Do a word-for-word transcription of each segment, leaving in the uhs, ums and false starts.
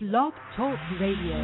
Blog Talk Radio.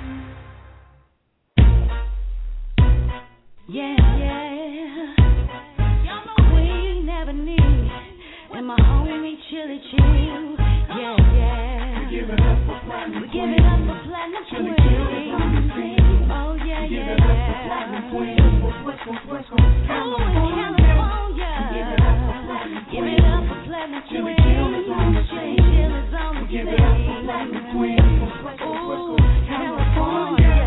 Yeah, yeah. Queen Ebony and my homie Chili Chill. Yeah, yeah. We give it up for Platinum Queen. We give it up for Platinum Queen. Oh, yeah, yeah. We give it up for Platinum Queen. West Coast, West Coast, California. Give it up for Platinum Queen. Give it up for Platinum Queen. Chili Chill is on the scene. Chill is on the scene. Give it up for Platinum Queen. West Coast, West Coast, California.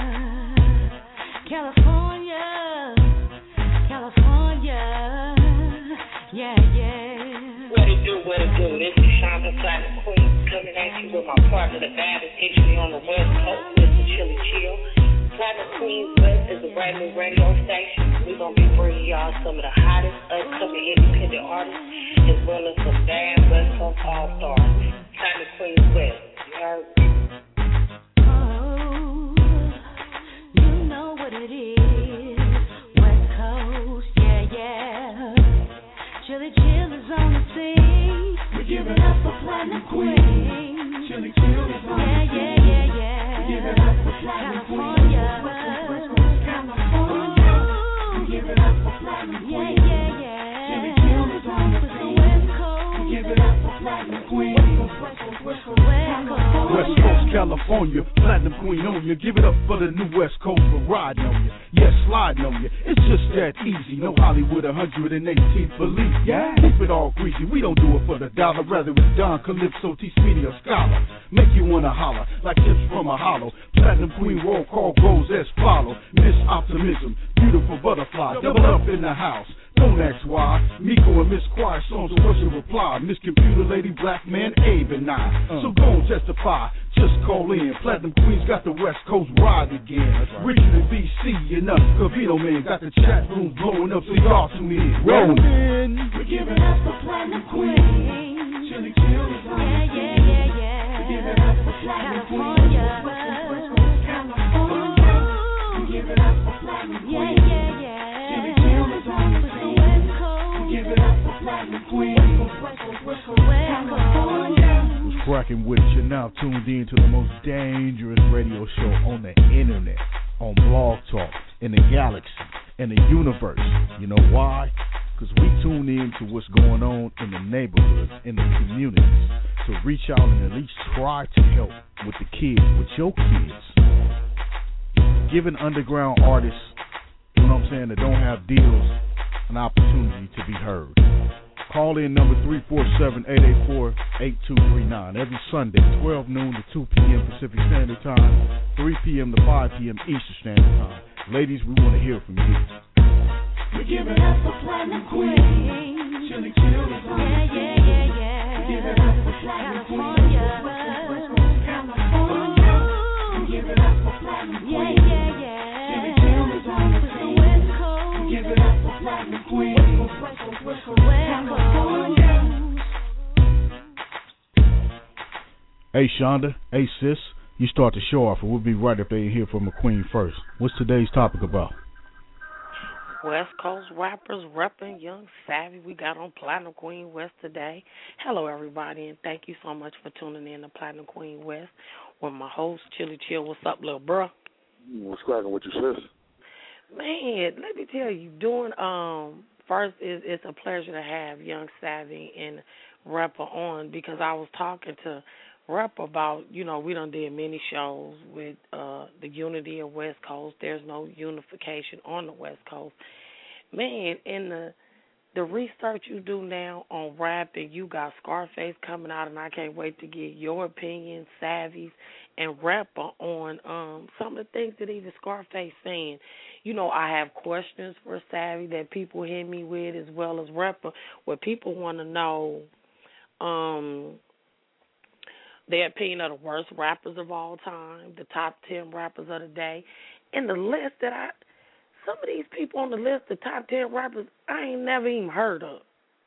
California. California. Yeah, yeah. What it do, what it do? This is Shonda Platinum Queen coming at you with my partner, the baddest H me on the West Coast, Mister Chili Chill. Platinum Queen West is a brand new radio station. We're going to be bringing y'all some of the hottest upcoming independent artists as well as some bad West Coast all-stars. Platinum Queen West. You heard? Oh, you know what it is. West Coast, yeah, yeah. Chili Chill is on the scene. We give it up for Platinum Queen. Chili Chill is on the scene. Yeah, yeah, yeah, yeah. We give it up for Platinum California. West Coast, West Coast, California. We give it up for Platinum Queen. Yeah, yeah, yeah. Chili Chill is on the scene. West Coast. We give it up for Platinum Queen. West Coast, West Coast, California. West Coast, California, Platinum Queen on you. Give it up for the new West Coast for riding on you. Yeah, sliding on you. It's just that easy. No Hollywood one hundred eighteenth belief. Yeah, keep it all greasy. We don't do it for the dollar. Rather it's Don Calypso, T. Speedy, a scholar. Make you wanna holler like tips from a hollow. Platinum Queen roll call goes as follow. Miss Optimism, beautiful butterfly, double up in the house. Don't ask why. Miko and Miss Choir songs, so what's your reply? Miss Computer Lady, Black Man, Abe and I. Uh. So go and testify. Just call in. Platinum Queen's got the West Coast riding again. Right. Richer than B C enough. Cavito Man got the chat room blowing up, so y'all tune in. Roll in. We give it up for Platinum Queen. Chili Chill is on. Yeah, yeah, yeah, yeah. We give it up for Platinum Queen. West Coast, West Coast, California. We give it up for Platinum Queen. Yeah, yeah, yeah. Chili Chill is on the scene. West Coast. We give it up for Platinum Queen. West Coast, West Coast, California. Cracking with you now, tuned in to the most dangerous radio show on the internet, on Blog Talk, in the galaxy, in the universe. You know why? Because we tune in to what's going on in the neighborhoods, in the communities, to reach out and at least try to help with the kids, with your kids. Giving underground artists, you know what I'm saying, that don't have deals, an opportunity to be heard. Call in number three four seven, eight eight four, eight two three nine every Sunday, twelve noon to two p.m. Pacific Standard Time, three p.m. to five p.m. Eastern Standard Time. Ladies, we want to hear from you. We give it up for Platinum Queen. Chili Chill is on. Yeah, yeah, yeah, yeah. We give it up for Platinum Queen. West Coast, West Coast, California. We give it up for Platinum Queen. Yeah, yeah, yeah. Chili Chill is on the West Coast. We give it up for Platinum Queen. West Coast, West Coast, California. Hey, Shonda. Hey, sis. You start the show off, and we'll be right up there and hear from a queen first. What's today's topic about? West Coast rappers repping Young Savvy. We got on Platinum Queen West today. Hello, everybody, and thank you so much for tuning in to Platinum Queen West with my host, Chili Chill. What's up, little bruh? What's cracking with you, sis? Man, let me tell you, doing um first is it's a pleasure to have Young Savvy and Rapper on because I was talking to Rapper about, you know, we done did many shows with uh, the unity of West Coast. There's no unification on the West Coast. Man, in the the research you do now on rapping, you got Scarface coming out, and I can't wait to get your opinion, Savvy's, and Rapper on um, some of the things that even Scarface saying. You know, I have questions for Savvy that people hit me with as well as Rapper, where people want to know um, their opinion of the worst rappers of all time, the top ten rappers of the day. And the list that I, some of these people on the list, the top ten rappers, I ain't never even heard of.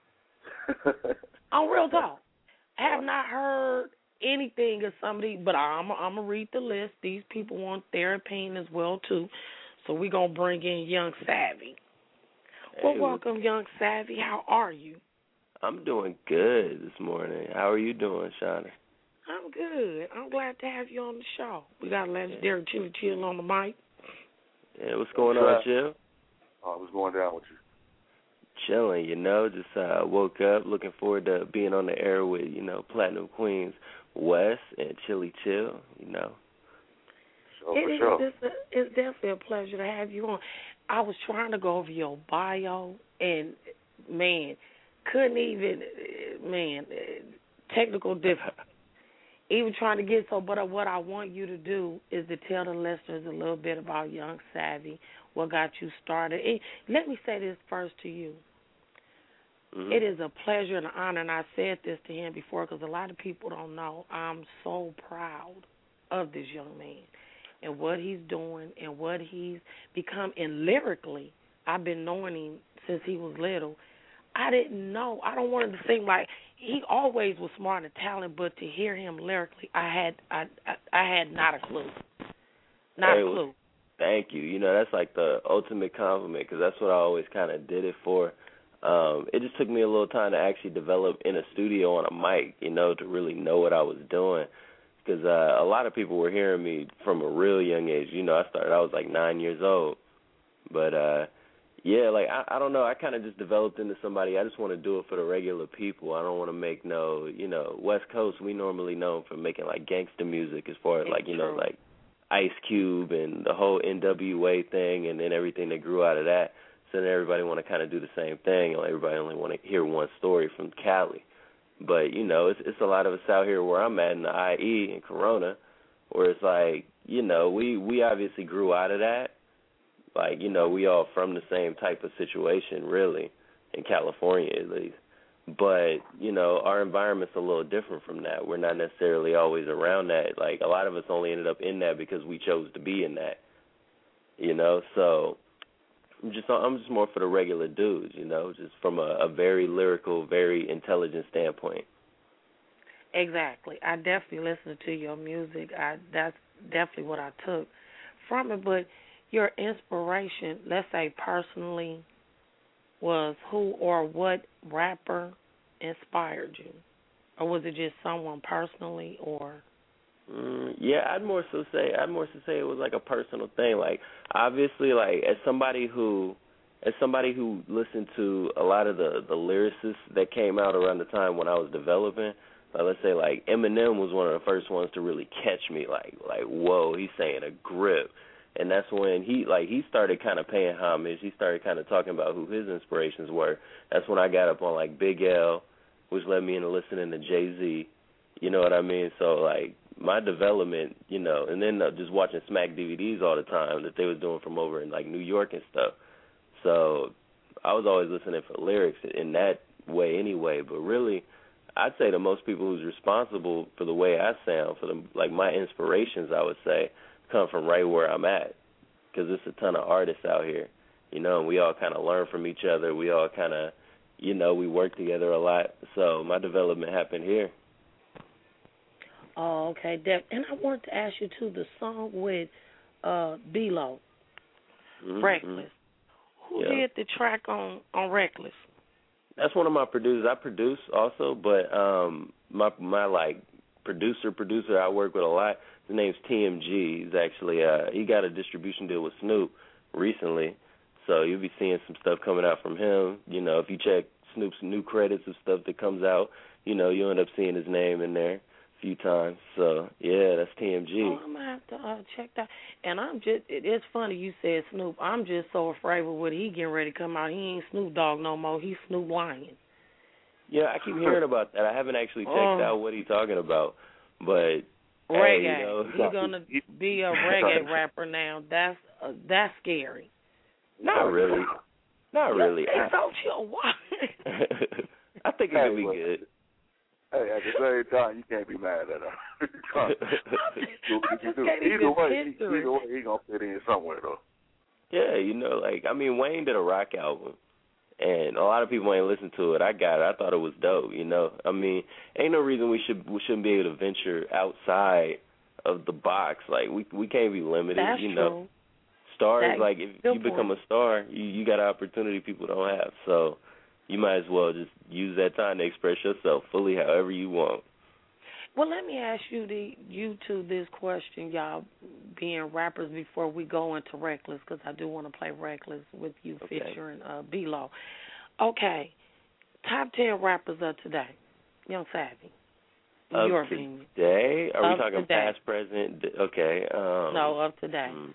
On real talk. I have not heard anything of somebody, but I'm I'm going to read the list. These people want their opinion as well, too. So we're going to bring in Young Savvy. Hey, well, welcome, Young Savvy. How are you? I'm doing good this morning. How are you doing, Shawnee? I'm good. I'm glad to have you on the show. We got legendary Chili Chill on the mic. Yeah, what's going on, Chill? Oh, what's going down with you? Chilling, you know. Just uh, woke up, looking forward to being on the air with, you know, Platinum Queens Wes and Chili Chill, you know. Sure, it for is, sure. It's, a, it's definitely a pleasure to have you on. I was trying to go over your bio, and, man, couldn't even, man, technical difficulty. Even trying to get so, but what I want you to do is to tell the listeners a little bit about Young Savvy, what got you started. And let me say this first to you. Mm-hmm. It is a pleasure and an honor, and I said this to him before because a lot of people don't know. I'm so proud of this young man and what he's doing and what he's become. And lyrically, I've been knowing him since he was little. I didn't know. I don't want him to seem like he always was smart and talented, but to hear him lyrically, I had I I, I had not a clue, not hey, a clue. Thank you. You know, that's like the ultimate compliment because that's what I always kind of did it for. Um, it just took me a little time to actually develop in a studio on a mic, you know, to really know what I was doing. Because uh, a lot of people were hearing me from a real young age. You know, I started, I was like nine years old. But, uh, yeah, like, I, I don't know, I kind of just developed into somebody. I just want to do it for the regular people. I don't want to make no, you know, West Coast, we normally known for making, like, gangster music as far as, like, you know, like Ice Cube and the whole N W A thing and then everything that grew out of that. So then everybody want to kind of do the same thing. Everybody only want to hear one story from Cali. But, you know, it's, it's a lot of us out here where I'm at in the I E in Corona where it's like, you know, we, we obviously grew out of that. Like, you know, we all from the same type of situation, really, in California at least. But, you know, our environment's a little different from that. We're not necessarily always around that. Like, a lot of us only ended up in that because we chose to be in that, you know. So I'm just I'm just more for the regular dudes, you know, just from a, a very lyrical, very intelligent standpoint. Exactly. I definitely listened to your music. I That's definitely what I took from it. But your inspiration, let's say personally, was who or what rapper inspired you? Or was it just someone personally or? Mm, yeah, I'd more so say I'd more so say it was like a personal thing. Like obviously, like as somebody who, as somebody who listened to a lot of the the lyricists that came out around the time when I was developing. Like, let's say like Eminem was one of the first ones to really catch me. Like like whoa, he's saying a grip. And that's when he like he started kind of paying homage. He started kind of talking about who his inspirations were. That's when I got up on like Big L, which led me into listening to Jay-Z. You know what I mean? So like my development, you know, and then uh, just watching Smack D V Ds all the time that they was doing from over in like New York and stuff. So I was always listening for lyrics in that way anyway. But really, I'd say to most people who's responsible for the way I sound, for the like my inspirations, I would say, come from right where I'm at, because there's a ton of artists out here, you know, and we all kind of learn from each other. We all kind of, you know, we work together a lot. So my development happened here. Oh, okay, Deb. And I wanted to ask you, too, the song with uh, B-Lo, mm-hmm. Reckless. Who yeah. did the track on, on Reckless? That's one of my producers. I produce also, but um, my, my, like, producer, producer I work with a lot, his name's T M G. He's actually, uh, he got a distribution deal with Snoop recently, so you'll be seeing some stuff coming out from him. You know, if you check Snoop's new credits of stuff that comes out, you know, you'll end up seeing his name in there a few times. So, yeah, that's T M G. Oh, I'm going to have to uh, check that. And I'm just, it, it's funny you said Snoop. I'm just so afraid with what he getting ready to come out. He ain't Snoop Dogg no more. He's Snoop Lion. Yeah, I keep hearing about that. I haven't actually checked oh. out what he's talking about, but reggae. Hey, you know, he's gonna be a reggae rapper now. That's uh, that's scary. Not really. Not really. I, don't you why? I think it hey, could be well, good. Hey, at the same time, you can't be mad at him. either way, he, either way, he gonna fit in somewhere though. Yeah, you know, like I mean, Wayne did a rock album. And a lot of people ain't listened to it. I got it. I thought it was dope, you know. I mean, ain't no reason we should we shouldn't be able to venture outside of the box. Like we we can't be limited, That's you know. True. Stars, That's like if you become point. a star, you you got an opportunity people don't have. So you might as well just use that time to express yourself fully, however you want. Well, let me ask you the you two this question, y'all, being rappers, before we go into Reckless, because I do want to play Reckless with you, Okay. Fisher and uh, B-Lo. Okay, top ten rappers of today, Young Savvy. In Of your opinion. today? Are Of we talking today. past, present? D- Okay. Um, No, of today. hmm.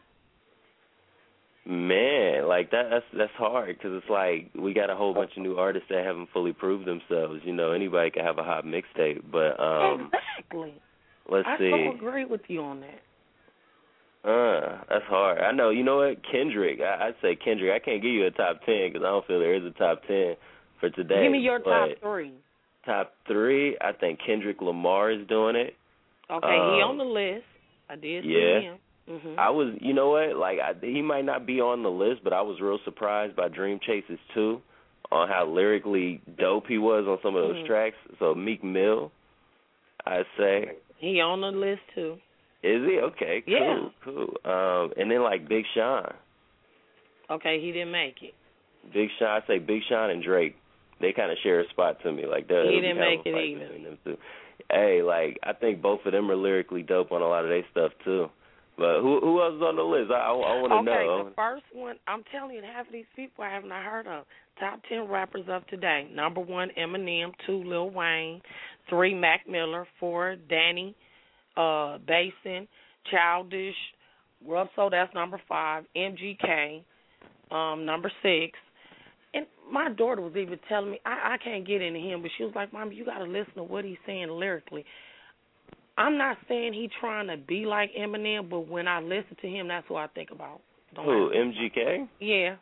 Man, like that, that's that's hard because it's like we got a whole bunch of new artists that haven't fully proved themselves. You know, anybody can have a hot mixtape, but um, exactly. let's I see. so agree with you on that. Uh, that's hard. I know. You know what? Kendrick. I, I'd say Kendrick. I can't give you a top ten because I don't feel there is a top ten for today. Give me your top but three. Top three. I think Kendrick Lamar is doing it. Okay, um, he on the list. I did see yeah. him. Mm-hmm. I was, you know what, like, I, he might not be on the list, but I was real surprised by Dream Chasers two on how lyrically dope he was on some of those mm-hmm. tracks. So Meek Mill, I'd say. He on the list, too. Is he? Okay, cool, Yeah. cool. Um, and then, like, Big Sean. Okay, he didn't make it. Big Sean, I'd say Big Sean and Drake, they kind of share a spot to me. Like, that He didn't make it either. Them two. Hey, like, I think both of them are lyrically dope on a lot of their stuff, too. But who who else is on the list? I, I, I want to okay, know. Okay, the first one, I'm telling you, half of these people I have not heard of. Top ten rappers of today. Number one, Eminem. Two, Lil Wayne. Three, Mac Miller. Four, Danny uh, Basin. Childish. Rupso, that's number five. M G K, um, number six. And my daughter was even telling me, I, I can't get into him, but she was like, Mom, you got to listen to what he's saying lyrically. I'm not saying he trying to be like Eminem, but when I listen to him, that's what I think about. Don't Who, ask M G K? Yeah.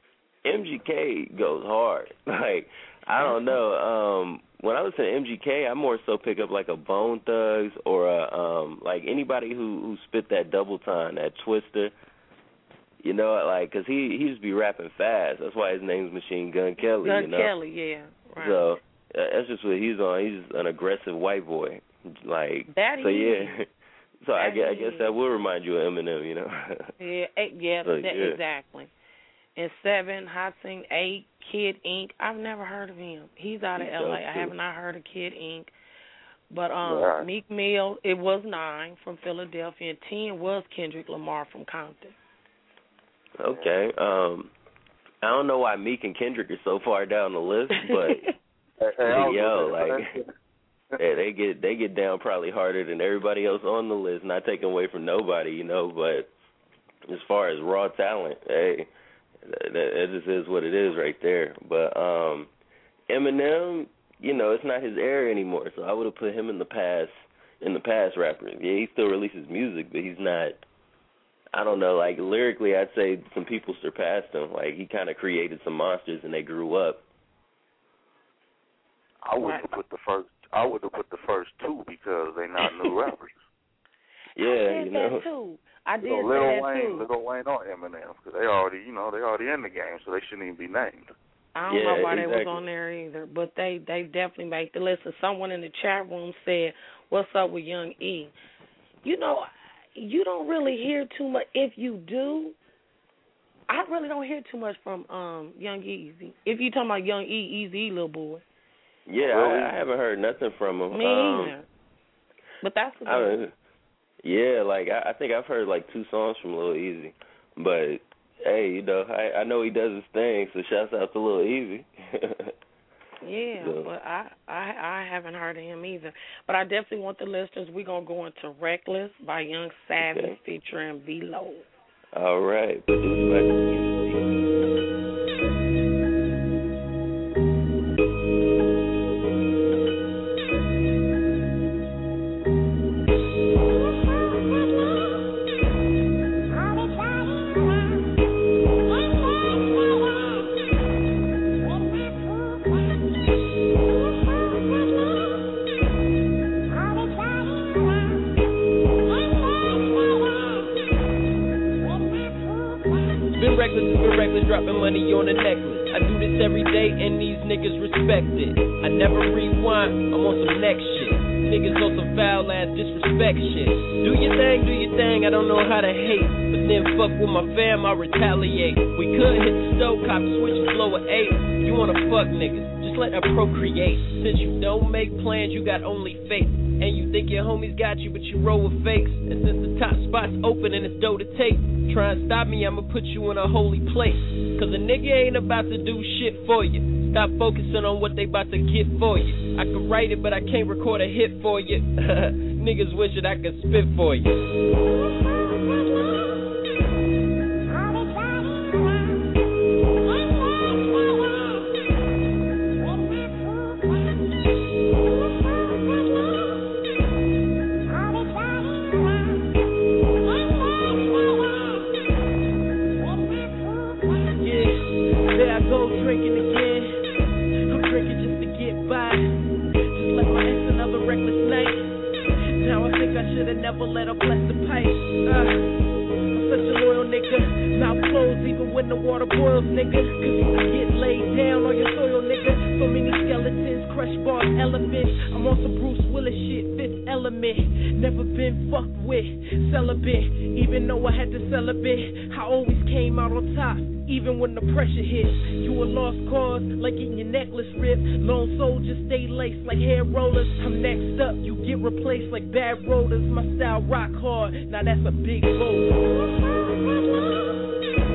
M G K goes hard. Like, I don't know. Um, when I listen to M G K, I more so pick up like a Bone Thugs or a, um, like anybody who, who spit that double time, that Twister. You know, like, because he, he used to be rapping fast. That's why his name's Machine Gun Kelly, Gun you know? Kelly, yeah. Right. So, uh, that's just what he's on. He's just an aggressive white boy. Like, that so, is. yeah. So I that guess, I is. guess that will remind you of Eminem, you know? yeah, eight, yeah, so, that, yeah. exactly. And seven, Hot Sing, eight, Kid Ink. I've never heard of him. He's out of He's L A. dope, I too. have not heard of Kid Ink. But um, Right. Meek Mill, it was nine from Philadelphia, and ten was Kendrick Lamar from Compton. Okay. Um, I don't know why Meek and Kendrick are so far down the list, but Hey, hey, I was yo, gonna say, like yeah, they get they get down probably harder than everybody else on the list. Not taking away from nobody, you know, but as far as raw talent, hey, that, that just is what it is right there. But um, Eminem, you know, it's not his era anymore, so I would have put him in the past in the past rappers. Yeah, he still releases music, but he's not. I don't know, like lyrically, I'd say some people surpassed him. Like he kind of created some monsters, and they grew up. I would have put the first. I would have put the first two because they're not new rappers. Yeah, I did you know. that too. I did You know, say Lil that Wayne, too. Lil Wayne or Eminem, because they already, you know, they already in the game, so they shouldn't even be named. I don't Yeah, know why exactly. they was on there either, but they, they definitely make the list. And someone in the chat room said, "What's up with Young E?" You know, you don't really hear too much. If you do, I really don't hear too much from um Young Easy. If you talking about Young E, Easy, little boy. Yeah, Really? I, I haven't heard nothing from him. Me um, either. But that's the I thing. mean, yeah, like I, I think I've heard like two songs from Lil Easy, but hey, you know, I, I know he does his thing, so shouts out to Lil Easy. Yeah, So. but I, I I haven't heard of him either. But I definitely want the listeners. We're gonna go into Reckless by Young Savvy Okay. featuring B-Lo. All right, produced by the Been reckless, it's been reckless, dropping money on a necklace. I do this every day and these niggas respect it. I never rewind, I'm on some next shit. Niggas on some foul ass disrespect shit. Do your thing, do your thing, I don't know how to hate. But then fuck with my fam, I'll retaliate. We could hit the stove, cop switch, flow of eight. You wanna fuck niggas, just let her procreate. Since you don't make plans, you got only faith. And you think your homies got you, but you roll with fakes. And since the top spot's open and it's dough to take, try and stop me, I'ma put you in a holy place. Cause a nigga ain't about to do shit for you. Stop focusing on what they about to get for you. I could write it, but I can't record a hit for you. Niggas wish that I could spit for you. Never let her bless the pipe. Uh, I'm such a loyal nigga. Mouth closed even when the water boils, nigga. Cause you can get laid down on your soil, nigga. So many skeletons, crushed bars, elephants. I'm on some Bruce Willis shit, Fifth Element. Never been fucked with, celibate. Even though I had to celebrate, I always came out on top. Even when the pressure hits, you a lost cause, like getting your necklace ripped. Lone soldiers stay laced like hair rollers. I'm next up, you get replaced like bad rollers. My style rock hard, now that's a big boulder.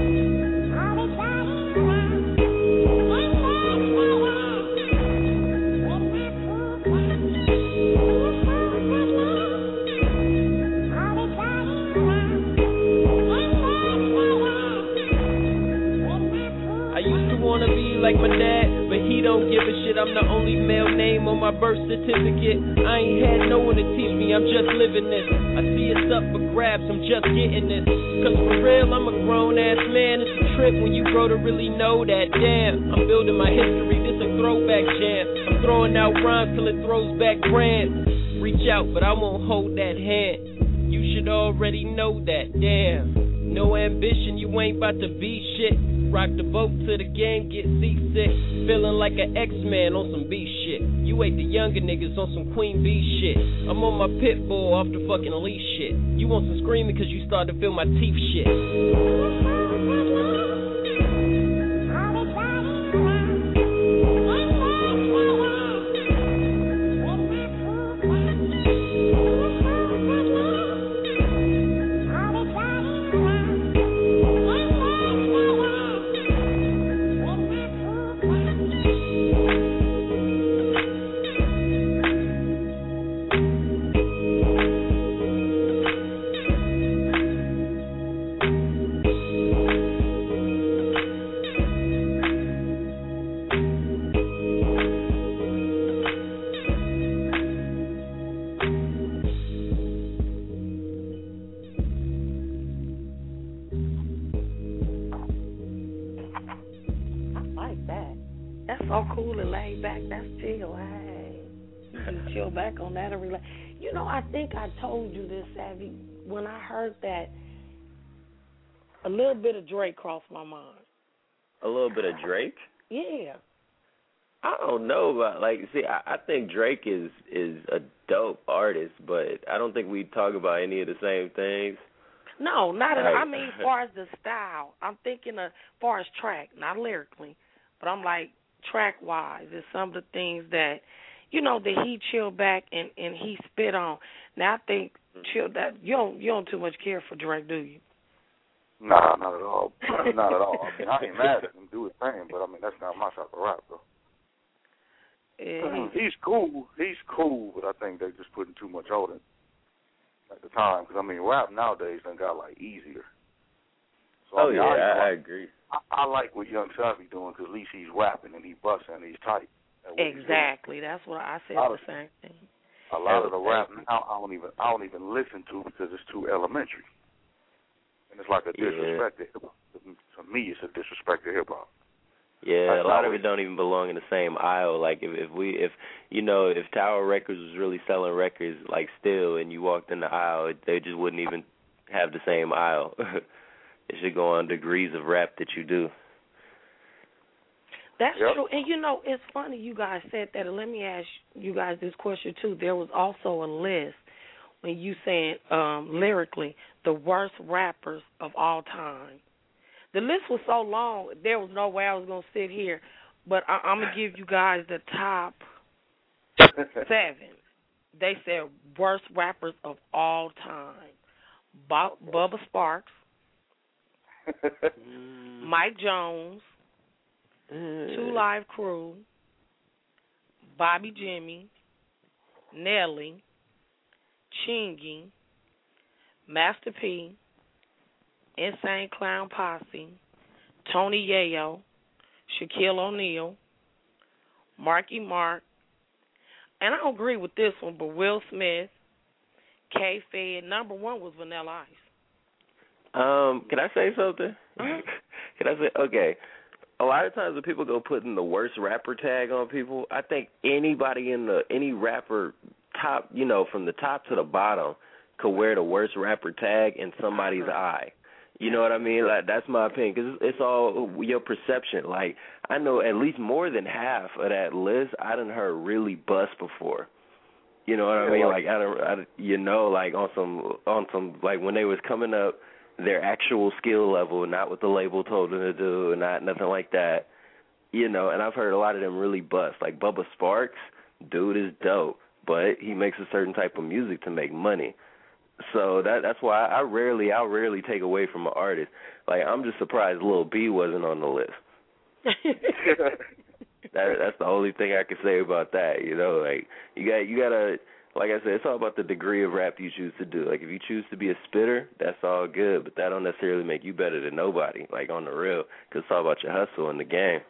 Like my dad, but he don't give a shit. I'm the only male name on my birth certificate. I ain't had no one to teach me, I'm just living this. I see it's up for grabs, I'm just getting this. Cause for real, I'm a grown ass man. It's a trip when you grow to really know that. Damn, I'm building my history, this a throwback jam. I'm throwing out rhymes till it throws back grand. Reach out, but I won't hold that hand. You should already know that. Damn, no ambition, you ain't about to be shit. Rock the boat to the game, get seasick. Feeling like an X-Man on some B shit. You ain't the younger niggas on some Queen Bee shit. I'm on my pit bull off the fucking leash shit. You want some screaming cause you start to feel my teeth shit. On that and relax. You know, I think I told you this, Savvy, when I heard that. A little bit of Drake crossed my mind. A little bit of Drake? Yeah. I don't know about like. See, I, I think Drake is is a dope artist, but I don't think we talk about any of the same things. No, not at all. I mean, as far as the style, I'm thinking as far as track, not lyrically, but I'm like track wise. Is some of the things that. You know, that he chill back and, and he spit on. Now I think chill that you don't you don't too much care for Drake, do you? Nah, not at all. Not at all. I mean, I ain't mad at him do his thing, but I mean that's not my type of rap though. Yeah. He's cool. He's cool, but I think they're just putting too much on it at the time. Because I mean, rap nowadays done got like easier. So, oh I mean, yeah, I, I I, agree. I, I like what Young Savvy doing because at least he's rapping and he's busting and he's tight. Exactly. That's what I said. The same thing. A lot of the rap now I don't even I don't even listen to because it's too elementary, and it's like a disrespect yeah. to hip hop. To me, it's a disrespect to hip hop. Yeah, That's a lot of it don't even belong in the same aisle. Like if, if we, if you know, if Tower Records was really selling records like still, and you walked in the aisle, they just wouldn't even have the same aisle. It should go on degrees of rap that you do. That's yep. true. And, you know, it's funny you guys said that. And let me ask you guys this question, too. There was also a list when you saying um, lyrically the worst rappers of all time. The list was so long, there was no way I was going to sit here. But I, I'm going to give you guys the top seven. they said worst rappers of all time. Bob, Bubba Sparks, Mike Jones, Two Live Crew, Bobby Jimmy, Nelly, Chingy, Master P, Insane Clown Posse, Tony Yayo, Shaquille O'Neal, Marky Mark, and I don't agree with this one, but Will Smith, K-Fed, number one was Vanilla Ice. Um, can I say something? Mm-hmm. Can I say, okay, a lot of times when people go putting the worst rapper tag on people, I think anybody in the, any rapper top, you know, from the top to the bottom could wear the worst rapper tag in somebody's uh-huh. eye. You know what I mean? Like, that's my opinion, because it's all your perception. Like, I know at least more than half of that list I done heard really bust before. You know what I mean? Like, I don't, I, you know, like on some, on some, like when they was coming up, their actual skill level, not what the label told them to do, and not nothing like that. You know, and I've heard a lot of them really bust. Like Bubba Sparks, dude is dope, but he makes a certain type of music to make money. So that that's why I rarely, I rarely take away from an artist. Like, I'm just surprised Lil B wasn't on the list. that that's the only thing I can say about that. You know, like you got you gotta, like I said, it's all about the degree of rap you choose to do. Like, if you choose to be a spitter, that's all good, but that don't necessarily make you better than nobody. Like, on the real, because it's all about your hustle in the game.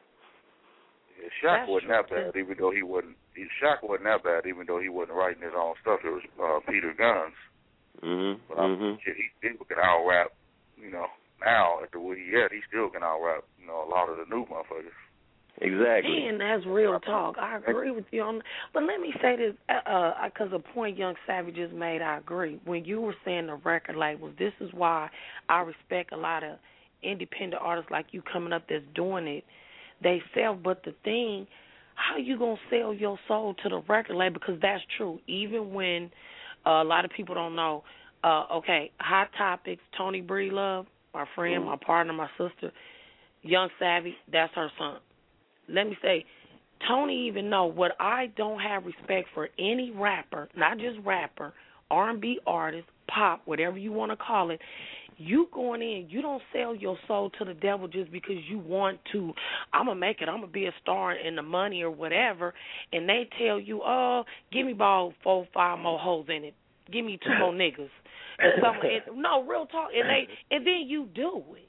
Yeah, Shaq that's wasn't that bad, even though he wasn't. He, Shaq wasn't that bad, even though he wasn't writing his own stuff. It was uh, Peter Guns. Mm-hmm. But I'm, mm-hmm. shit, he still can out rap. You know, now at the way he at, he still can out rap. You know, a lot of the new motherfuckers. Exactly. And that's real talk. I agree with you on. But let me say this, because uh, a point Young Savage just made, I agree. When you were saying the record labels, this is why I respect a lot of independent artists like you coming up that's doing it. They sell, but the thing, how you gonna sell your soul to the record label? Because that's true. Even when uh, a lot of people don't know. Uh, okay, Hot Topics, Tony Breedlove, my friend, mm-hmm. my partner, my sister, Young Savvy, that's her son. Let me say, Tony even know what I don't have respect for any rapper, not just rapper, R and B artist, pop, whatever you want to call it. You going in, you don't sell your soul to the devil just because you want to, I'm going to make it, I'm going to be a star in the money or whatever, and they tell you, oh, give me about four, five more hoes in it. Give me two more niggas. And some, and, no, real talk. And they, and then you do it.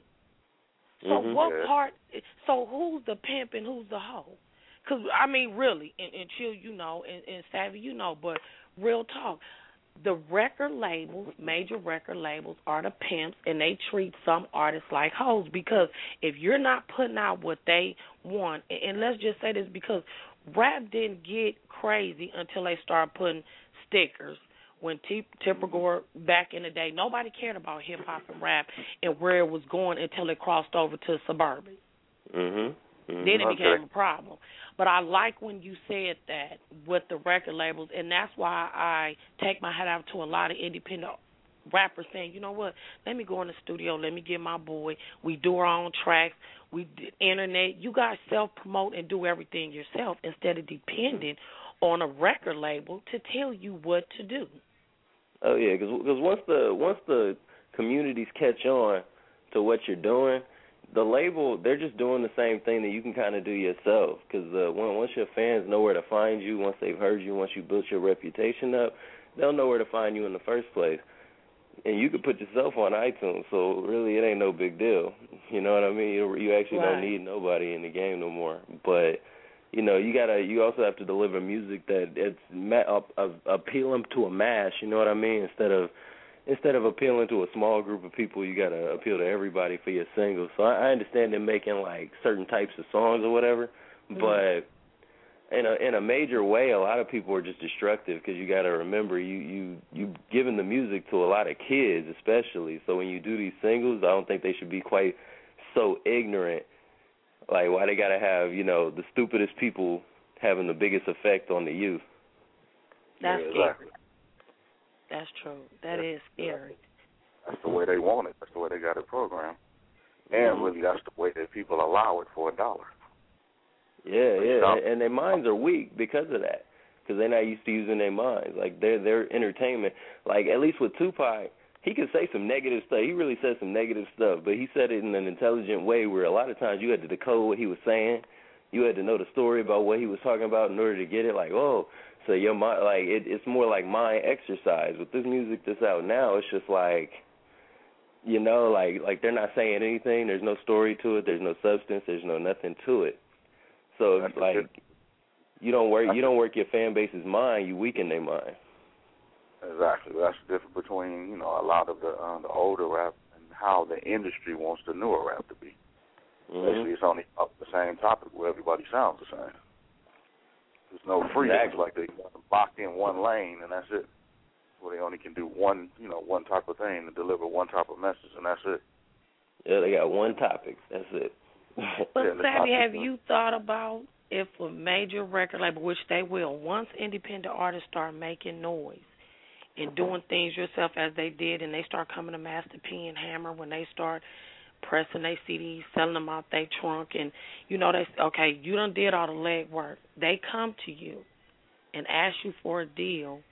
So mm-hmm. what part, so who's the pimp and who's the hoe? Because, I mean, really, and, and Chill, you know, and, and Savvy, you know, but real talk, the record labels, major record labels, are the pimps, and they treat some artists like hoes, because if you're not putting out what they want, and, and let's just say this, because rap didn't get crazy until they started putting stickers. When T- Tipper Gore, back in the day, nobody cared about hip-hop and rap and where it was going until it crossed over to suburban. Mm-hmm. Mm-hmm. Then it okay. became a problem. But I like when you said that with the record labels, and that's why I take my hat out to a lot of independent rappers saying, you know what, let me go in the studio, let me get my boy, we do our own tracks, we did internet. You guys self-promote and do everything yourself instead of depending on a record label to tell you what to do. Oh yeah, because once the once the communities catch on to what you're doing, the label, they're just doing the same thing that you can kind of do yourself. Because uh, once your fans know where to find you, once they've heard you, once you built your reputation up, they'll know where to find you in the first place. And you can put yourself on iTunes, so really it ain't no big deal. You know what I mean? You, you actually right. don't need nobody in the game no more. But you know, you gotta. You also have to deliver music that it's ma- uh, uh, appealing to a mass. You know what I mean? Instead of instead of appealing to a small group of people, you gotta appeal to everybody for your singles. So I, I understand them making like certain types of songs or whatever, mm-hmm. but in a in a major way, a lot of people are just destructive because you gotta remember you you you giving the music to a lot of kids, especially. So when you do these singles, I don't think they should be quite so ignorant. Like, why they got to have, you know, the stupidest people having the biggest effect on the youth. That's yeah, scary. Exactly. That's true. That yeah. is scary. That's the way they want it. That's the way they got it programmed. And mm-hmm. really, that's the way that people allow it for a dollar. Yeah, yeah, and their minds are weak because of that. because they're not used to using their minds. Like, they're, they're entertainment. Like, at least with Tupac, he could say some negative stuff. He really said some negative stuff, but he said it in an intelligent way where a lot of times you had to decode what he was saying. You had to know the story about what he was talking about in order to get it. Like, oh, so your mind, like, it, it's more like mind exercise. With this music that's out now, it's just like, you know, like, like they're not saying anything. There's no story to it. There's no substance. There's no nothing to it. So, That's like, you don't work, you don't work your fan base's mind. You weaken their mind. Exactly. That's the difference between, you know, a lot of the uh, the older rap and how the industry wants the newer rap to be. Mm-hmm. Basically, it's only up the same topic where everybody sounds the same. There's no freedom. Exactly. It's like they locked in one lane, and that's it. Where they only can do one, you know, one type of thing and deliver one type of message, and that's it. Yeah, they got one topic. That's it. But, Yeah, Savvy, have you thought about if a major record label, which they will, once independent artists start making noise and doing things yourself as they did, and they start coming to Master P and Hammer, when they start pressing their C Ds, selling them out their trunk, and, you know, they say, okay, you done did all the leg work. They come to you and ask you for a deal.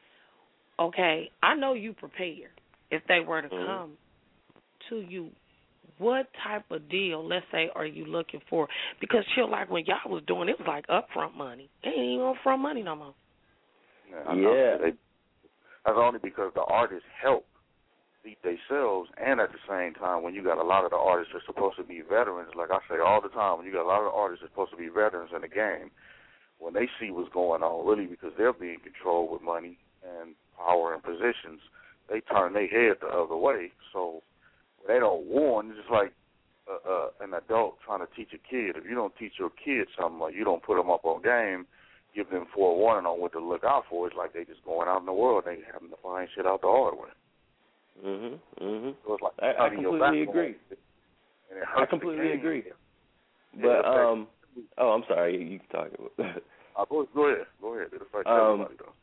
Okay, I know you prepared. If they were to mm-hmm. come to you, what type of deal, let's say, are you looking for? Because, chill, like when y'all was doing it, it was like upfront money. It ain't even upfront money no more. Yeah. I yeah. know. They, that's only because the artists help beat themselves, and at the same time, when you got a lot of the artists that are supposed to be veterans, like I say all the time, when you got a lot of the artists that are supposed to be veterans in the game, when they see what's going on, really because they're being controlled with money and power and positions, they turn their head the other way. So they don't warn. It's just like uh, uh, an adult trying to teach a kid. If you don't teach your kid something, like you don't put them up on game, give them forewarning on what to look out for, it's like they just going out in the world and they having to find shit out the hard way. Mhm, mhm. So it's like I, I completely agree. And it I completely agree. Yeah, but um, oh, I'm sorry. You, you can talk about. uh, go, go ahead. Go ahead. It affects um, everybody though.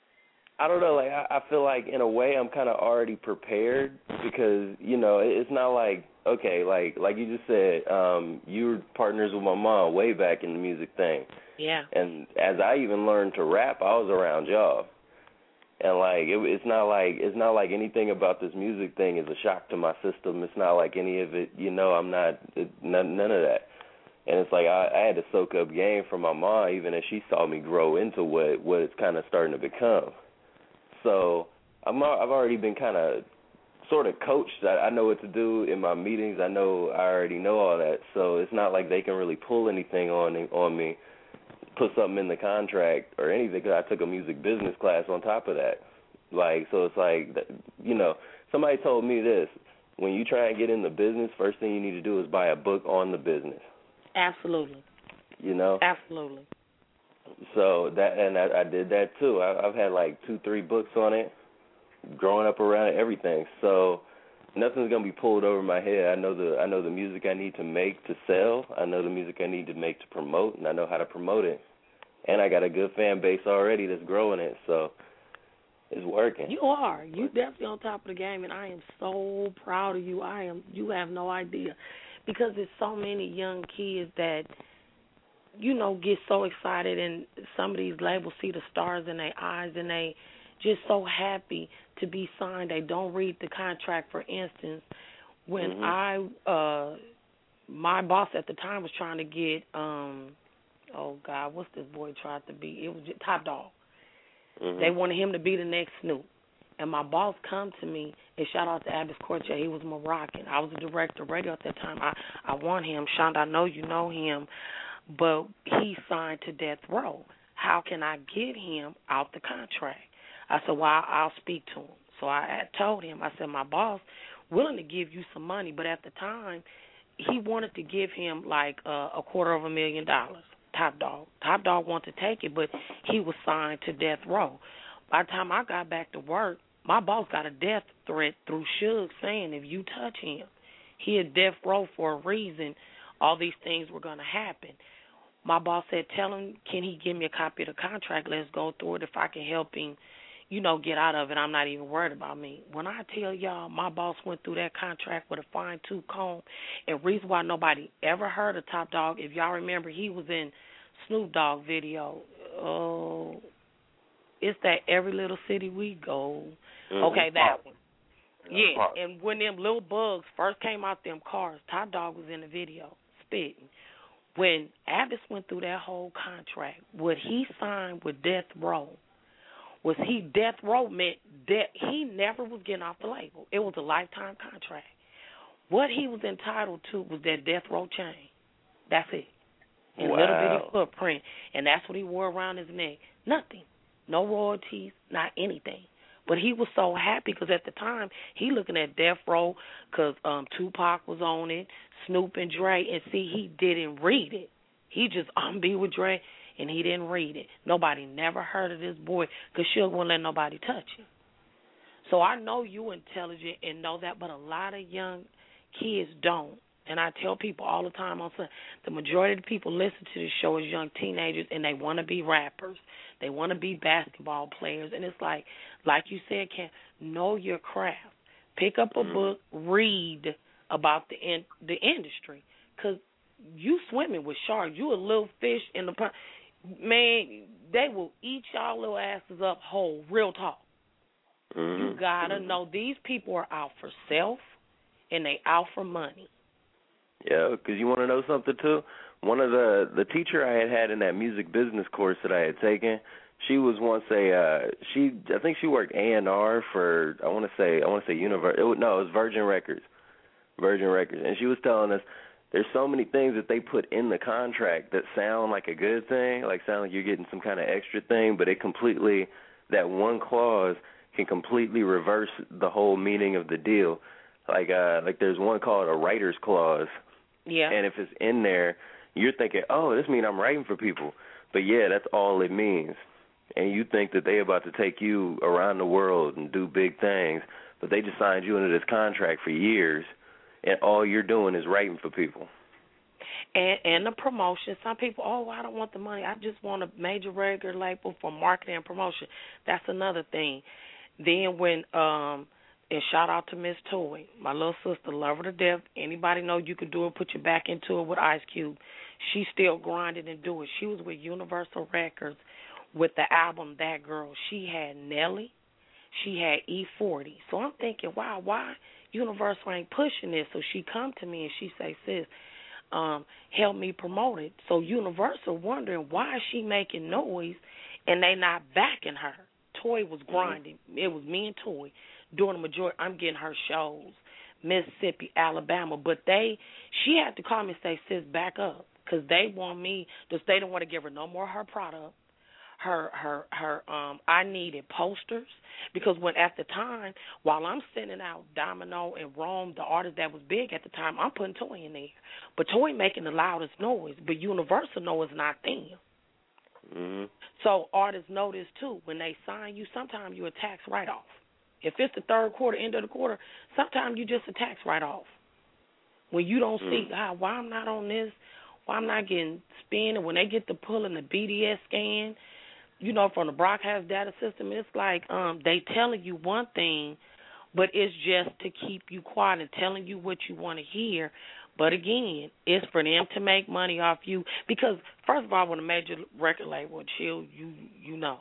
I don't know. Like I, I feel like in a way I'm kind of already prepared because you know it, it's not like okay, like like you just said, um, you were partners with my mom way back in the music thing. Yeah. And as I even learned to rap, I was around y'all. And like it, it's not like it's not like anything about this music thing is a shock to my system. It's not like any of it, you know. I'm not it, none, none of that. And it's like I, I had to soak up game from my mom, even as she saw me grow into what what it's kind of starting to become. So I'm I've already been kind of sort of coached. I, I know what to do in my meetings. I know I already know all that. So it's not like they can really pull anything on on me. Put something in the contract or anything because I took a music business class on top of that. Like, so it's like, you know, somebody told me this. When you try and get in the business, first thing you need to do is buy a book on the business. Absolutely. You know? Absolutely. So that, and I, I did that too. I, I've had like two, three books on it, growing up around everything. So nothing's gonna be pulled over my head. I know the I know the music I need to make to sell. I know the music I need to make to promote, and I know how to promote it. And I got a good fan base already that's growing it, so it's working. You are. You definitely on top of the game, and I am so proud of you. I am. You have no idea, because there's so many young kids that, you know, get so excited, and some of these labels see the stars in their eyes, and they just so happy to be signed. They don't read the contract. For instance, when mm-hmm. I, uh, my boss at the time was trying to get, um, oh God, what's this boy tried to be? It was just Top Dog. Mm-hmm. They wanted him to be the next Snoop. And my boss come to me, and shout out to Abbas Cortez. He was Moroccan. I was the director of radio at that time. I, I want him. Shonda, I know you know him, but he signed to Death Row. How can I get him out the contract? I said, well, I'll speak to him. So I told him, I said, my boss willing to give you some money, but at the time, he wanted to give him like uh, a quarter of a million dollars, Top Dog. Top Dog wanted to take it, but he was signed to Death Row. By the time I got back to work, my boss got a death threat through Suge saying if you touch him, he is Death Row for a reason. All these things were going to happen. My boss said, tell him, can he give me a copy of the contract? Let's go through it. If I can help him, you know, get out of it, I'm not even worried about me. When I tell y'all, my boss went through that contract with a fine-tooth comb, and reason why nobody ever heard of Top Dog, if y'all remember, he was in Snoop Dogg video. Oh, it's that Every Little City We Go. Mm-hmm. Okay, that one. Yeah, Pop. and when them little bugs first came out them cars, Top Dog was in the video spitting. When Abbas went through that whole contract, what he signed with Death Row was he Death Row meant that he never was getting off the label. It was a lifetime contract. What he was entitled to was that Death Row chain. That's it. And Wow. little bitty footprint. And that's what he wore around his neck. Nothing. No royalties, not anything. But he was so happy because at the time, he looking at Death Row because um, Tupac was on it, Snoop and Dre, and see, he didn't read it. He just um be with Dre, and he didn't read it. Nobody never heard of this boy because Suge won't let nobody touch him. So I know you intelligent and know that, but a lot of young kids don't. And I tell people all the time on Sunday, the majority of the people listen to this show is young teenagers, and they want to be rappers. They want to be basketball players. And it's like, like you said, Ken, know your craft. Pick up a Mm-hmm. book, read about the in, the industry, because you swimming with sharks. You a little fish in the pond. Man, they will eat y'all little asses up whole, real talk. Mm-hmm. You got to mm-hmm. know these people are out for self, and they out for money. Yeah, because you want to know something too. One of the the teacher I had had in that music business course that I had taken, she was once a uh, she I think she worked A and R for I want to say I want to say Univer it, no it was Virgin Records, Virgin Records, and she was telling us there's so many things that they put in the contract that sound like a good thing, like sound like you're getting some kind of extra thing, but it completely that one clause can completely reverse the whole meaning of the deal. Like uh like there's one called a writer's clause. Yeah. And if it's in there, you're thinking, oh, this means I'm writing for people. But, yeah, that's all it means. And you think that they're about to take you around the world and do big things, but they just signed you into this contract for years, and all you're doing is writing for people. And, and the promotion. Some people, oh, I don't want the money. I just want a major record label for marketing and promotion. That's another thing. Then when um, – and shout out to Miss Toy, my little sister, love her to death. Anybody know you can do it, put your back into it with Ice Cube. She still grinding and do it. She was with Universal Records with the album That Girl. She had Nelly. She had E forty. So I'm thinking, wow, why Universal ain't pushing this? So she come to me and she say, sis, um, help me promote it. So Universal wondering why is she making noise and they not backing her. Toy was grinding. It was me and Toy. Doing the majority, I'm getting her shows, Mississippi, Alabama. But they, she had to call me and say, sis, back up, because they want me, because they don't want to give her no more of her product. Her, her, her. Um, I needed posters because when at the time, while I'm sending out Domino and Rome, the artist that was big at the time, I'm putting Toy in there. But Toy making the loudest noise, but Universal know it's not them. Mm-hmm. So artists know this too. When they sign you, sometimes you a tax write-off. If it's the third quarter, end of the quarter, sometimes you just a tax write-off. When you don't see, ah, why I'm not on this, why I'm not getting spin, and when they get to pulling the B D S scan, you know, from the broadcast data system, it's like um, they telling you one thing, but it's just to keep you quiet and telling you what you want to hear. But again, it's for them to make money off you because, first of all, when a major record label, chill, you you know.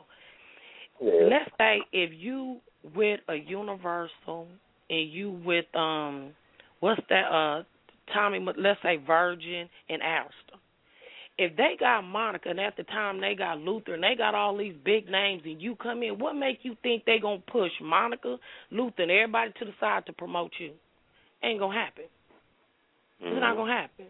Yeah. Let's say if you with a Universal and you with um what's that uh Tommy, let's say Virgin and Arista. If they got Monica and at the time they got Luther and they got all these big names and you come in, what make you think they gonna push Monica, Luther, and everybody to the side to promote you? Ain't gonna happen. Mm-hmm. It's not gonna happen.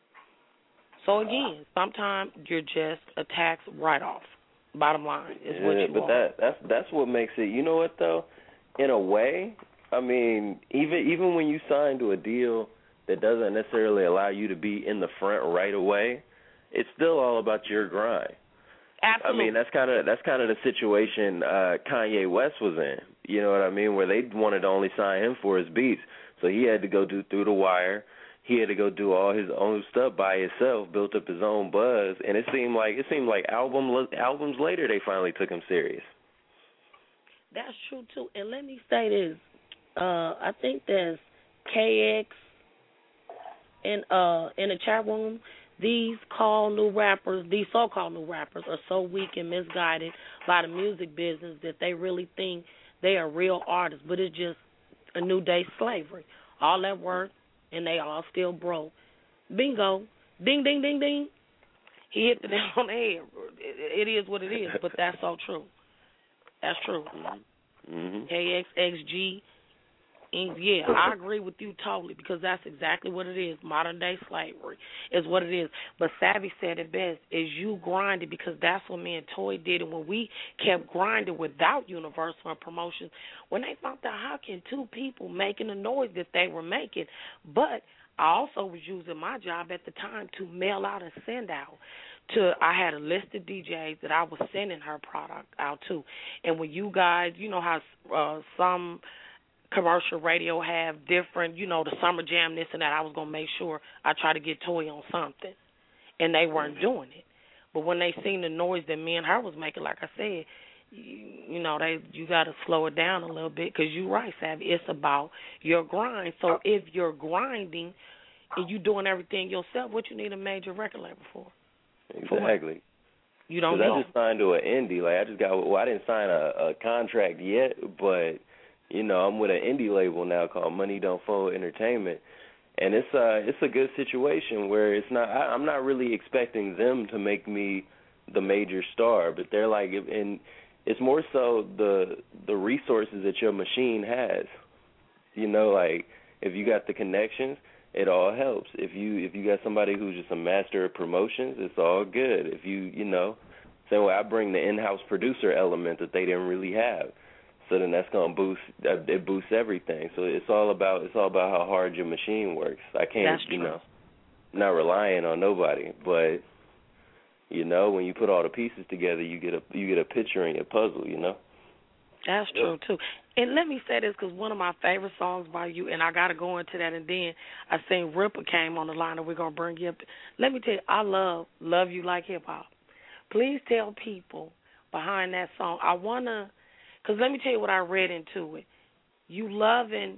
So again, sometimes you're just a tax write-off. Bottom line is yeah, what you but are. that that's that's what makes it. You know what though? In a way, I mean, even even when you sign to a deal that doesn't necessarily allow you to be in the front right away, it's still all about your grind. Absolutely. I mean, that's kind of that's kind of the situation uh, Kanye West was in. You know what I mean? Where they wanted to only sign him for his beats, so he had to go do Through the Wire. He had to go do all his own stuff by himself, built up his own buzz, and it seemed like it seemed like album albums later they finally took him serious. That's true too. And let me say this: uh, I think there's K X in uh in the chat room these called new rappers, these so-called new rappers, are so weak and misguided by the music business that they really think they are real artists, but it's just a new day slavery. All that work, and they all still broke. Bingo. Ding, ding, ding, ding. He hit the nail on the head. It, it is what it is, but that's so true. That's true. Mm-hmm. K X X G. And yeah, I agree with you totally, because that's exactly what it is. Modern day slavery is what it is. But Savvy said it best, is you grinded, because that's what me and Toy did. And when we kept grinding without Universal and promotions, when they found out how can two people making the noise that they were making, but I also was using my job at the time to mail out and send out. To I had a list of D Js that I was sending her product out to. And when you guys, you know how uh, some commercial radio have different, you know, the summer jam, this and that, I was going to make sure I try to get Toy on something. And they weren't doing it. But when they seen the noise that me and her was making, like I said, you, you know, they you got to slow it down a little bit, because you're right, Savvy. It's about your grind. So if you're grinding and you doing everything yourself, what you need a major record label for? Exactly. For you don't know. I just signed to an indie. Like, I just got, well, I didn't sign a, a contract yet, but, you know, I'm with an indie label now called Money Don't Fold Entertainment. And it's uh it's a good situation where it's not, I, I'm not really expecting them to make me the major star, but they're like, and it's more so the the resources that your machine has. You know, like, if you got the connections, it all helps. If you if you got somebody who's just a master of promotions, it's all good. If you, you know, same way I bring the in-house producer element that they didn't really have. So then that's gonna boost. It boosts everything. So it's all about it's all about how hard your machine works. I can't, That's you true. know, not relying on nobody. But you know, when you put all the pieces together, you get a you get a picture in your puzzle. You know. That's true too. And let me say this, because one of my favorite songs by you, and I got to go into that, and then I seen Ripper came on the line, and we're gonna bring you up. Let me tell you, I love love you like hip hop. Please tell people behind that song. I wanna. Because let me tell you what I read into it. You loving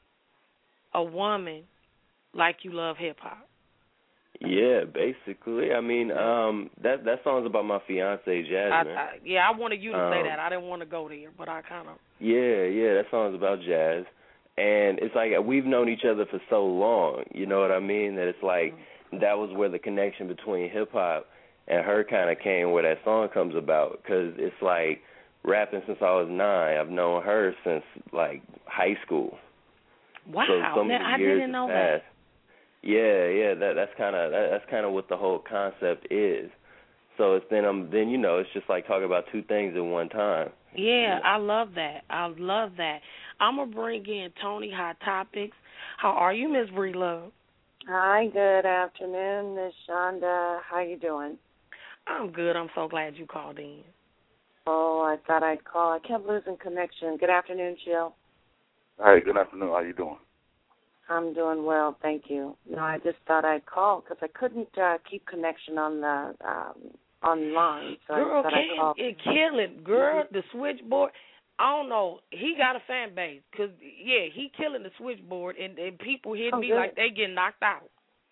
a woman like you love hip-hop. Yeah, basically. I mean, um, that that song's about my fiance, Jasmine. I, I, yeah, I wanted you to um, say that. I didn't want to go there, but I kind of. Yeah, yeah, that song's about Jazz. And it's like we've known each other for so long, you know what I mean, that it's like mm-hmm. that was where the connection between hip-hop and her kind of came, where that song comes about, because it's like, rapping since I was nine. I've known her since, like, high school. Wow, so, so man, I didn't know passed. that. Yeah, yeah, that, that's kind of that, that's kind of what the whole concept is. So it's then um then you know it's just like talking about two things at one time. Yeah, I love that. I love that. I'm gonna bring in Tony Hot Topics. How are you, Miss Bree Love? Hi, good afternoon, Miss Shonda. How you doing? I'm good. I'm so glad you called in. Oh, I thought I'd call. I kept losing connection. Good afternoon, Jill. Hi, good afternoon. How you doing? I'm doing well, thank you. No, I just thought I'd call because I couldn't uh, keep connection on the um, online, so girl, I thought I'd call. It kill it, girl. The switchboard. I don't know. He got a fan base because yeah, he killing the switchboard, and, and people hit oh, me good. like they get knocked out.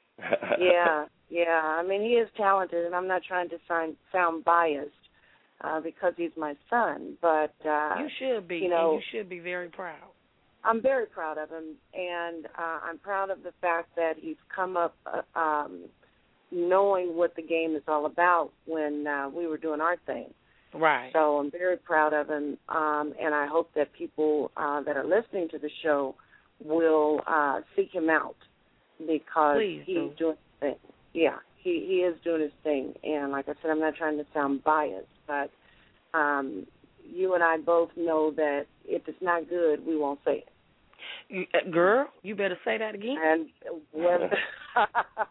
yeah, yeah. I mean, he is talented, and I'm not trying to sound, sound biased. Uh, because he's my son, but uh, you should be. You know, and you should be very proud. I'm very proud of him, and uh, I'm proud of the fact that he's come up uh, um, knowing what the game is all about when uh, we were doing our thing. Right. So I'm very proud of him, um, and I hope that people uh, that are listening to the show will uh, seek him out because Please he's do. doing his thing. Yeah, he, he is doing his thing, and like I said, I'm not trying to sound biased, but um, you and I both know that if it's not good, we won't say it. You, uh, girl, you better say that again. And whether uh,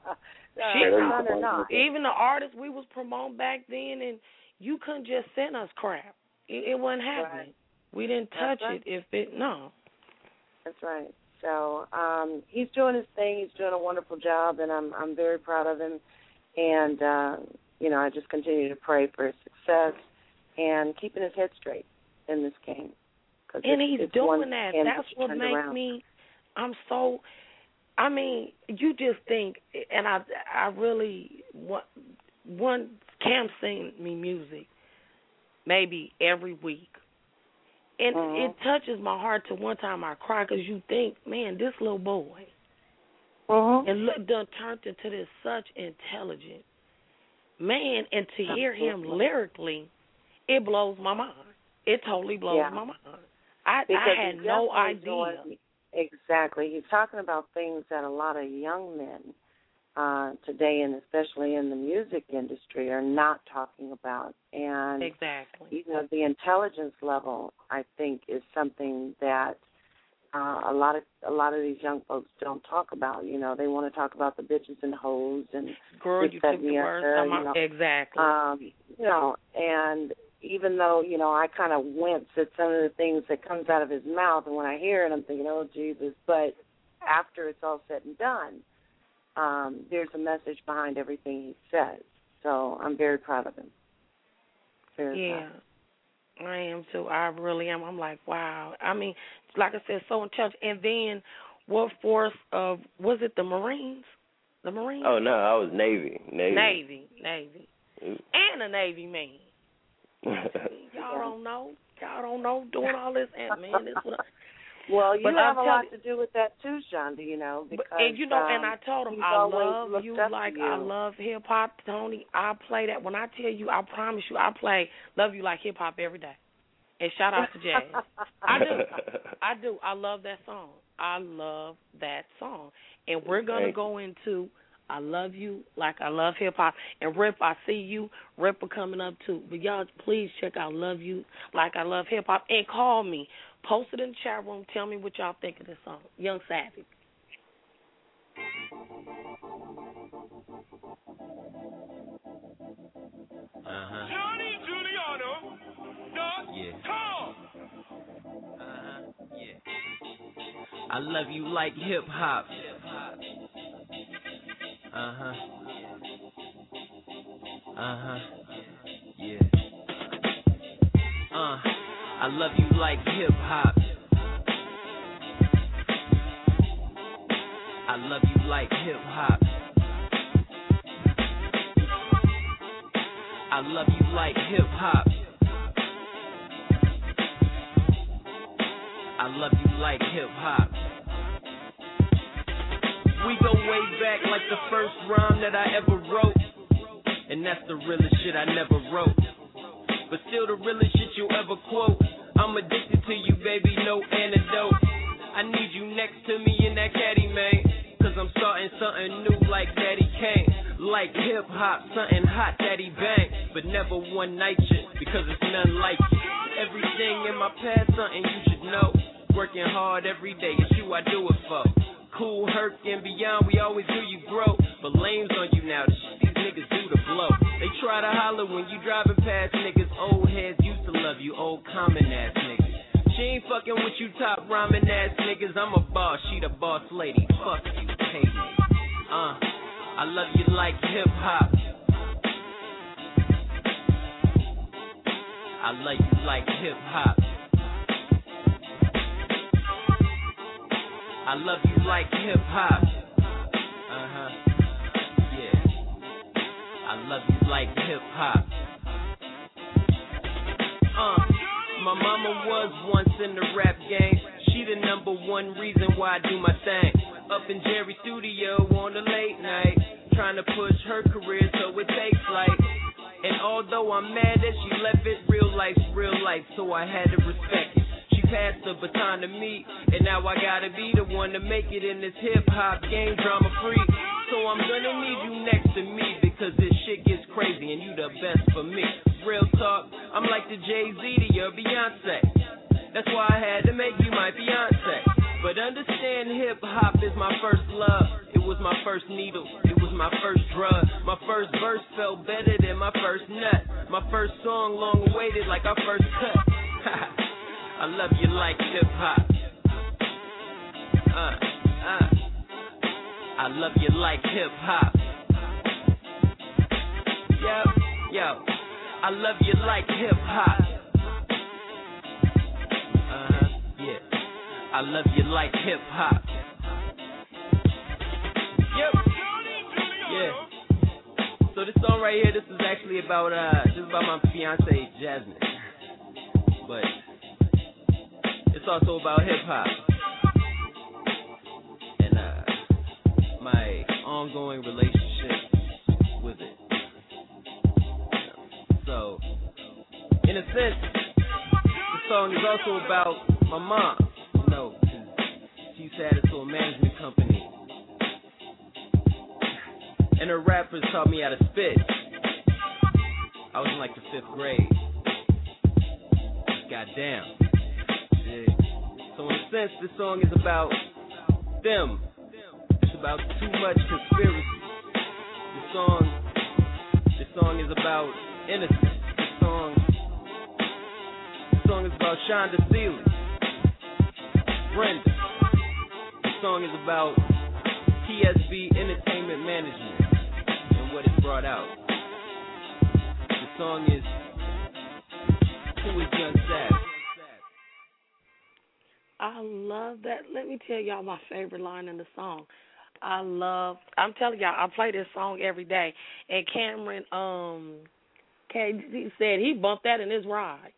or not. Even the artists we was promoting back then, and you couldn't just send us crap. It, it wasn't happening. Right. We didn't touch right. it if it, no. That's right. So um, he's doing his thing. He's doing a wonderful job, and I'm I'm very proud of him. And, uh, you know, I just continue to pray for his success and keeping his head straight in this game. And he's doing that. That's what makes me, I'm so, I mean, you just think, and I, I really, one, one Cam sing me music maybe every week. And mm-hmm. it touches my heart to one time I cry because you think, man, this little boy, mm-hmm. and look, done turned into this such intelligent man, and to hear him lyrically, it blows my mind. It totally blows yeah. my mind. I, I had no idea. Doing, exactly. He's talking about things that a lot of young men uh, today, and especially in the music industry, are not talking about. And exactly, you know, the intelligence level, I think, is something that uh, a lot of a lot of these young folks don't talk about. You know, they want to talk about the bitches and hoes and girl, this, you that, took the the words other, from my, you know. exactly. Um, you know, and even though, you know, I kind of wince at some of the things that comes out of his mouth, and when I hear it, I'm thinking, oh, Jesus. But after it's all said and done, um, there's a message behind everything he says. So I'm very proud of him. Very yeah, proud. I am too. I really am. I'm like, wow. I mean, like I said, so intelligent. And then what force of, was it the Marines? The Marines? Oh, no, I was Navy. Navy. Navy. Navy. Ooh. And a Navy man. Y'all don't know. Y'all don't know doing all this. And, man, this what I, well, you but have I'm a lot you, to do with that too, Shonda, you know. Because, but, and, you know, um, and I told him, I love you like you. I love hip-hop, Tony. I play that. When I tell you, I promise you, I play Love You Like Hip-Hop every day. And shout out to Jazz. I do. I do. I love that song. I love that song. And we're going to go into I Love You Like I Love Hip-Hop. And Rip, I see you. Rip are coming up too. But y'all, please check out Love You Like I Love Hip-Hop. And call me. Post it in the chat room. Tell me what y'all think of this song. Young Savvy. Uh-huh. Johnny Giuliano. Not yeah. Tom. Uh-huh. Yeah. I love you like hip-hop. Uh-huh. Uh-huh. Yeah. Uh, I love you like hip-hop. I love you like hip-hop. I love you like hip-hop. I love you like hip-hop. We go way back like the first rhyme that I ever wrote. And that's the realest shit I never wrote. But still the realest shit you ever quote. I'm addicted to you, baby, no antidote. I need you next to me in that caddy, man. Cause I'm starting something new like Daddy Kane. Like hip-hop, something hot, Daddy Bang. But never one night shit, because it's none like it. Everything in my past, something you should know. Working hard every day, it's you I do it for. Cool, Herc, and beyond, we always do you grow. But lames on you now, the shit these niggas do to blow. They try to holler when you driving past niggas. Old heads used to love you, old common ass niggas. She ain't fucking with you top rhyming ass niggas. I'm a boss, she the boss lady. Fuck you, hate me. Uh, I love you like hip hop. I love you like hip hop. I love you like hip hop. Uh huh. Yeah. I love you like hip hop. Uh, my mama was once in the rap game. She the number one reason why I do my thing. Up in Jerry's studio on the late night, trying to push her career so it takes flight. And although I'm mad that she left it, real life's real life, so I had to respect it. She passed the baton to me, and now I gotta be the one to make it in this hip-hop game, drama free. So I'm gonna need you next to me, because this shit gets crazy, and you the best for me. Real talk, I'm like the Jay-Z to your Beyonce. That's why I had to make you my fiance. But understand hip-hop is my first love. It was my first needle, it was my first drug. My first verse felt better than my first nut. My first song long awaited like our first cut. I love you like hip-hop. Uh, uh. I love you like hip-hop. Yo, yo. I love you like hip-hop. Uh-huh, yeah. I love you like hip-hop. Yeah. So this song right here, this is actually about uh, this is about my fiance Jasmine, but it's also about hip hop and uh, my ongoing relationship with it. So, in a sense, the song is also about my mom, you know, because she's had it to a management company. And her rappers taught me how to spit. I was in like the fifth grade. Goddamn. Yeah. So in a sense, this song is about them. It's about too much conspiracy. This song, this song is about innocence. This song, this song is about Shonda Sealy, Brenda. This song is about T S B Entertainment Management and what it brought out. The song is Who Is Young Savage? I love that. Let me tell y'all my favorite line in the song. I love, I'm telling y'all, I play this song every day. And Cameron, um, he said he bumped that in his ride.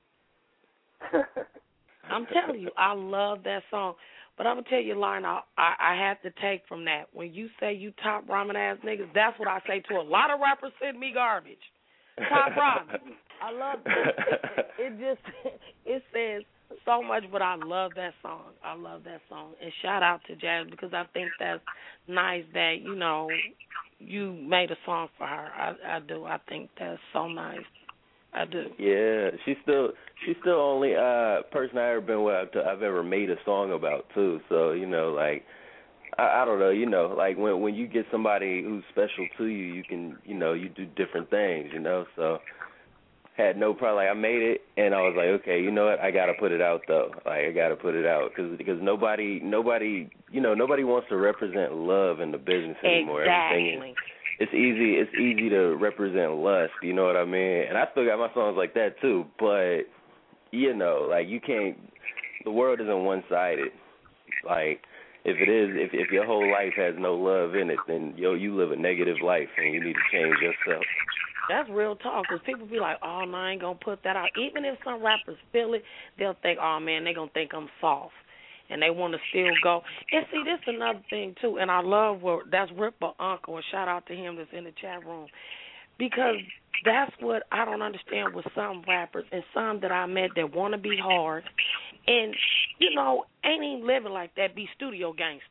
I'm telling you, I love that song. But I'm going to tell you a line I, I, I have to take from that. When you say you top rhyming ass niggas, that's what I say to a lot of rappers. Send me garbage. Top rhyming. I love it. It just, it says so much, but I love that song. I love that song. And shout out to Jazz because I think that's nice that, you know, you made a song for her. I, I do. I think that's so nice. I do. Yeah, she's still she's still only uh person I ever been with I've, I've ever made a song about too. So you know, like I, I don't know, you know, like when when you get somebody who's special to you, you can you know you do different things, you know. So had no problem. Like I made it, and I was like, okay, you know what? I gotta put it out though. Like I gotta put it out because because nobody nobody you know nobody wants to represent love in the business anymore. Exactly. Everything is, It's easy. It's easy to represent lust. You know what I mean? And I still got my songs like that too. But you know, like you can't. The world isn't one-sided. Like if it is, if if your whole life has no love in it, then yo, you live a negative life, and you need to change yourself. That's real talk, because people be like, oh, no, I ain't going to put that out. Even if some rappers feel it, they'll think, oh, man, they going to think I'm soft. And they want to still go. And see, this is another thing, too, and I love what, that's Ripper Uncle, and shout out to him that's in the chat room, because that's what I don't understand with some rappers and some that I met that want to be hard and, you know, ain't even living like that, be studio gangsters.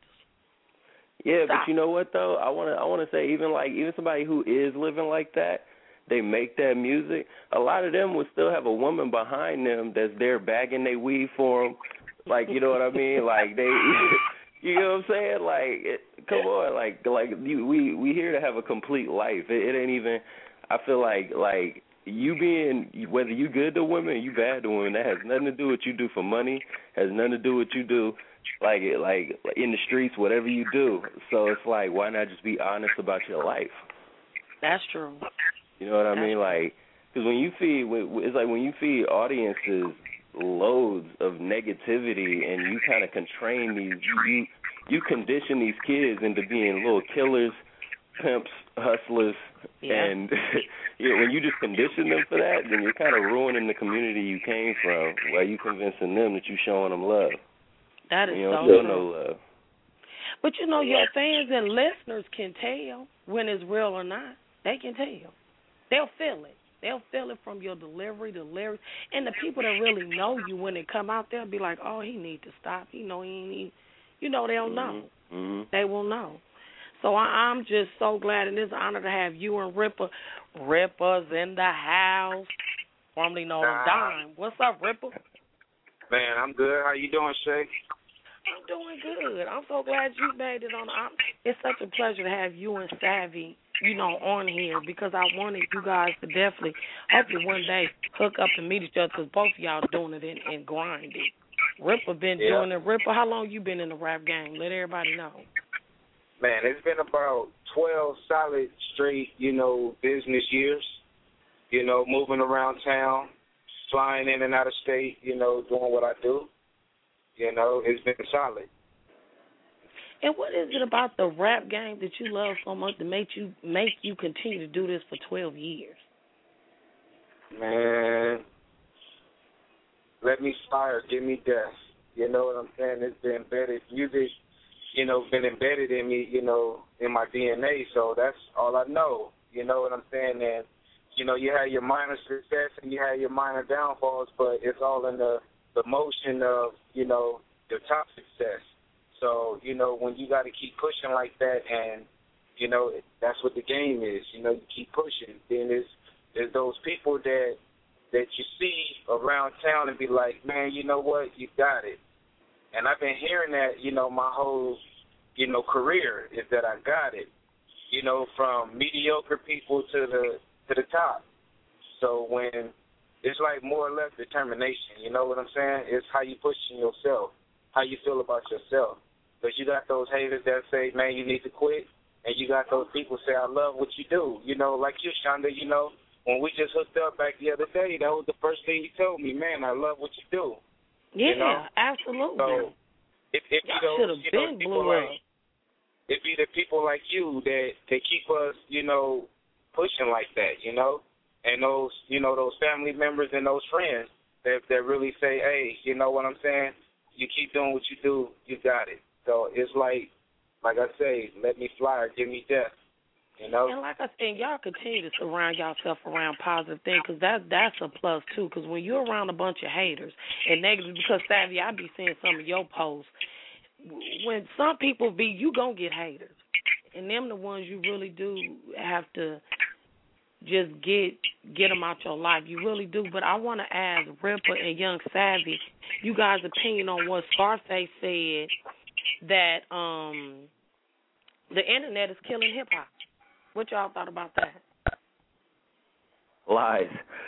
Yeah, Stop. But you know what, though? I want to I want to say even, like, even somebody who is living like that, they make that music, a lot of them would still have a woman behind them that's there bagging their weed for them. Like, you know what I mean? Like, they, you know what I'm saying? Like, it, come on, like, like you, we we here to have a complete life. It, it ain't even, I feel like, like, you being, whether you good to women or you bad to women, that has nothing to do with what you do for money, has nothing to do with what you do, like, like, in the streets, whatever you do. So it's like, why not just be honest about your life? That's true. You know what I That's mean? Like, because when you feed, it's like when you feed audiences loads of negativity and you kind of constrain these, you you condition these kids into being little killers, pimps, hustlers, yeah. and you know, when you just condition them for that, then you're kind of ruining the community you came from while you convincing them that you're showing them love. That is you so true. No love. But you know, your fans and listeners can tell when it's real or not. They can tell. They'll feel it. They'll feel it from your delivery, the lyrics, and the people that really know you when they come out, they'll be like, "Oh, he need to stop. He know he ain't need." You know, they'll know. Mm-hmm. They will know. So I, I'm just so glad, and it's an honor to have you and Ripper, Ripper's in the house, formerly known as Dime. What's up, Ripper? Man, I'm good. How you doing, Shay? I'm doing good. I'm so glad you made it on. I'm, it's such a pleasure to have you and Savvy, you know, on here, because I wanted you guys to definitely, hopefully one day, hook up and meet each other, because both of y'all doing it and, and grinding. Ripper been yeah. doing it. Ripper, how long you been in the rap game? Let everybody know. Man, it's been about twelve solid straight, you know, business years, you know, moving around town, flying in and out of state, you know, doing what I do. You know, it's been solid. And what is it about the rap game that you love so much to make you make you continue to do this for twelve years? Man, let me fire, give me death. You know what I'm saying? It's been embedded. Music, you know, been embedded in me, you know, in my D N A. So that's all I know. You know what I'm saying? And, you know, you have your minor success and you have your minor downfalls, but it's all in the, the motion of, you know, your top success. So, you know, when you got to keep pushing like that and, you know, that's what the game is. You know, you keep pushing. Then there's, there's those people that that you see around town and be like, man, you know what, you got it. And I've been hearing that, you know, my whole, you know, career is that I got it. You know, from mediocre people to the to the top. So when it's like more or less determination, you know what I'm saying? It's how you pushing yourself, how you feel about yourself. Because you got those haters that say, man, you need to quit. And you got those people say, I love what you do. You know, like you, Shonda, you know, when we just hooked up back the other day, that was the first thing you told me, man, I love what you do. Yeah, you know? absolutely. So if, if Y'all you know, should have you know, been people blew like, up. it be the people like you that, that keep us, you know, pushing like that, you know? And those, you know, those family members and those friends that, that really say, hey, you know what I'm saying? You keep doing what you do, you got it. So it's like, like I say, let me fly or give me death, you know? And like I said, y'all continue to surround yourself around positive things because that, that's a plus, too, because when you're around a bunch of haters and negative, because, Savvy, I be seeing some of your posts, when some people be, you going to get haters. And them the ones you really do have to just get get them out your life. You really do. But I want to ask Ripper and Young Savvy, you guys' opinion on what Scarface said, that um the internet is killing hip-hop. What y'all thought about that? Lies.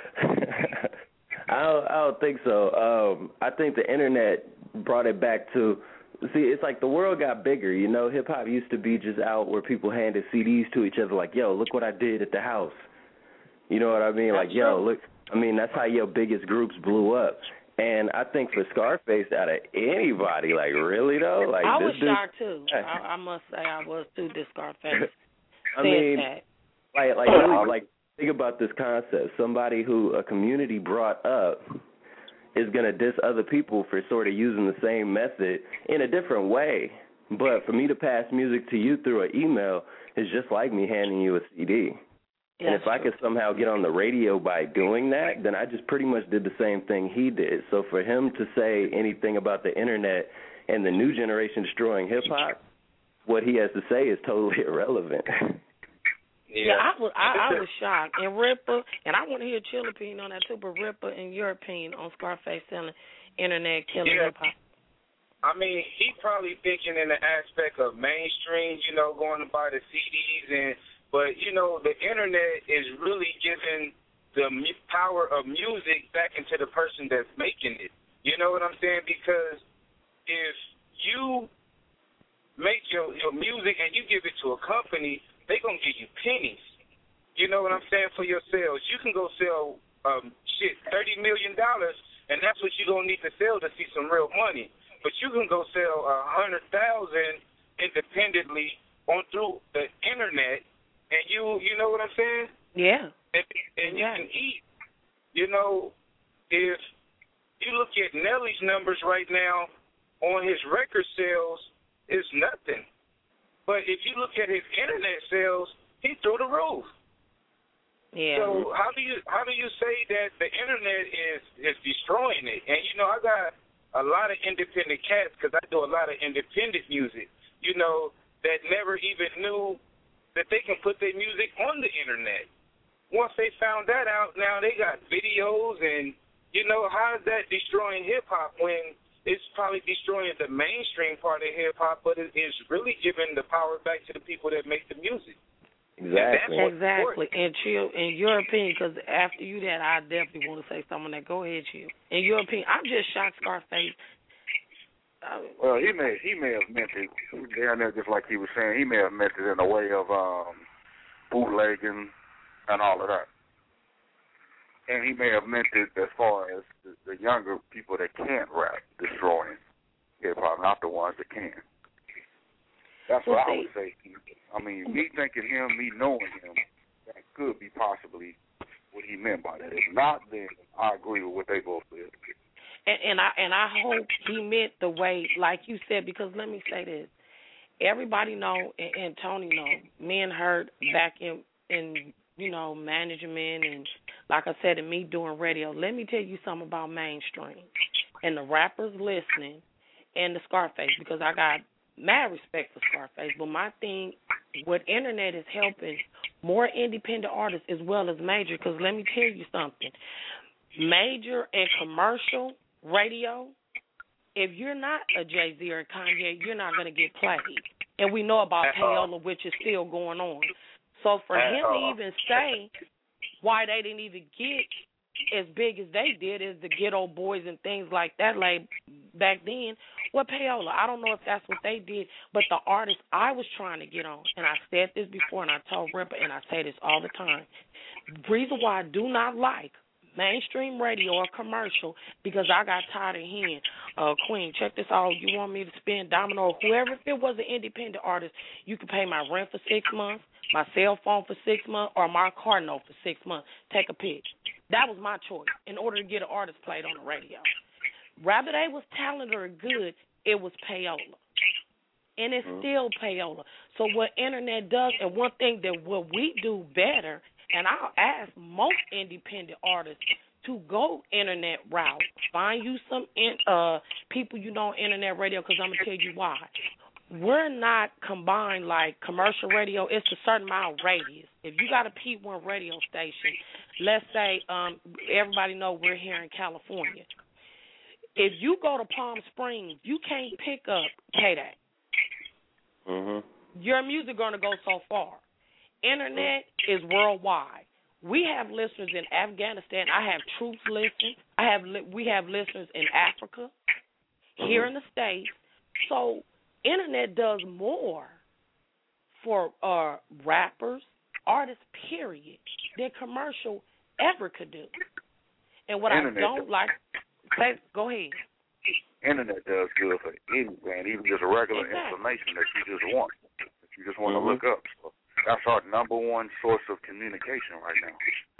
I don't, I don't think so. Um, I think the internet brought it back to, see, it's like the world got bigger, you know. Hip-hop used to be just out where people handed C Ds to each other like, yo, look what I did at the house. You know what I mean? That's like, yo, true. look, I mean, that's how your biggest groups blew up. And I think for Scarface, out of anybody, like, really, though? Like, I this was dude, shocked, too. I, I must say I was, too, this Scarface I said mean, that. like, like, really, like, think about this concept. Somebody who a community brought up is going to diss other people for sort of using the same method in a different way. But for me to pass music to you through an email is just like me handing you a C D. Yes, and if I could somehow get on the radio by doing that, then I just pretty much did the same thing he did. So for him to say anything about the internet and the new generation destroying hip-hop, what he has to say is totally irrelevant. Yeah, yeah I was I, I was shocked. And Ripper, and I want to hear Chill opinion on that too, but Ripper, in your opinion on Scarface selling internet killing yeah. hip-hop. I mean, he probably thinking in the aspect of mainstream, you know, going to buy the C Ds and But, you know, the internet is really giving the mu- power of music back into the person that's making it. You know what I'm saying? Because if you make your, your music and you give it to a company, they're going to give you pennies. You know what I'm saying? For your sales. You can go sell, um, shit, thirty million dollars, and that's what you're going to need to sell to see some real money. But you can go sell one hundred thousand dollars independently on through the internet. And you, you know what I'm saying? Yeah. And, and you can eat. You know, if you look at Nelly's numbers right now on his record sales, it's nothing. But if you look at his internet sales, he's through the roof. Yeah. So how do you how do you say that the internet is is destroying it? And you know, I got a lot of independent cats because I do a lot of independent music. You know, that never even knew that they can put their music on the internet. Once they found that out, now they got videos and, you know, how is that destroying hip-hop when it's probably destroying the mainstream part of hip-hop, but it is really giving the power back to the people that make the music. Exactly. Exactly. And Chill, in your opinion, because after you that, I definitely want to say something that. Go ahead, Chill. In your opinion, I'm just shocked Scarface. Well, he may he may have meant it down there, just like he was saying. He may have meant it in a way of um, bootlegging and all of that, and he may have meant it as far as the, the younger people that can't rap destroying hip hop, not the ones that can. That's well, what see, I would say. I mean, me thinking him, me knowing him, that could be possibly what he meant by that. If not, then I agree with what they both said. And, and I and I hope he meant the way, like you said, because let me say this. Everybody know, and, and Tony know, men heard back in, in, you know, management and, like I said, and me doing radio. Let me tell you something about mainstream and the rappers listening and the Scarface, because I got mad respect for Scarface. But my thing with internet is helping more independent artists as well as major, because let me tell you something. Major and commercial radio, if you're not a Jay-Z or a Kanye, you're not going to get played. And we know about payola, which is still going on. So for him to even say why they didn't even get as big as they did as the Ghetto Boys and things like that, like back then, well, payola, I don't know if that's what they did, but the artist I was trying to get on, and I said this before, and I told Ripper, and I say this all the time, the reason why I do not like mainstream radio or commercial, because I got tired of hearing, uh, Queen, check this out, you want me to spin Domino, or whoever, if it was an independent artist, you could pay my rent for six months, my cell phone for six months, or my car note for six months. Take a pick. That was my choice in order to get an artist played on the radio. Rather they was talented or good, it was payola. And it's still payola. So what internet does, and one thing that what we do better, and I'll ask most independent artists to go internet route. Find you some in, uh, people you know on internet radio, because I'm going to tell you why. We're not combined like commercial radio. It's a certain mile radius. If you got a P one radio station, let's say um, everybody know we're here in California. If you go to Palm Springs, you can't pick up K-Day. Mm-hmm. Your music going to go so far. Internet is worldwide. We have listeners in Afghanistan. I have troops listening. I have li- we have listeners in Africa, here in the States. So internet does more for uh, rappers, artists, period, than commercial ever could do. And what internet I don't like, say, go ahead. Internet does good for anything, even just regular exactly. information that you just want, that you just want mm-hmm. to look up. So that's our number one source of communication right now.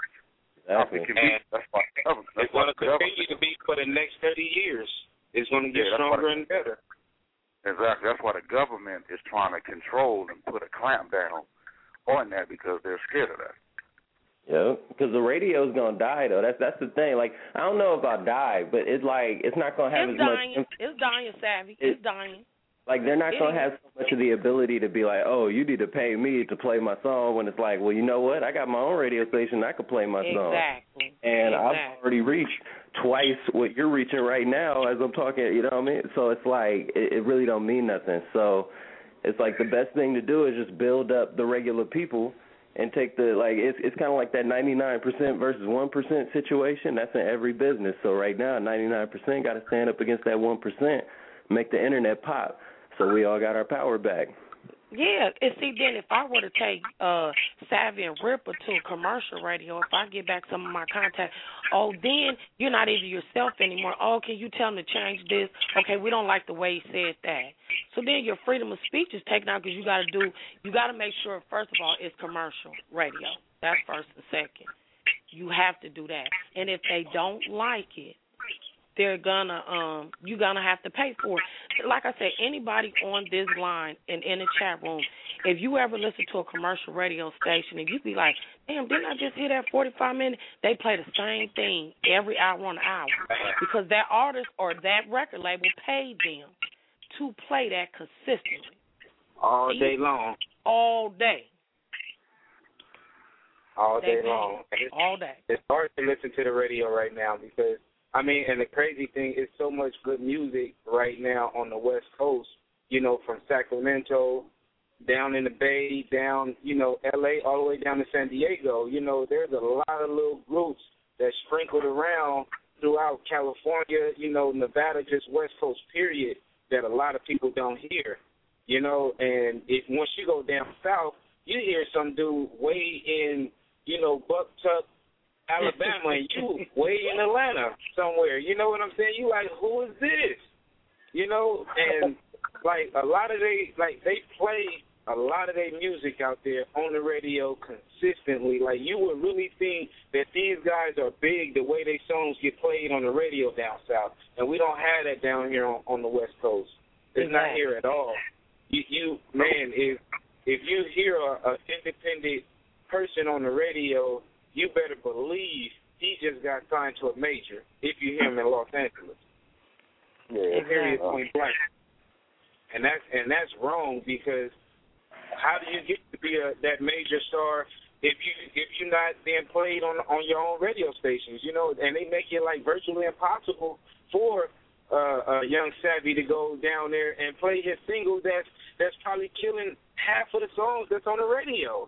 Exactly. And that's why that's it's going to continue to be for the next thirty years. It's going to get yeah, stronger and better. Exactly. That's why the government is trying to control and put a clamp down on that, because they're scared of that. Yeah, because the radio's gonna die though. That's that's the thing. Like, I don't know about die, but it's like it's not gonna have it's as dying. much. It's dying, Savvy. It, it's dying. Like, they're not it gonna is. have so much of the ability to be like, oh, you need to pay me to play my song, when it's like, well, you know what? I got my own radio station. I can play my exactly. song. Exactly. And exactly. I've already reached twice what you're reaching right now as I'm talking. You know what I mean? So it's like it, it really don't mean nothing. So it's like the best thing to do is just build up the regular people. And take the, like, it's it's kind of like that ninety-nine percent versus one percent situation. That's in every business. So right now, ninety-nine percent got to stand up against that one percent, make the internet pop. So we all got our power back. Yeah, and see, then if I were to take uh, Savvy and Ripper to a commercial radio, if I get back some of my contacts, oh, then you're not even yourself anymore. Oh, can you tell them to change this? Okay, we don't like the way he said that. So then your freedom of speech is taken out, because you got to do, you got to make sure, first of all, it's commercial radio. That's first and second. You have to do that. And if they don't like it, they're gonna um you're gonna have to pay for it. Like I said, anybody on this line and in the chat room, if you ever listen to a commercial radio station and you be like, damn, didn't I just hear that forty-five minutes? They play the same thing every hour on the hour, because that artist or that record label paid them to play that consistently. All day long. All day. All they day long. It's, all day. It's hard to listen to the radio right now, because I mean, and the crazy thing is so much good music right now on the West Coast, you know, from Sacramento down in the Bay, down, you know, L A, all the way down to San Diego. You know, there's a lot of little groups that sprinkled around throughout California, you know, Nevada, just West Coast, period, that a lot of people don't hear, you know. And if once you go down south, you hear some dude way in, you know, Bucktuck, Alabama, and you way in Atlanta somewhere. You know what I'm saying? You like, who is this? You know, and like a lot of they like they play a lot of their music out there on the radio consistently. Like you would really think that these guys are big the way their songs get played on the radio down south, and we don't have that down here on, on the West Coast. It's exactly. not here at all. You, you man, if if you hear a, a independent person on the radio, you better believe he just got signed to a major. If you hear him in Los Angeles, yeah, period, point blank. And that's and that's wrong, because how do you get to be a, that major star if you if you're not being played on on your own radio stations? You know, and they make it like virtually impossible for uh, a Young Savvy to go down there and play his single that's that's probably killing half of the songs that's on the radio.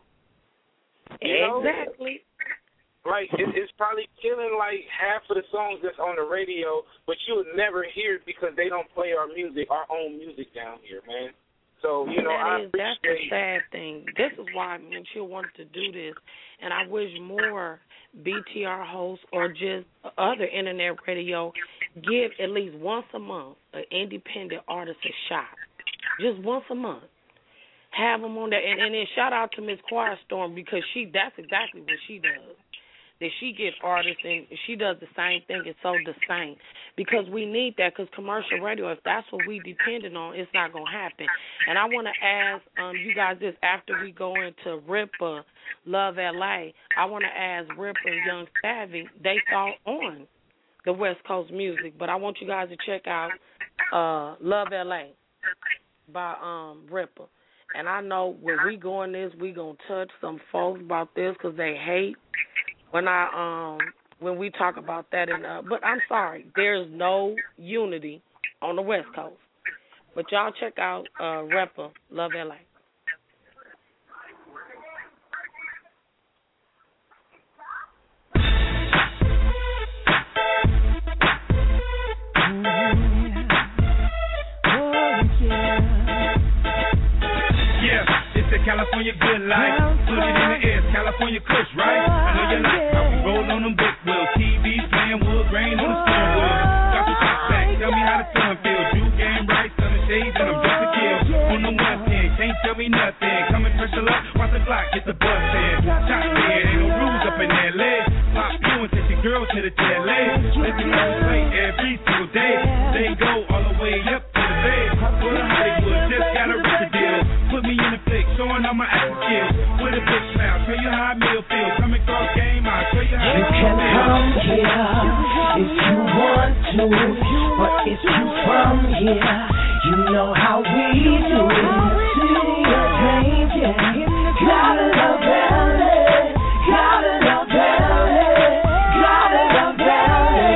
You know? Exactly. Like, it, it's probably killing, like, half of the songs that's on the radio, but you would never hear it because they don't play our music, our own music down here, man. So, you know, that I is, that's the appreciate... sad thing. This is why Mitchell wanted to do this, and I wish more B T R hosts or just other internet radio give at least once a month an independent artist a shot. Just once a month. Have them on there. And, and then shout out to Miss Quiet Storm, because she that's exactly what she does. That she gets artists, and she does the same thing. It's so the same, because we need that, because commercial radio, if that's what we dependent on, it's not going to happen. And I want to ask um, you guys this, after we go into Ripper, Love L A, I want to ask Ripper and Young Savvy they thought on the West Coast music. But I want you guys to check out uh, Love L A by um, Ripper. And I know when we go in this, we going to touch some folks about this, because they hate when I um when we talk about that. And uh, but I'm sorry, there's no unity on the West Coast. But y'all check out uh, Rapper Love L A. California good life, put it in the air, California kush, right? I know you like how we roll on them big wheels, T V playing wood grain on the steering wheel. Got your top back, tell me how the sun feels. You game right, sun and shades, and I'm just a kill. On the one hand, can't tell me nothing. Coming pressure up, watch the clock, get the bus in. Shot dead, ain't no rules up in that leg. Pop you and take your girl to the tail leg. Listen to the play every single day. They go all the way up to the bed. Go to Hollywood, just got a record deal. Put me in the flick, showing all my acting skills. With a big smile, show you how I meal feel. Coming across game, I'll show you how you can come here if you want to, but if you from here, you know how we do it. City of dreams, yeah. Gotta love L A, gotta love L A, gotta love L A.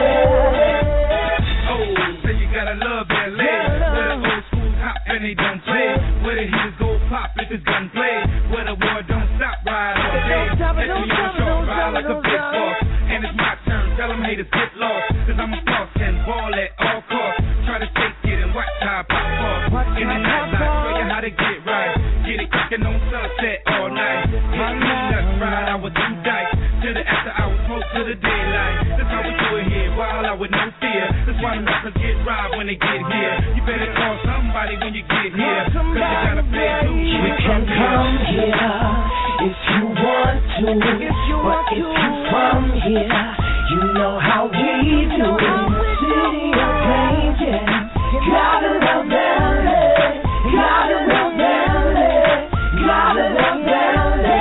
Oh, say you gotta love L A. Where the old school hop and they don't play. Where the hitters go pop if it's gunplay. Where the war don't stop, ride all day. Let me on the short ride like a big boss. And it's my turn, tell them haters get lost. Cause I'm a boss and ball at all costs. Try to take it and watch how I pop off. In the night life, show you how to get right. Get it crackin' on sunset all night. Hit me nuts, ride out with two dice. To the after hours, smoke to the daylight. That's how we do it here, wild out with no fear. That's why the rappers get robbed when they get here. You better call somebody when you get here. Cause you gotta pay dues. You can come here if you want to, but if you from here, you know how we do it. City of dreams, yeah. Gotta love L A, gotta love L A, gotta love L A.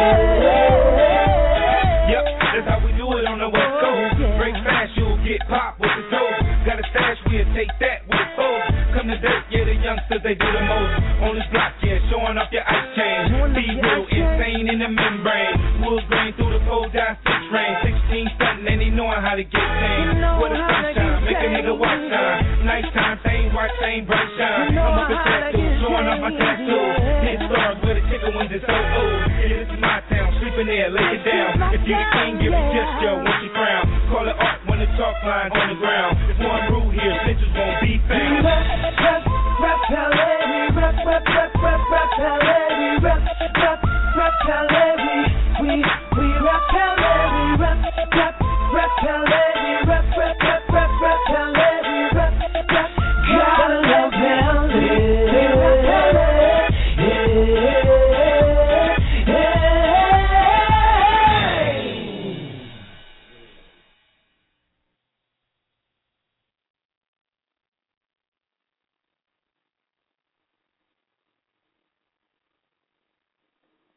Yep, that's how we do it on the West Coast. Break fast, you'll get popped with the toast. Got a stash, we'll take that with the folks. Come to dirt, yeah, the youngsters, they do the most. On this block, yeah, showing off your ice chain. Be real insane in the membrane. Wood grain through the cold down six rain. sixteen stunting, and they knowing how to get tame. Where the sunshine, make a nigga watch time. Nighttime, same watch, same bright shine. I'm up in tattoo, showing off my tattoo. Hit stars where the chicken wings is so old. Yeah, this is my town, sleeping there, lay it down. If you the king, give me gesture once you crown. Call it art when the chalk line's on the ground. There's one rule here, snitches won't be found. Rap, rap, L A, we rap, rap, rap, rap, rap, L A, we rap, rap, rap, L A, we, we, we rap, L A, we rap, rap, rap, L A, we rap, rap, rap, rap, rap, L A, we rap, rap, gotta love L A.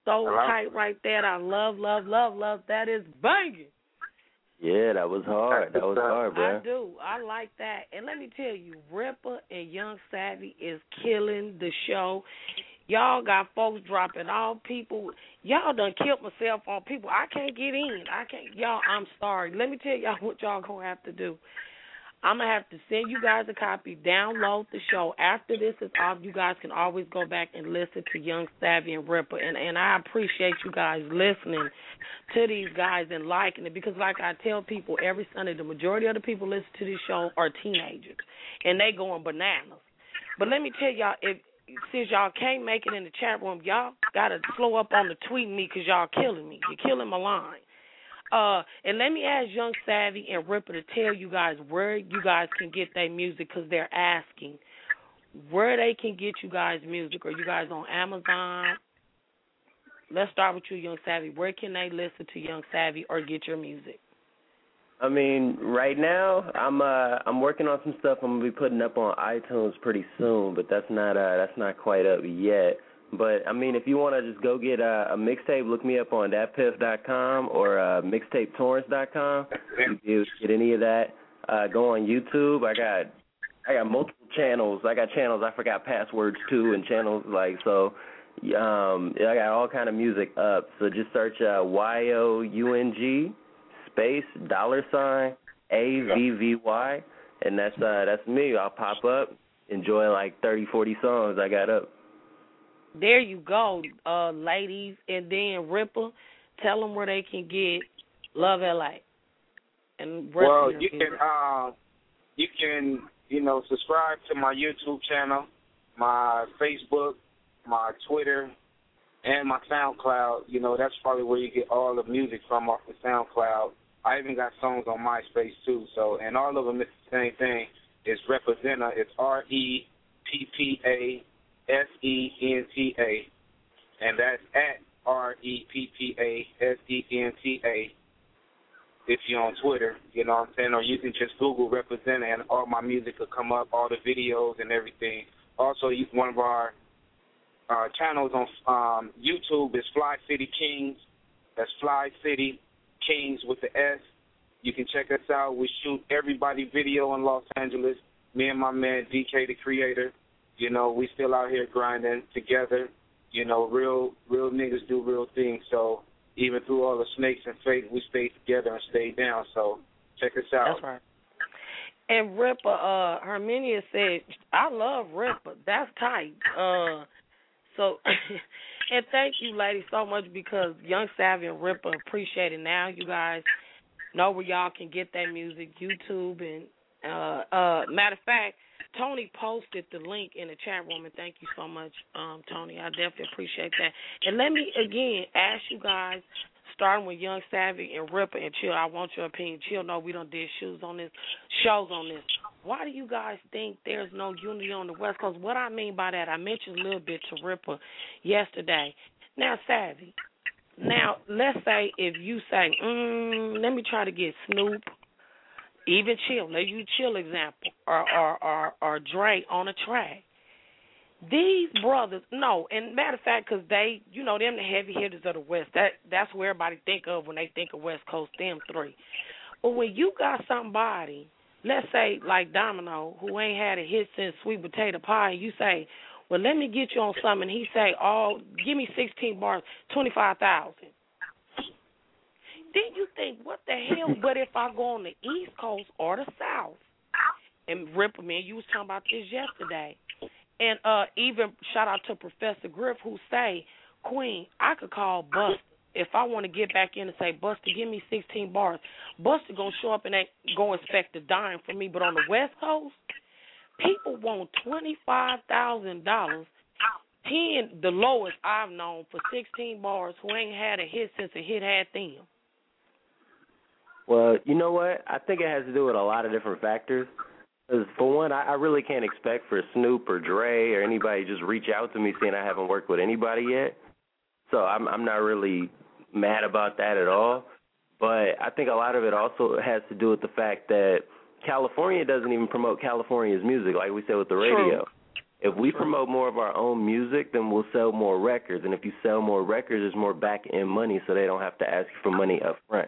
so Hello? tight right there. I love, love, love, love. That is banging. Yeah, that was hard. That was hard, bro. I do. I like that. And let me tell you, Ripper and Young Savvy is killing the show. Y'all got folks dropping all people. Y'all done killed myself on people. I can't get in. I can't. Y'all, I'm sorry. Let me tell y'all what y'all going to have to do. I'm going to have to send you guys a copy, download the show. After this is off, you guys can always go back and listen to Young Savvy and Ripper. And, and I appreciate you guys listening to these guys and liking it because, like I tell people every Sunday, the majority of the people listen to this show are teenagers, and they going bananas. But let me tell y'all, if since y'all can't make it in the chat room, y'all got to slow up on the tweeting me because y'all killing me. You're killing my line. Uh, and let me ask Young Savvy and Ripper to tell you guys where you guys can get their music because they're asking where they can get you guys music. Are you guys on Amazon? Let's start with you, Young Savvy. Where can they listen to Young Savvy or get your music? I mean, right now I'm uh I'm working on some stuff I'm gonna be putting up on iTunes pretty soon, but that's not uh that's not quite up yet. But I mean, if you want to just go get a, a mixtape, look me up on dat piff dot com or uh, mixtape torrents dot com. You can able to get any of that. Uh, go on YouTube. I got I got multiple channels. I got channels I forgot passwords to, and channels like so. Um, I got all kind of music up. So just search uh, Y O U N G space dollar sign A V V Y, and that's uh, that's me. I'll pop up, enjoy like thirty, forty songs I got up. There you go, uh, ladies. And then Ripper, tell them where they can get Love L A. And well, you can uh, you can you know subscribe to my YouTube channel, my Facebook, my Twitter, and my SoundCloud. You know that's probably where you get all the music from off the SoundCloud. I even got songs on MySpace too. So and all of them is the same thing. It's Representa. It's R E P P A S E N T A, and that's at R E P P A S E N T A if you're on Twitter, you know what I'm saying, or you can just Google Representa and all my music will come up, all the videos and everything. Also, one of our uh, channels on um, YouTube is Fly City Kings. That's Fly City Kings with the S. You can check us out. We shoot everybody video in Los Angeles, me and my man D K the Creator. You know, we still out here grinding together. You know, real real niggas do real things. So even through all the snakes and fate, we stay together and stay down. So check us out. That's right. And Ripper, uh, Herminia said, I love Ripper. That's tight. Uh, so, and thank you, ladies, so much because Young Savvy and Ripper appreciate it. Now you guys know where y'all can get that music, YouTube. And uh, uh, matter of fact, Tony posted the link in the chat room, and thank you so much, um, Tony. I definitely appreciate that. And let me, again, ask you guys, starting with Young Savvy and Ripper and Chill, I want your opinion. Chill, know we done did shows on this, shows on this. Why do you guys think there's no unity on the West Coast? What I mean by that, I mentioned a little bit to Ripper yesterday. Now, Savvy, now, let's say if you say, mm, let me try to get Snoop, even Chill, let's use Chill example, or, or, or, or Dre on a track. These brothers, no, and matter of fact, because they, you know, them the heavy hitters of the West. That That's where everybody think of when they think of West Coast, them three. But when you got somebody, let's say like Domino, who ain't had a hit since Sweet Potato Pie, and you say, well, let me get you on something, and he say, oh, give me sixteen bars, twenty-five thousand. Then you think, what the hell? But if I go on the East Coast or the South, and Ripper, man, you was talking about this yesterday, and uh, even shout out to Professor Griff who say, Queen, I could call Buster if I want to get back in and say, Buster, give me sixteen bars. Buster gonna show up and ain't go inspect a dime for me. But on the West Coast, people want twenty-five thousand dollars. Ten, the lowest I've known for sixteen bars, who ain't had a hit since a hit had them. Well, you know what? I think it has to do with a lot of different factors. Because for one, I, I really can't expect for Snoop or Dre or anybody to just reach out to me saying I haven't worked with anybody yet. So I'm I'm not really mad about that at all. But I think a lot of it also has to do with the fact that California doesn't even promote California's music, like we said with the radio. if we promote more of our own music, then we'll sell more records. And if you sell more records, there's more back-end money, so they don't have to ask you for money up front.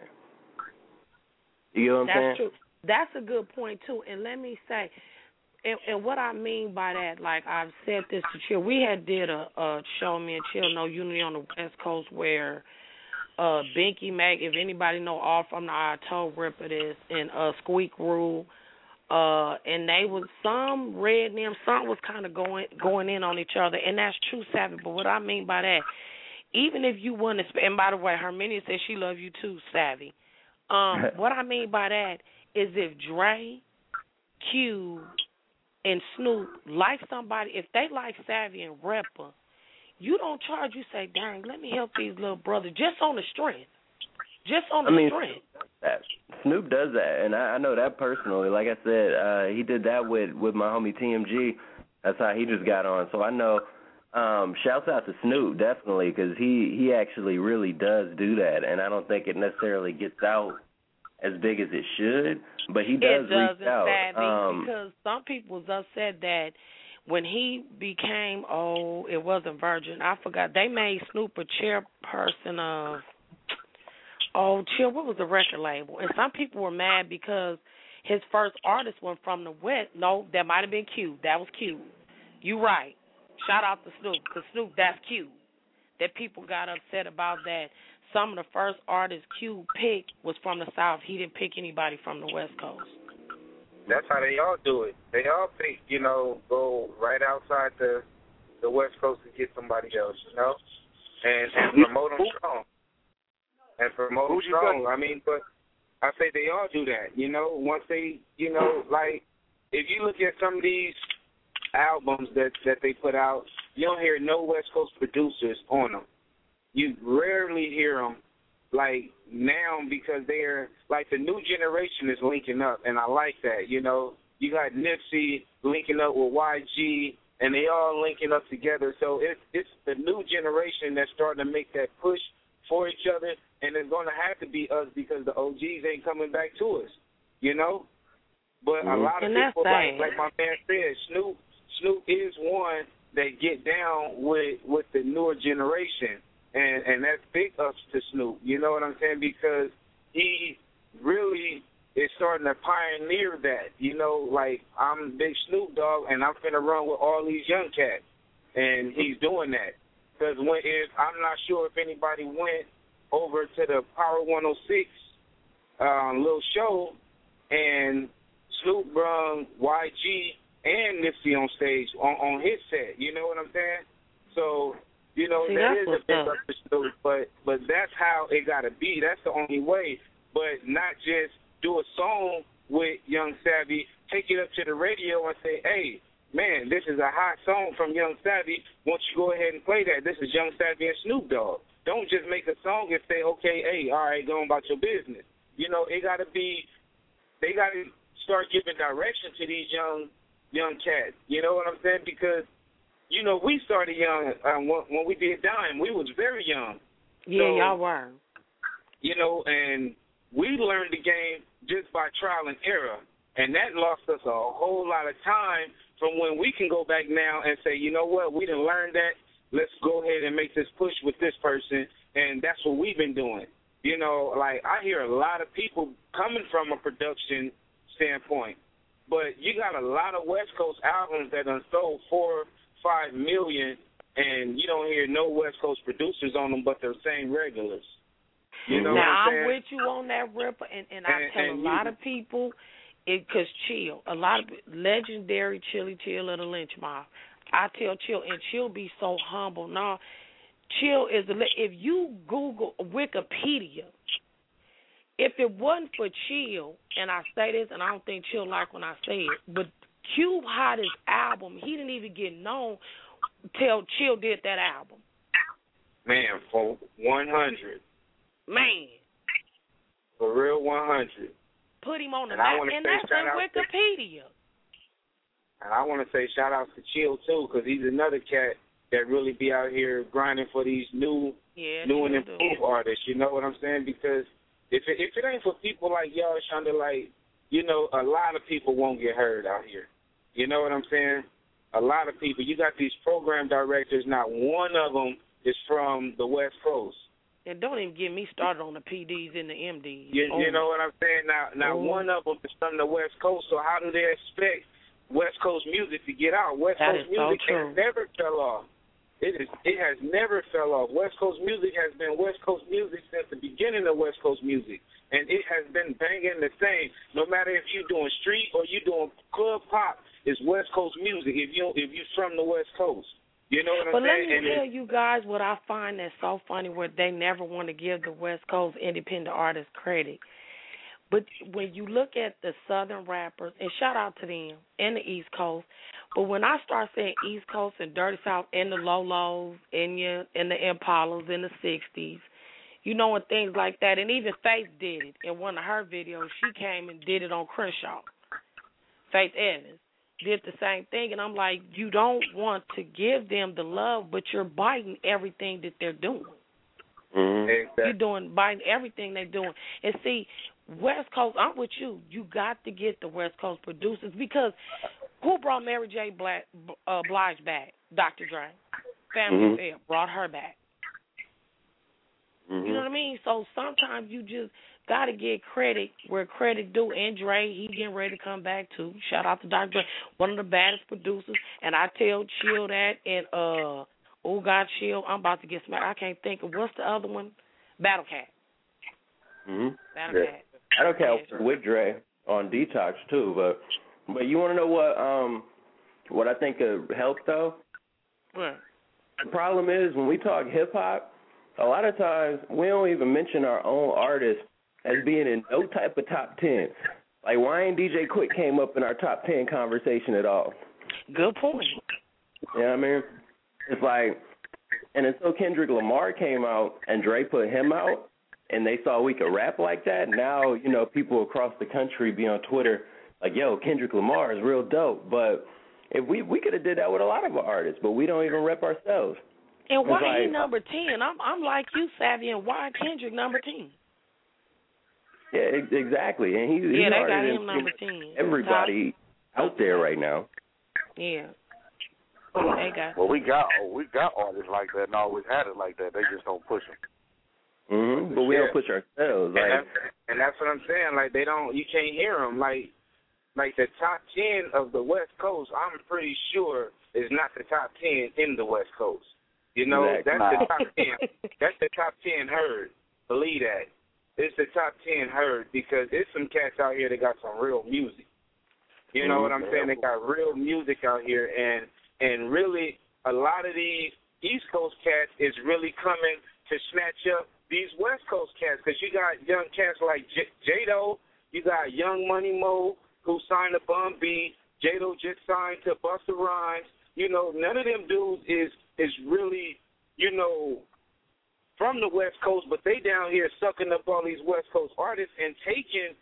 You know what I'm That's saying? true. That's a good point, too. And let me say, and, and what I mean by that, like I've said this to Chill, we had did a, a show, me and Chill Know Unity on the West Coast, where uh, Binky Mac, if anybody know All From the I Told Ripper this, and uh, Squeak Rule, uh, and they was, some read them, some was kind of going going in on each other, and that's true, Savvy. But what I mean by that, even if you want to, and by the way, Herminia says she love you too, Savvy. Um, what I mean by that is if Dre, Q, and Snoop like somebody, if they like Savvy and Rapper, you don't charge, you say, dang, let me help these little brothers just on the strength. Just on the I mean, strength. That, Snoop does that, and I, I know that personally. Like I said, uh, he did that with, with my homie T M G. That's how he just got on. So I know, um, shouts out to Snoop, definitely, because he, he actually really does do that, and I don't think it necessarily gets out as big as it should, but he does it doesn't, reach out. Savvy, Um, because some people was upset that when he became, oh, it wasn't Virgin, I forgot, they made Snoop a chairperson of, oh, chill, what was the record label? And some people were mad because his first artist went from the West. No, that might have been Q. That was Q. You right. Shout out to Snoop, because Snoop, that's Q. That people got upset about that. Some of the first artists Q picked was from the South. He didn't pick anybody from the West Coast. That's how they all do it. They all pick, you know, go right outside the the West Coast to get somebody else, you know, and, and promote them strong. And promote them strong. I mean, but I say they all do that, you know. Once they, you know, like if you look at some of these albums that that they put out, you don't hear no West Coast producers on them. You rarely hear them like now because they're like the new generation is linking up, and I like that. You know, you got Nipsey linking up with Y G, and they all linking up together. So it's it's the new generation that's starting to make that push for each other, and it's going to have to be us because the O Gs ain't coming back to us. You know, but mm-hmm. a lot of and people like like my man said, Snoop Snoop is one that get down with with the newer generation. And and that's big ups to Snoop, you know what I'm saying? Because he really is starting to pioneer that, you know, like I'm big Snoop Dogg and I'm finna run with all these young cats, and he's doing that. Because when if I'm not sure if anybody went over to the Power one oh six um, little show, and Snoop brung Y G and Nipsey on stage on, on his set, you know what I'm saying? So. You know, See, that is a big up. up, but but that's how it got to be. That's the only way. But not just do a song with Young Savvy, take it up to the radio and say, hey, man, this is a hot song from Young Savvy. Won't you go ahead and play that? This is Young Savvy and Snoop Dogg. Don't just make a song and say, okay, hey, all right, go on about your business. You know, it got to be, they got to start giving direction to these young young cats. You know what I'm saying? Because you know, we started young um, when, when we did Dime. We was very young. Yeah, so, y'all were. You know, and we learned the game just by trial and error, and that lost us a whole lot of time from when we can go back now and say, you know what, we didn't learn that. Let's go ahead and make this push with this person, and that's what we've been doing. You know, like I hear a lot of people coming from a production standpoint, but you got a lot of West Coast albums that done sold for five million, and you don't hear no West Coast producers on them, but they're same regulars. You know now what I'm, I'm with you on that, Ripper, and, and I and, tell and a lot you, of people, it because Chill, a lot of legendary Chili Chill of the Lynch Mob. I tell Chill, and Chill be so humble. Now, Chill is the if you Google Wikipedia, if it wasn't for Chill, and I say this, and I don't think Chill like when I say it, but Cube hottest album, he didn't even get known till Chill did that album. Man, for one hundred. Man. For real one hundred. Put him on the and map, and that's in To, Wikipedia. and I want to say shout out to Chill, too, because he's another cat that really be out here grinding for these new, yeah, new and improved artists, you know what I'm saying? Because if it, if it ain't for people like y'all, Shonda, like, you know, a lot of people won't get heard out here. You know what I'm saying? a lot of people. You got these program directors. Not one of them is from the West Coast. And don't even get me started on the P Ds and the M Ds. You, oh. you know what I'm saying? Now, now oh. one of them is from the West Coast. So how do they expect West Coast music to get out? West that Coast is music so true. has never fell off. It is. It has never fell off. West Coast music has been West Coast music since the beginning of West Coast music, and it has been banging the same. No matter if you're doing street or you're doing club pop, it's West Coast music. If you if you're from the West Coast, you know what I'm but saying. But let me and tell you guys what I find that's so funny, where they never want to give the West Coast independent artists credit. But when you look at the Southern rappers, and shout out to them, and the East Coast, but when I start saying East Coast and Dirty South and the Lolos and, your, and the Impalas in the sixties, you know, and things like that, and even Faith did it in one of her videos. She came and did it on Crenshaw. Faith Evans did the same thing, and I'm like, you don't want to give them the love, but you're biting everything that they're doing. Mm-hmm. Exactly. You're doing biting everything they're doing. And see, West Coast, I'm with you. You got to get the West Coast producers, because who brought Mary J. Black, uh, Blige back? Doctor Dre. Family Mm-hmm. Affair brought her back. Mm-hmm. You know what I mean? So sometimes you just got to get credit where credit due. And Dre, he getting ready to come back too. Shout out to Doctor Dre, one of the baddest producers. And I tell Chill that, and uh, oh God, Chill, I'm about to get smacked. I can't think of what's the other one. Battle Cat. Mm-hmm. Battle yeah. Cat. Battle Cat was with Dre on Detox too, but but you want to know what um what I think could help though? What? The problem is when we talk hip hop, a lot of times we don't even mention our own artists as being in no type of top ten. Like, why ain't D J Quick came up in our top ten conversation at all? Good point. You know what I mean? It's like, and until Kendrick Lamar came out and Dre put him out, and they saw we could rap like that, now, you know, people across the country be on Twitter like, yo, Kendrick Lamar is real dope. But if we we could have did that with a lot of our artists, but we don't even rep ourselves. And why like, he number ten? I'm I'm like you, Savvy, and why Kendrick number ten? Yeah, exactly. And he's, yeah, he's they got him than number ten. Everybody Top. out there right now. Yeah. They got. Well, we got we got artists like that and always had it like that. They just don't push them. Mm-hmm. But we yeah. don't push ourselves. Like, and, that's, and that's what I'm saying. Like, they don't. You can't hear them. Like, like the top ten of the West Coast, I'm pretty sure is not the top ten in the West Coast. You know, exactly. that's the top ten. That's the top ten heard. Believe that. It's the top ten heard because there's some cats out here that got some real music. You know mm-hmm. what I'm saying? They got real music out here, and and really a lot of these East Coast cats is really coming to snatch up these West Coast cats, because you got young cats like J- Jado, you got Young Money Mo who signed to Bun B, Jado just signed to Busta Rhymes. You know, none of them dudes is is really, you know, from the West Coast, but they down here sucking up all these West Coast artists and taking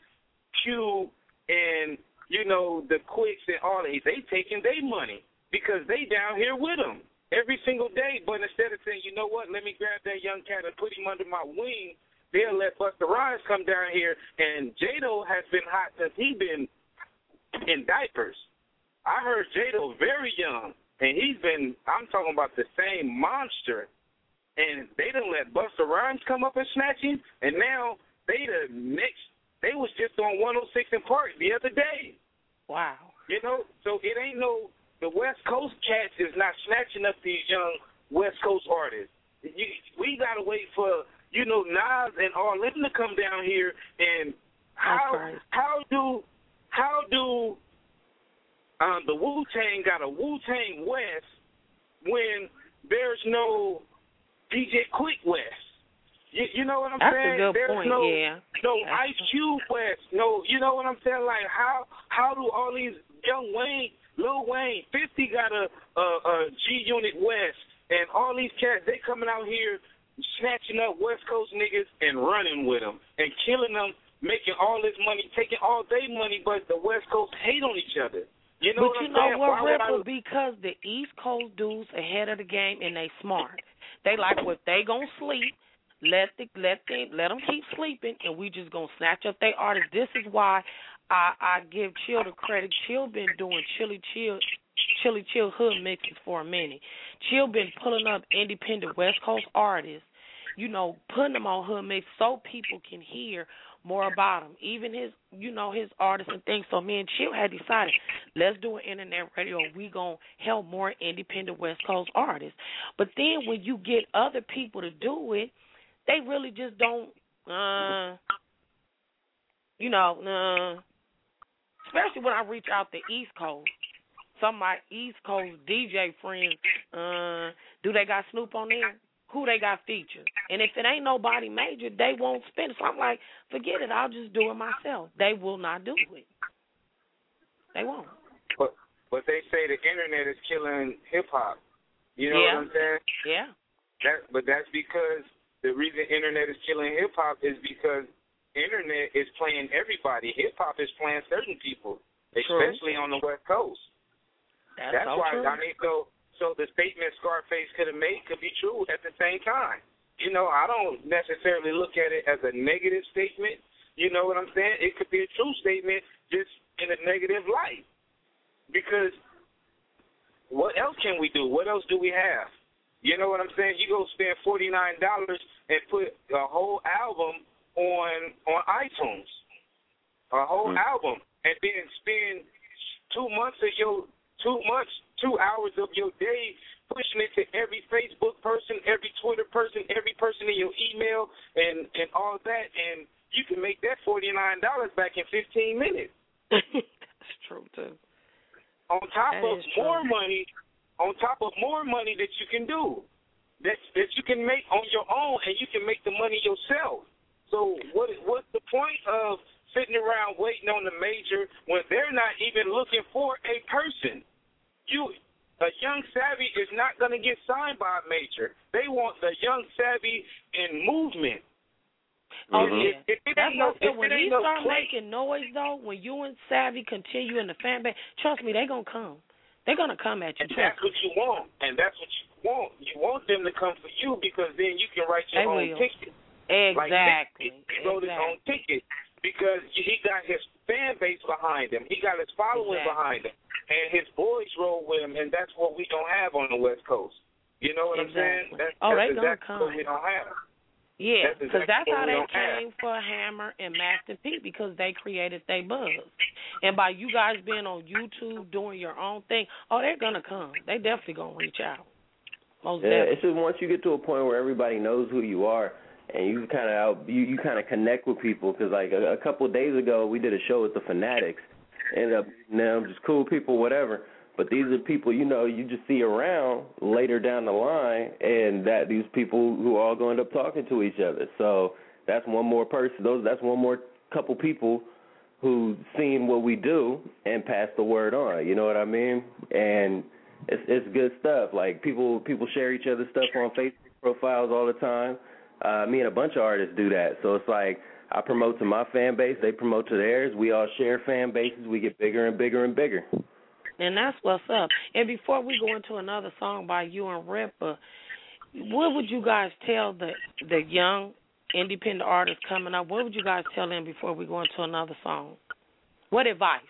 Q and, you know, the Quicks and all these. They taking their money because they down here with them every single day. But instead of saying, you know what, let me grab that young cat and put him under my wing, they'll let Busta Rhymes come down here. And Jado has been hot since he been in diapers. I heard Jado very young, and he's been, I'm talking about the same monster. And they done let Busta Rhymes come up and snatch him, and now they the next, they was just on one oh six in Park the other day. Wow. You know, so it ain't no, the West Coast cats is not snatching up these young West Coast artists. You, we got to wait for, you know, Nas and all them to come down here, and how right. how do, how do um, the Wu-Tang got a Wu-Tang West when there's no D J Quick West? You, you know what I'm That's saying? A good There's point, no, yeah. no That's Ice Cube West. No, you know what I'm saying? Like, how how do all these young Wayne, Lil Wayne, fifty got a, a, a G Unit West, and all these cats, they coming out here snatching up West Coast niggas and running with them and killing them, making all this money, taking all their money, but the West Coast hate on each other. You know but what you I'm know saying? what, Why would Ripple? I... Because the East Coast dudes ahead of the game and they smart. They like, well, if they gonna sleep, let the let them let them keep sleeping, and we just gonna snatch up their artists. This is why I I give Chill the credit. Chill been doing Chili Chill Chili Chill Hood Mixes for a minute. Chill been pulling up independent West Coast artists, you know, putting them on Hood Mix so people can hear more about him, even his, you know, his artists and things. So me and Chill had decided, let's do an internet radio. We gonna help more independent West Coast artists. But then when you get other people to do it, they really just don't, uh, you know, uh, especially when I reach out the East Coast. Some of my East Coast D J friends, uh, do they got Snoop on there? Who they got featured? And if it ain't nobody major, they won't spend it. So I'm like, forget it. I'll just do it myself. They will not do it. They won't. But but they say the internet is killing hip hop. You know yeah. what I'm saying? Yeah. That, but that's because the reason internet is killing hip hop is because internet is playing everybody. Hip hop is playing certain people, especially True. on the West Coast. That's, That's so why true. I mean, so so the statement Scarface could have made could be true at the same time. You know, I don't necessarily look at it as a negative statement. You know what I'm saying? It could be a true statement, just in a negative light. Because what else can we do? What else do we have? You know what I'm saying? You go spend forty-nine dollars and put a whole album on on iTunes, a whole mm-hmm. album, and then spend two months of your two months, two hours of your day pushing it to every Facebook person, every Twitter person, every person in your email, and and all that, and you can make that forty-nine dollars back in fifteen minutes. That's true too. On top that of more true. money, on top of more money that you can do, that that you can make on your own, and you can make the money yourself. So what what's the point of sitting around waiting on the major when they're not even looking for a person? You, a Young Savvy is not going to get signed by a major. They want the Young Savvy in movement. Oh, mm-hmm. yeah. If, if it That's ain't no, what, when he no start play, making noise, though, when you and Savvy continue in the fan base, trust me, they're going to come. They're going to come at you. And that's what you want. And that's what you want. You want them to come for you because then you can write your they own will. ticket. Exactly. Like, he wrote exactly. his own ticket because he got his fan base behind him. He got his followers exactly. behind him. And his boys roll with him, and that's what we don't have on the West Coast. You know what exactly. I'm saying? That's, oh, that's they exactly gonna come. what we don't have. Yeah, because that's, exactly that's how they have. came for Hammer and Master P, because they created their buzz. And by you guys being on YouTube doing your own thing, oh, they're gonna come. They definitely gonna reach out. Most yeah, definitely. it's just once you get to a point where everybody knows who you are, and you kind of you, you kind of connect with people. Because like a, a couple of days ago, we did a show with the Fanatics. Ended up them just cool people, whatever. But these are people, you know, you just see around later down the line, and that these people who are all going to end up talking to each other. So that's one more person. Those that's one more couple people who seen what we do and pass the word on. You know what I mean? And it's it's good stuff. Like people people share each other's stuff on Facebook profiles all the time. Uh, me and a bunch of artists do that. So it's like I promote to my fan base, they promote to theirs. We all share fan bases. We get bigger and bigger and bigger. And that's what's up. And before we go into another song by you and Ripper, what would you guys tell the the young independent artists coming up? What would you guys tell them before we go into another song? What advice?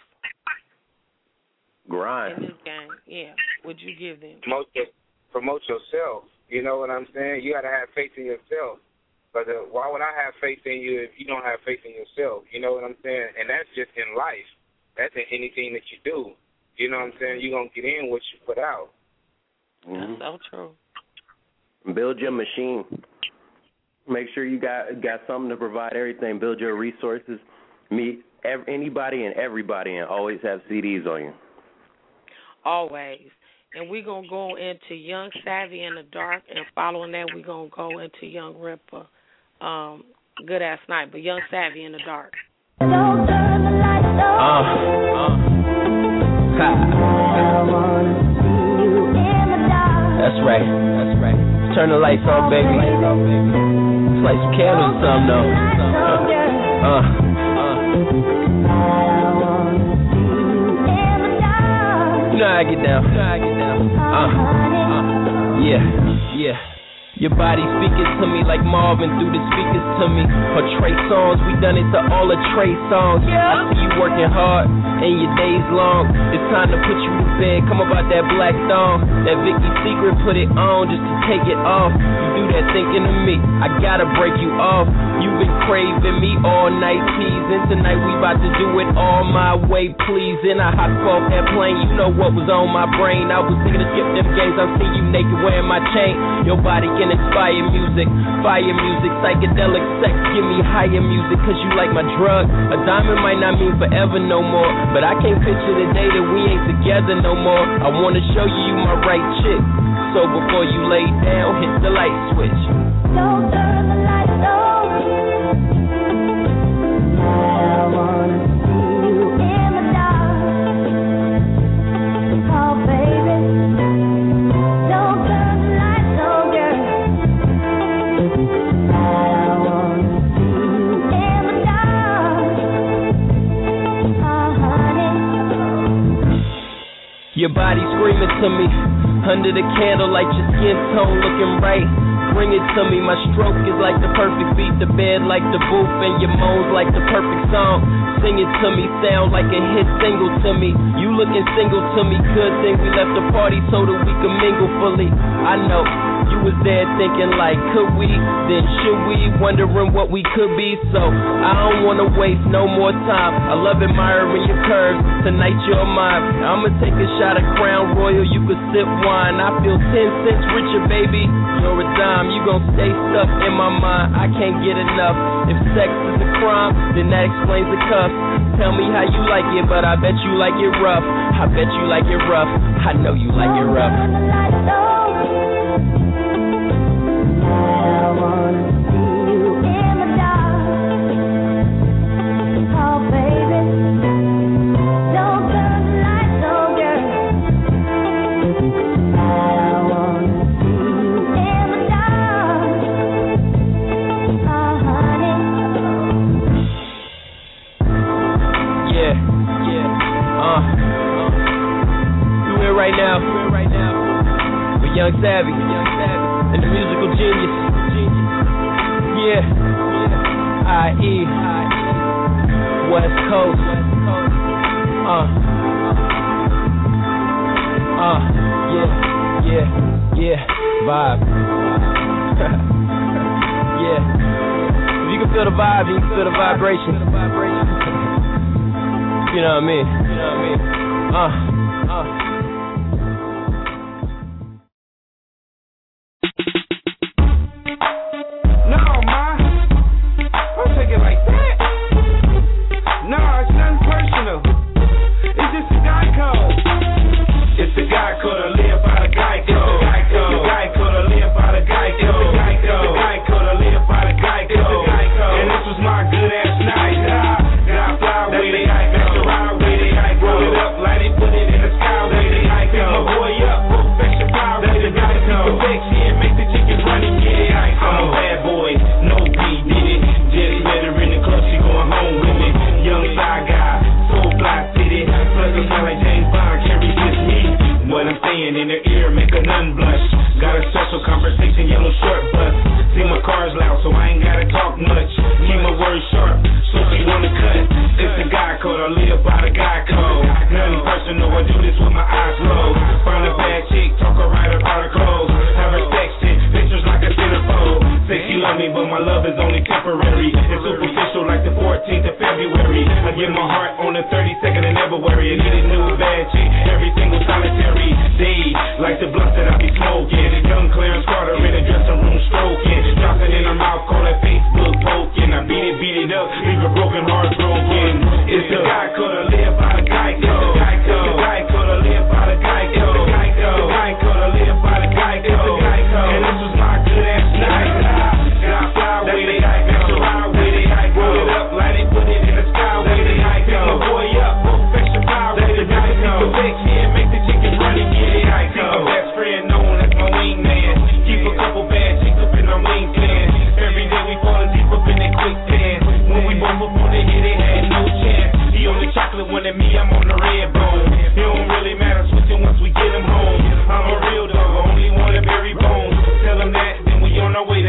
Grind. In this game, yeah. Would you give them? Promote, your, promote yourself. You know what I'm saying? You got to have faith in yourself. But uh, why would I have faith in you if you don't have faith in yourself? You know what I'm saying? And that's just in life. That's in anything that you do. You know what I'm saying? You're going to get in what you put out. Mm-hmm. That's so true. Build your machine. Make sure you got got something to provide everything. Build your resources. Meet every, anybody and everybody, and always have C Ds on you. Always. And we're going to go into Young Savvy in the Dark, and following that, we're going to go into Young Ripper. Um, good ass night, but Young Savvy in the Dark. Uh, uh. That's right, that's right. Turn the lights on, baby. Let's light some candles or something, though. Uh, uh. You know how I get down. You know how I get down. Uh, uh. Yeah, yeah. Your body speaking to me like Marvin through the speakers to me. Or Trey songs, we done it to all the Trey songs. Yeah. I see you working hard and your days long. It's time to put you to bed. Come about that black thong. That Vicky Secret, put it on just to take it off. You do that thinking of me, I gotta break you off. You've been craving me all night, teasing. Tonight we about to do it all my way, please. And I hopped off that plane, you know what was on my brain. I was thinking to skip them games, I see you naked wearing my chain. Your body can inspire music, fire music, psychedelic sex, give me higher music, cause you like my drug. A diamond might not mean forever no more, but I can't picture the day that we ain't together no more. I wanna show you you my right chick, so before you lay down, hit the light switch. Don't turn the lights on. I wanna see you in the dark. Oh baby, don't turn the lights on, girl. I wanna see you in the dark. Oh honey. Your body screaming to me, under the candlelight, your skin tone looking right. Bring it to me, my stroke is like the perfect beat, the bed like the booth, and your moans like the perfect song. Sing it to me, sound like a hit single to me. You looking single to me, good thing we left the party so that we could mingle fully. I know you was there thinking like, could we, then should we, wondering what we could be. So I don't wanna waste no more time. I love admiring your curves, tonight you're mine. I'ma take a shot of Crown Royal, you could sip wine. I feel ten cents richer, baby, you're a dime. You gon' stay stuck in my mind, I can't get enough. If sex is a crime, then that explains the cuffs. Tell me how you like it, but I bet you like it rough. I bet you like it rough, I know you like it rough. I wanna see you in the dark. Oh baby, don't turn the lights on, girl. I wanna see you in the dark. Oh honey. Yeah, yeah, uh, uh. You here right now, you here right now with Young Savvy, Young Savvy. And the musical genius, yeah, I E, West Coast, uh, uh, yeah, yeah, yeah, vibe, yeah. If you can feel the vibe, you can feel the vibration. You know what I mean? You know what I mean? Uh, uh.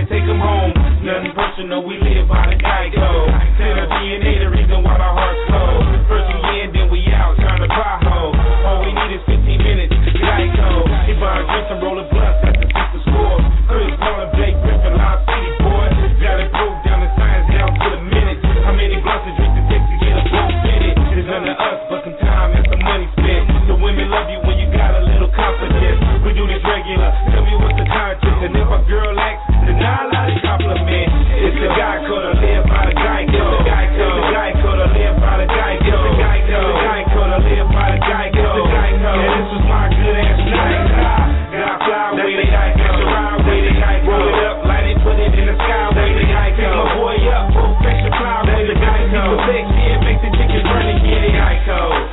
and take them home. Nothing personal, we live by the Geico. Send our D N A, the reason why our hearts cold. First we in, then we out, time to pothole. All we need is fifteen minutes, Geico. He buy a drink and roll a blunt, that's the fifth score. Chris Paul and Blake Griffin, Loud City, boy. Got it broke down the science down to the minute. How many blunts and drinks it takes to get a full fitted? It's none of us, but some time and some money spent. The women love you when you got a little confidence. We do this regular, tell me what's the conscience. And if a girl acts, then I allow the compliment. It's the guy code to live by the guy code. It's the guy code, the guy code to live by the guy code. It's the guy code, the guy code to live by the guy code. It's the guy code. Yeah, this was my good ass night. Got fly with it, got your ride with it, roll it up, light it, put it in the sky with it. Pick my boy up, full fresh fly with the guy code. Six, yeah, make the chicken burn and get it, guy code.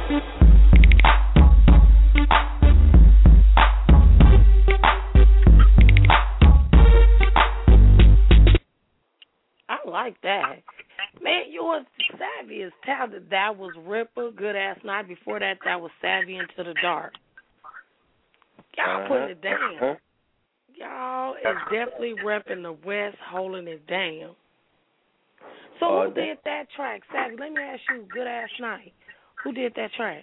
I like that. Man, yours Savvy is talented. That was Ripper, Good Ass Night. Before that, that was Savvy Into the Dark. Y'all uh-huh. putting it down. Uh-huh. Y'all is definitely repping the West, holding it down. So uh, who did that track, Savvy? Let me ask you, Good Ass Night. Who did that track?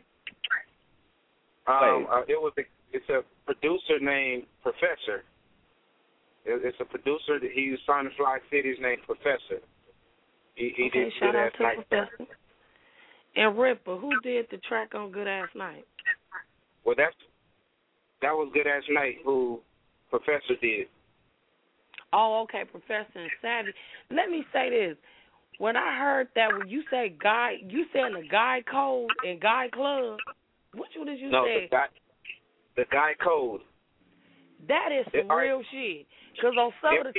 Um, uh, it was a, it's a producer named Professor. It's a producer that he was signed to Fly City's named Professor. He, he okay, did shout Good out Ass to Night. Professor. And Ripper, who did the track on Good Ass Night? Well, that's that was Good Ass Night who Professor did. Oh, okay, Professor and Savvy. Let me say this. When I heard that, when you say guy, you saying the guy code and guy club. Which one did you no, say? The guy, the guy code. That is some it, real shit. Because on some of the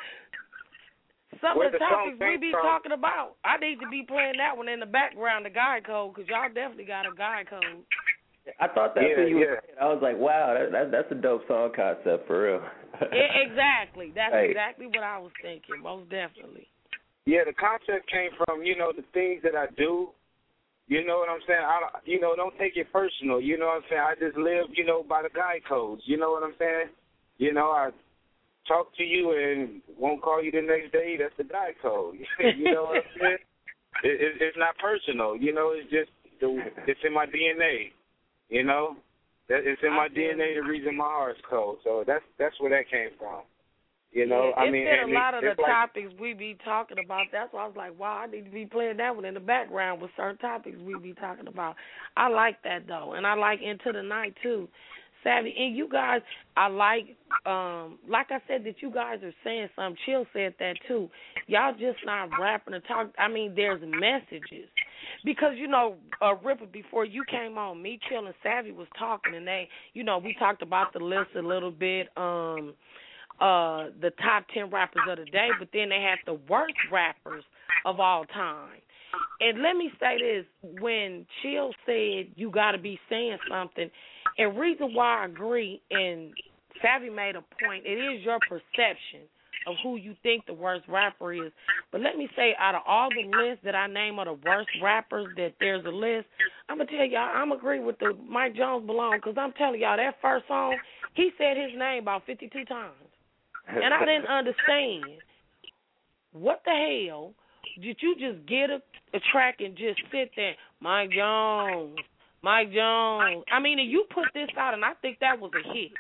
some of the, the topics we be from, talking about, I need to be playing that one in the background, the guy code, because y'all definitely got a guy code. I thought that's yeah, what you yeah. were saying. I was like, wow, that, that, that's a dope song concept for real. it, exactly. That's hey. exactly what I was thinking, most definitely. Yeah, the concept came from, you know, the things that I do. You know what I'm saying? I, you know, don't take it personal. You know what I'm saying? I just live, you know, by the guy codes. You know what I'm saying? You know, I talk to you and won't call you the next day. That's the guy code. You know what I'm saying? It, it, it's not personal. You know, it's just the, it's in my D N A. You know, it's in my D N A. The reason my heart's cold. So that's that's where that came from. You know, yeah, I mean, it's been a lot it, of the like, topics we be talking about. That's why I was like, wow, I need to be playing that one in the background with certain topics we be talking about. I like that though, and I like Into the Night too. Savvy, and you guys, I like, um, like I said, that you guys are saying something. Chill said that too. Y'all just not rapping and talk. I mean, there's messages. Because, you know, uh, Ripper, before you came on, me, Chill, and Savvy was talking, and they, you know, we talked about the list a little bit, um, uh, the top ten rappers of the day, but then they had the worst rappers of all time. And let me say this, when Chill said you got to be saying something, and reason why I agree, and Savvy made a point, it is your perception of who you think the worst rapper is. But let me say, out of all the lists that I name of the worst rappers, that there's a list, I'm going to tell y'all, I'm agree with the Mike Jones belong, because I'm telling y'all, that first song, he said his name about fifty-two times. And I didn't understand. What the hell did you just get a, a track and just sit there, Mike Jones, Mike Jones? I mean, and you put this out, and I think that was a hit.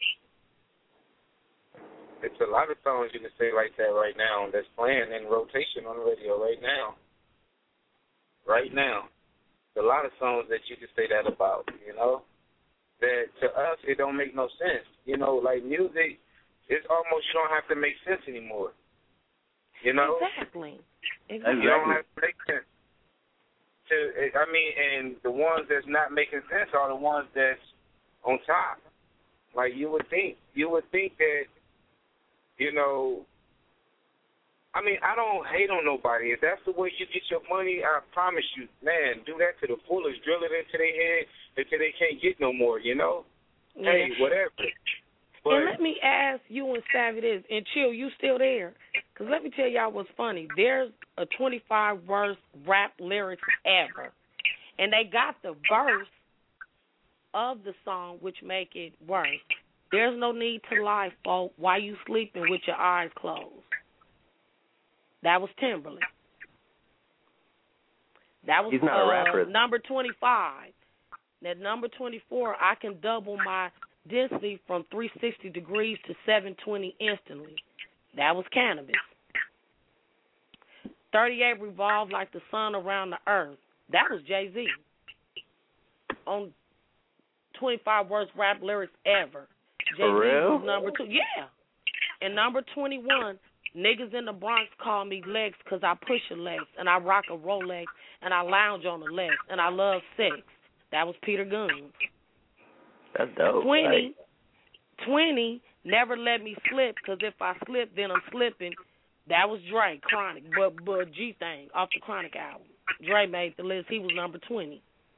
It's a lot of songs you can say like that right now that's playing in rotation on the radio right now. Right now. There's a lot of songs that you can say that about, you know? That to us, it don't make no sense. You know, like music, it's almost you don't have to make sense anymore. You know? Exactly. Exactly. You don't have to make sense. To, I mean, and the ones that's not making sense are the ones that's on top. Like you would think, you would think that, you know, I mean, I don't hate on nobody. If that's the way you get your money, I promise you, man, do that to the fullest, drill it into their head until they can't get no more, you know? Yeah. Hey, whatever. But, and let me ask you and Savvy this, and Chill, you still there? Because let me tell y'all what's funny. There's a twenty-five worst rap lyrics ever, and they got the verse of the song which make it worse. There's no need to lie, folk, while you sleeping with your eyes closed. That was Timberland. That was He's not uh, a rapper. number twenty-five. At number twenty-four, I can double my density from three hundred sixty degrees to seven hundred twenty instantly. That was Cannabis. thirty-eight revolve like the sun around the earth. That was Jay-Z. On twenty-five worst rap lyrics ever. Jay-Z For real? was number two. Yeah. And number twenty-one, niggas in the Bronx call me Lex because I push your legs, and I rock a Rolex, and I lounge on the legs, and I love sex. That was Peter Guns. That's dope. twenty, twenty, never let me slip because if I slip, then I'm slipping. That was Dre, Chronic, but but G-Thing off the Chronic album. Dre made the list. He was number twenty.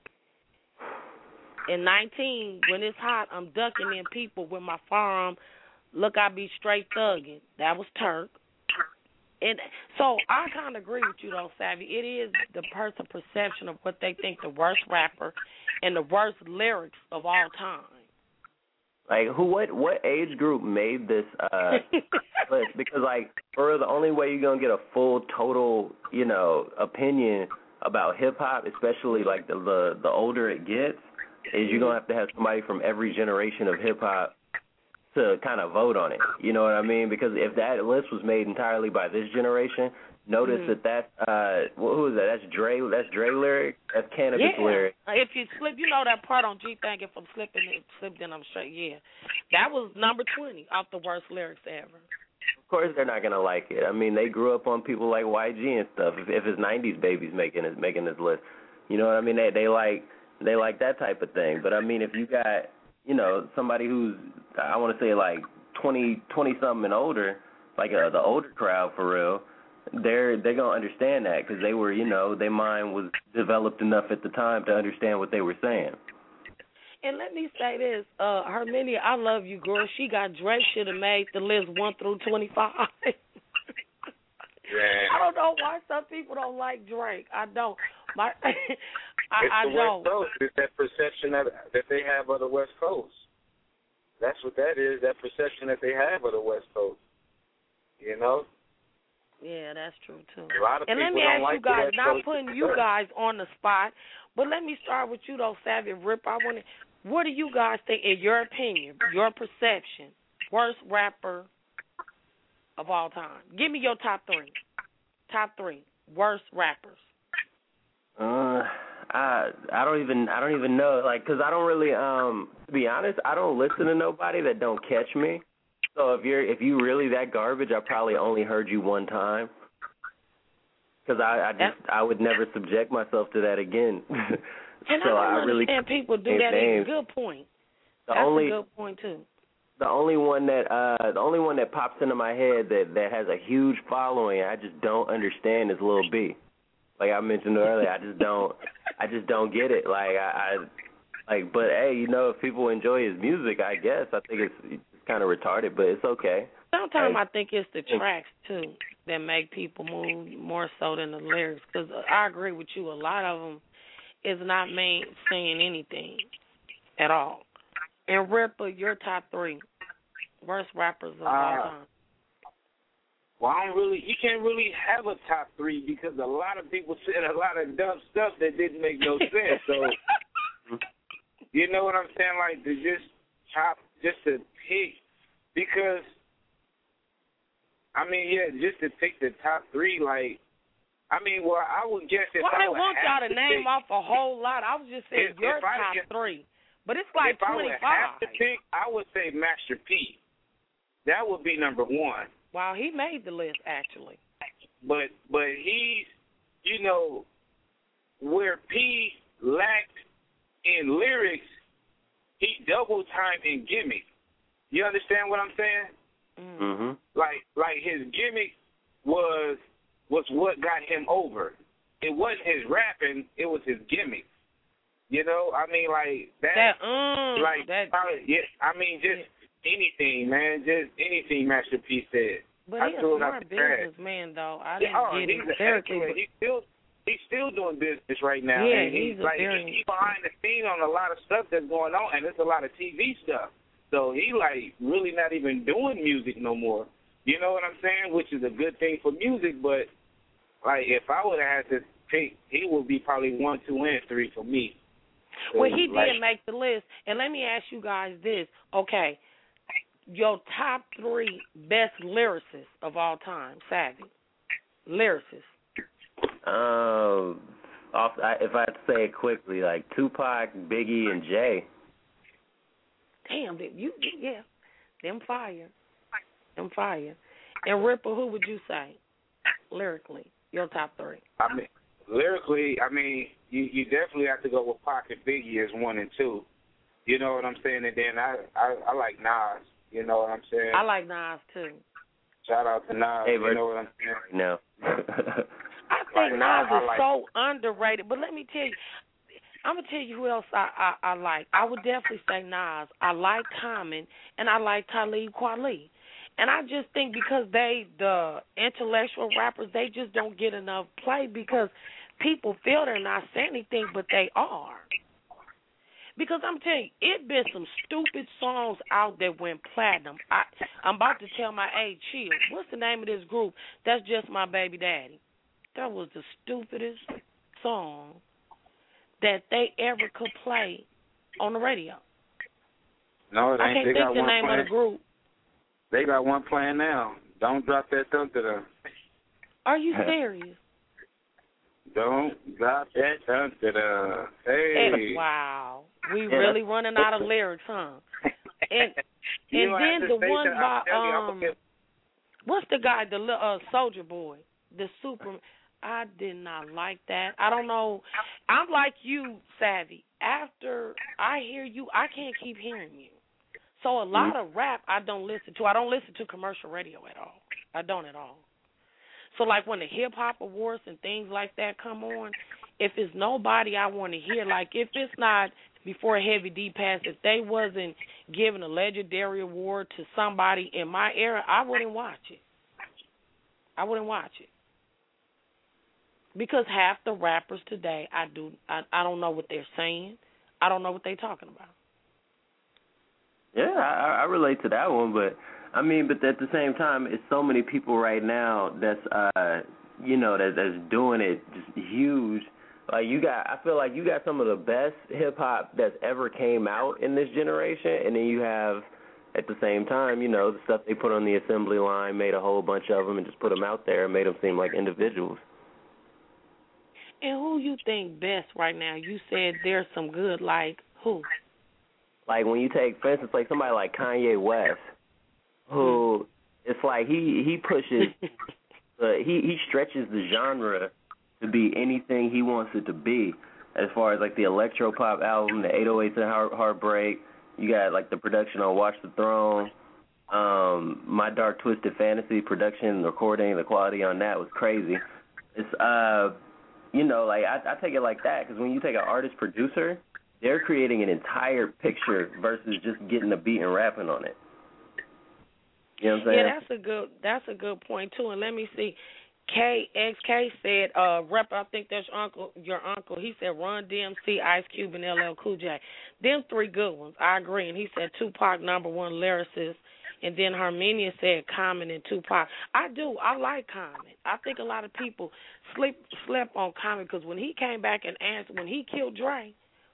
In nineteen, when it's hot, I'm ducking in people with my firearm. Look, I be straight thugging. That was Turk. And so I kind of agree with you, though, Savvy. It is the person perception of what they think the worst rapper and the worst lyrics of all time. Like, who? What? What age group made this uh, list? Because, like, for real, the only way you're gonna get a full, total, you know, opinion about hip hop, especially like the, the the older it gets, is you're gonna have to have somebody from every generation of hip hop to kind of vote on it. You know what I mean? Because if that list was made entirely by this generation, notice mm-hmm. that that uh, who is that? That's Dre. That's Dre lyric. That's Cannabis yeah. lyric. If you slip, you know that part on G Thing. If I'm slipping, it slip, then I'm straight. Yeah, that was number twenty off the worst lyrics ever. Of course, they're not gonna like it. I mean, they grew up on people like Y G and stuff. If, if it's nineties babies making it, making this list, you know what I mean? They they like they like that type of thing. But I mean, if you got you know somebody who's I want to say like twenty, twenty something and older, like uh, the older crowd for real, they're they're gonna understand that because they were you know their mind was developed enough at the time to understand what they were saying. And let me say this, uh, Herminia, I love you, girl. She got Dre should have made the list one through twenty-five. Yeah. I don't know why some people don't like Drake. I don't. My, I, it's I the don't. West Coast. It's that perception that that they have of the West Coast. That's what that is. That perception that they have of the West Coast. You know. Yeah, that's true too. A lot of and let people me don't ask like you guys, the West not Coast putting you guys on the spot, but let me start with you though, Savvy Rip. I want to. What do you guys think, in your opinion, your perception, worst rapper of all time? Give me your top three. Top three worst rappers. Uh, I I don't even I don't even know like because I don't really um to be honest I don't listen to nobody that don't catch me. So if you're if you really that garbage, I probably only heard you one time. Because I I just I would never subject myself to that again. And so I don't I really understand people do that. It's a good point. The That's only, a good point too. The only one that uh, the only one that pops into my head that, that has a huge following, I just don't understand is Lil B. Like I mentioned earlier, I just don't I just don't get it. Like I, I like, but hey, you know, if people enjoy his music, I guess I think it's, it's kind of retarded, but it's okay. Sometimes I, I think it's the tracks too that make people move more so than the lyrics. Because I agree with you, a lot of them is not main saying anything at all. And Ripper, your top three worst rappers of uh, all time. Well, I don't really, you can't really have a top three because a lot of people said a lot of dumb stuff that didn't make no sense. So, you know what I'm saying? Like to just top, just to pick, because I mean, yeah, just to pick the top three, like. I mean, well, I would guess if well, I I would want y'all to name pick, off a whole lot. I was just saying if, your if I, top if, three. But it's like if twenty-five. If I would have to pick, I would say Master P. That would be number one. Wow, he made the list, actually. But but he's, you know, where P lacked in lyrics, he double time in gimmick. You understand what I'm saying? Mm-hmm. Like like his gimmick was was what got him over. It wasn't his rapping, it was his gimmick. You know, I mean, like that, that um, like that, probably, yeah. I mean, just yeah. anything, man, just anything. Master P said. But I he's a smart businessman, though. I didn't yeah, oh, get he's it. Lyrically, he's still he's still doing business right now. Yeah, and he's, he's like very he's behind the scene on a lot of stuff that's going on, and there's a lot of T V stuff. So he like really not even doing music no more. You know what I'm saying? Which is a good thing for music, but like if I would have had to pick, he would be probably one, two, and three for me. Well, he like, did make the list. And let me ask you guys this. Okay, your top three best lyricists of all time, Savvy. Lyricists. Um, off, I, if I had to say it quickly, like Tupac, Biggie, and Jay. Damn, you, yeah, them fire. Them fire. And Ripper, who would you say, lyrically, your top three? I mean, lyrically, I mean, you, you definitely have to go with Pac and Biggie as one and two. You know what I'm saying? And then I, I, I like Nas. You know what I'm saying? I like Nas, too. Shout out to Nas. Hey, you know what I'm saying? No. I think like, Nas I, I is like, so underrated. But let me tell you, I'm going to tell you who else I, I, I like. I would definitely say Nas. I like Common, and I like Talib Kweli. And I just think because they, the intellectual rappers, they just don't get enough play because people feel they're not saying anything, but they are. Because I'm telling you, it been some stupid songs out that went platinum. I, I'm about to tell my age, chill. What's the name of this group? That's Just My Baby Daddy. That was the stupidest song that they ever could play on the radio. No, it ain't. I can't they think got the one name playing. of the group. They got one playing now. Don't drop that thumb to them. Are you serious? Don't drop that thumb to them. Hey. And, wow. We really running out of lyrics, huh? And and then the one by um, what's the guy, the uh, Soldier Boy, the Super. I did not like that. I don't know. I'm like you, Savvy. After I hear you, I can't keep hearing you. So a lot of rap I don't listen to. I don't listen to commercial radio at all. I don't at all. So like when the hip hop awards and things like that come on, if it's nobody I want to hear, like if it's not before Heavy D passed, if they wasn't giving a legendary award to somebody in my era, I wouldn't watch it. I wouldn't watch it. Because half the rappers today, I do, I, I don't know what they're saying. I don't know what they're talking about. Yeah, I, I relate to that one, but I mean, but at the same time, it's so many people right now that's, uh, you know, that that's doing it just huge. Like you got, I feel like you got some of the best hip hop that's ever came out in this generation, and then you have, at the same time, you know, the stuff they put on the assembly line, made a whole bunch of them, and just put them out there and made them seem like individuals. And who you think best right now? You said there's some good, like who? Like when you take, for instance, like somebody like Kanye West, who it's like he he pushes, uh, he he stretches the genre to be anything he wants it to be. As far as like the electro pop album, the eight oh eights and Heart, Heartbreak, you got like the production on Watch the Throne, um, My Dark Twisted Fantasy production, the recording, the quality on that was crazy. It's uh, you know, like I, I take it like that because when you take an artist producer, they're creating an entire picture versus just getting a beat and rapping on it. You know what I'm saying? Yeah, that's a good that's a good point too. And let me see. K X K said, uh, rep, I think that's your uncle your uncle. He said Run D M C, Ice Cube, and L L Cool J. Them three good ones. I agree. And he said Tupac number one lyricist. And then Harmenia said Common and Tupac. I do. I like Common. I think a lot of people sleep slept on Common because when he came back and answered, when he killed Dre,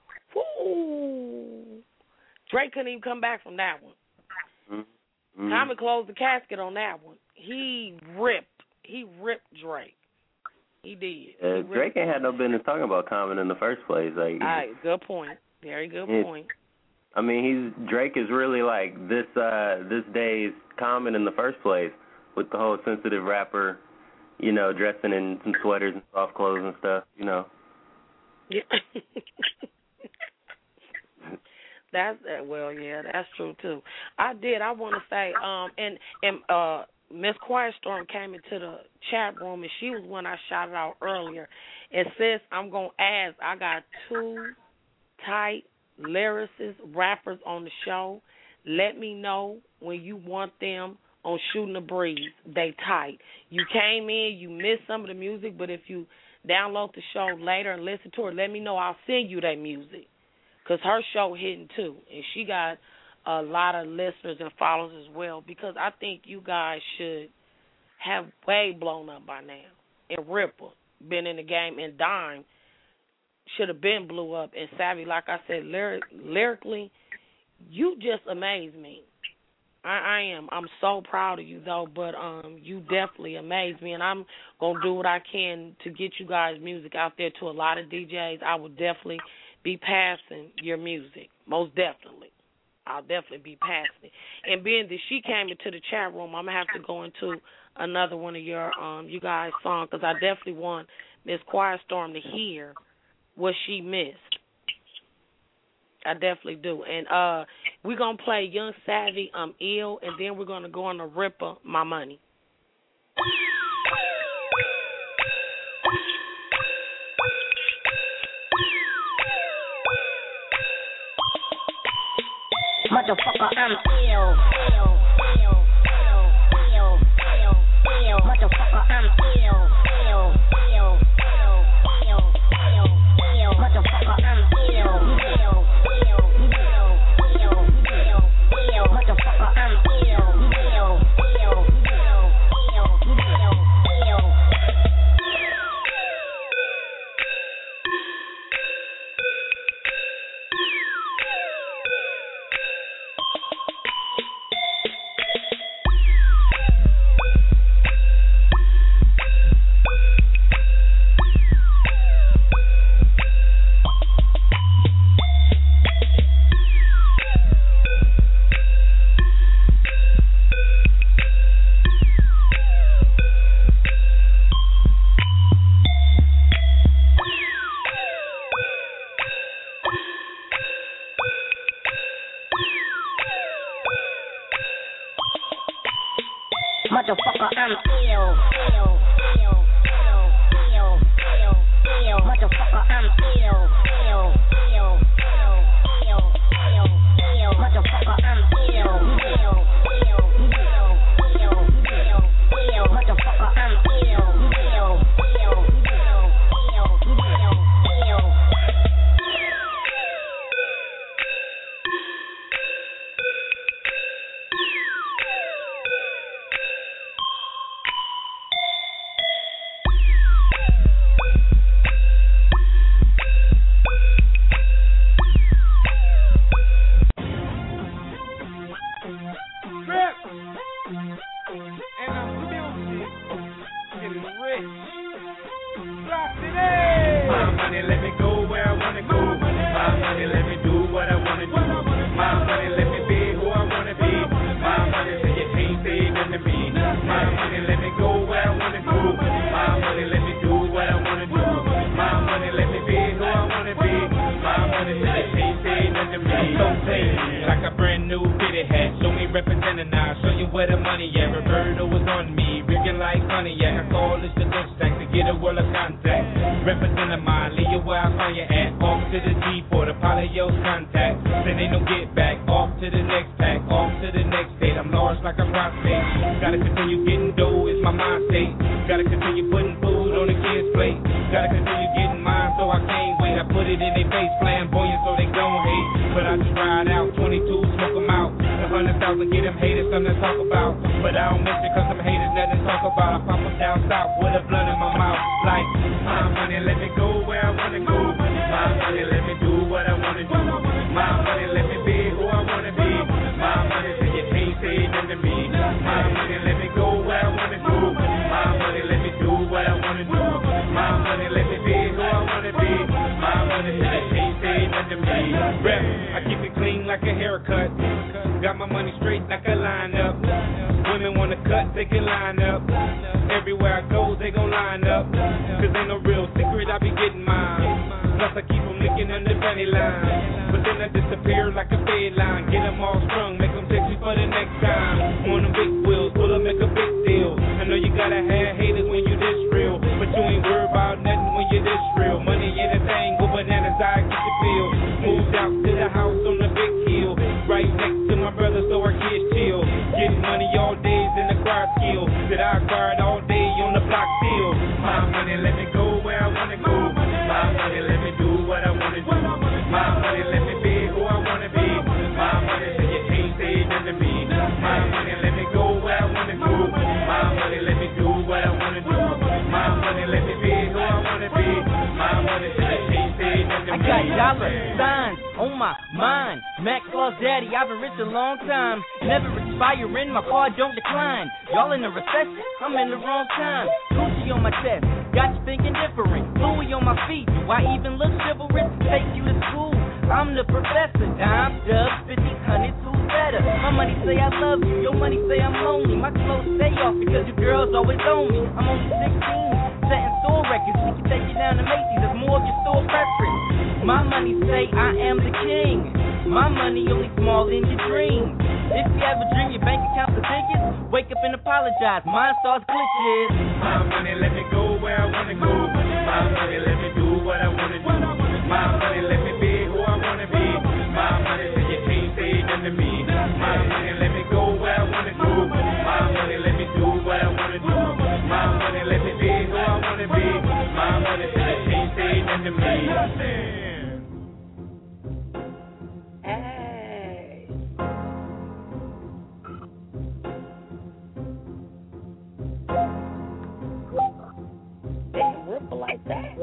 whoo, Dre couldn't even come back from that one. Mm-hmm. Common closed the casket on that one. He ripped. He ripped Drake. He did. Uh, he Drake ain't had no business talking about Common in the first place. Like, all right, good point. Very good it, point. I mean, he's Drake is really like this uh, this day's Common in the first place with the whole sensitive rapper, you know, dressing in some sweaters and soft clothes and stuff, you know. Yeah. That's well, yeah, that's true too. I did. I want to say, um, and and uh, Miss Quiet Storm came into the chat room, and she was one I shouted out earlier. It says I'm gonna ask. I got two tight lyricists, rappers on the show. Let me know when you want them on Shooting the Breeze. They tight. You came in, you missed some of the music, but if you download the show later and listen to it, let me know. I'll send you that music. Because her show hitting too. And she got a lot of listeners and followers as well, because I think you guys should have way blown up by now. And Ripper, been in the game, and Dime should have been blew up. And Savvy, like I said, lyric, lyrically, you just amaze me. I, I am. I'm so proud of you, though, but um, you definitely amaze me, and I'm going to do what I can to get you guys' music out there to a lot of D Js. I will definitely be passing your music, most definitely. I'll definitely be passing it. And being that she came into the chat room, I'm going to have to go into another one of your um you guys' songs, because I definitely want Miss Quiet Storm to hear what she missed. I definitely do. And uh, we're going to play Young Savvy, I'm Ill, and then we're going to go on the Ripper, My Money. Motherfucker, I'm ill. Motherfucker, I'm ill. Motherfucker, I'm ill. Motherfucker, I'm ill. Motherfucker, I'm ill. Motherfucker, I'm ill. Motherfucker, I'm ill. Motherfucker, I'm ill. My money, let me be who I wanna be. My money, so you can't dollar signs on my mind. Max Lost Daddy, I've been rich a long time. Never expiring, my car don't decline. Y'all in a recession, I'm in the wrong time. Gucci on my chest, got you thinking different. Louis on my feet, do I even look chivalrous? Take you to school, I'm the professor. Dime, dubs, fifty, hundreds, who's better? My money say I love you, your money say I'm lonely. My clothes stay off because you girls always own me. I'm only sixteen, setting store records. We can take you down to Macy's, there's more of your store preference. My money say I am the king. My money only small in your dreams. If you ever dream your bank account the biggest, wake up and apologize, mine starts glitches. My money let me go where I wanna go. My money let me do what I wanna do. My money let me be who I wanna be. My money say you can't say nothing to me. My money let me go where I wanna go. My money let me do what I wanna do. My money let me be who I wanna be. My money say you can't say nothing to me. Hey. Damn, ripple like that.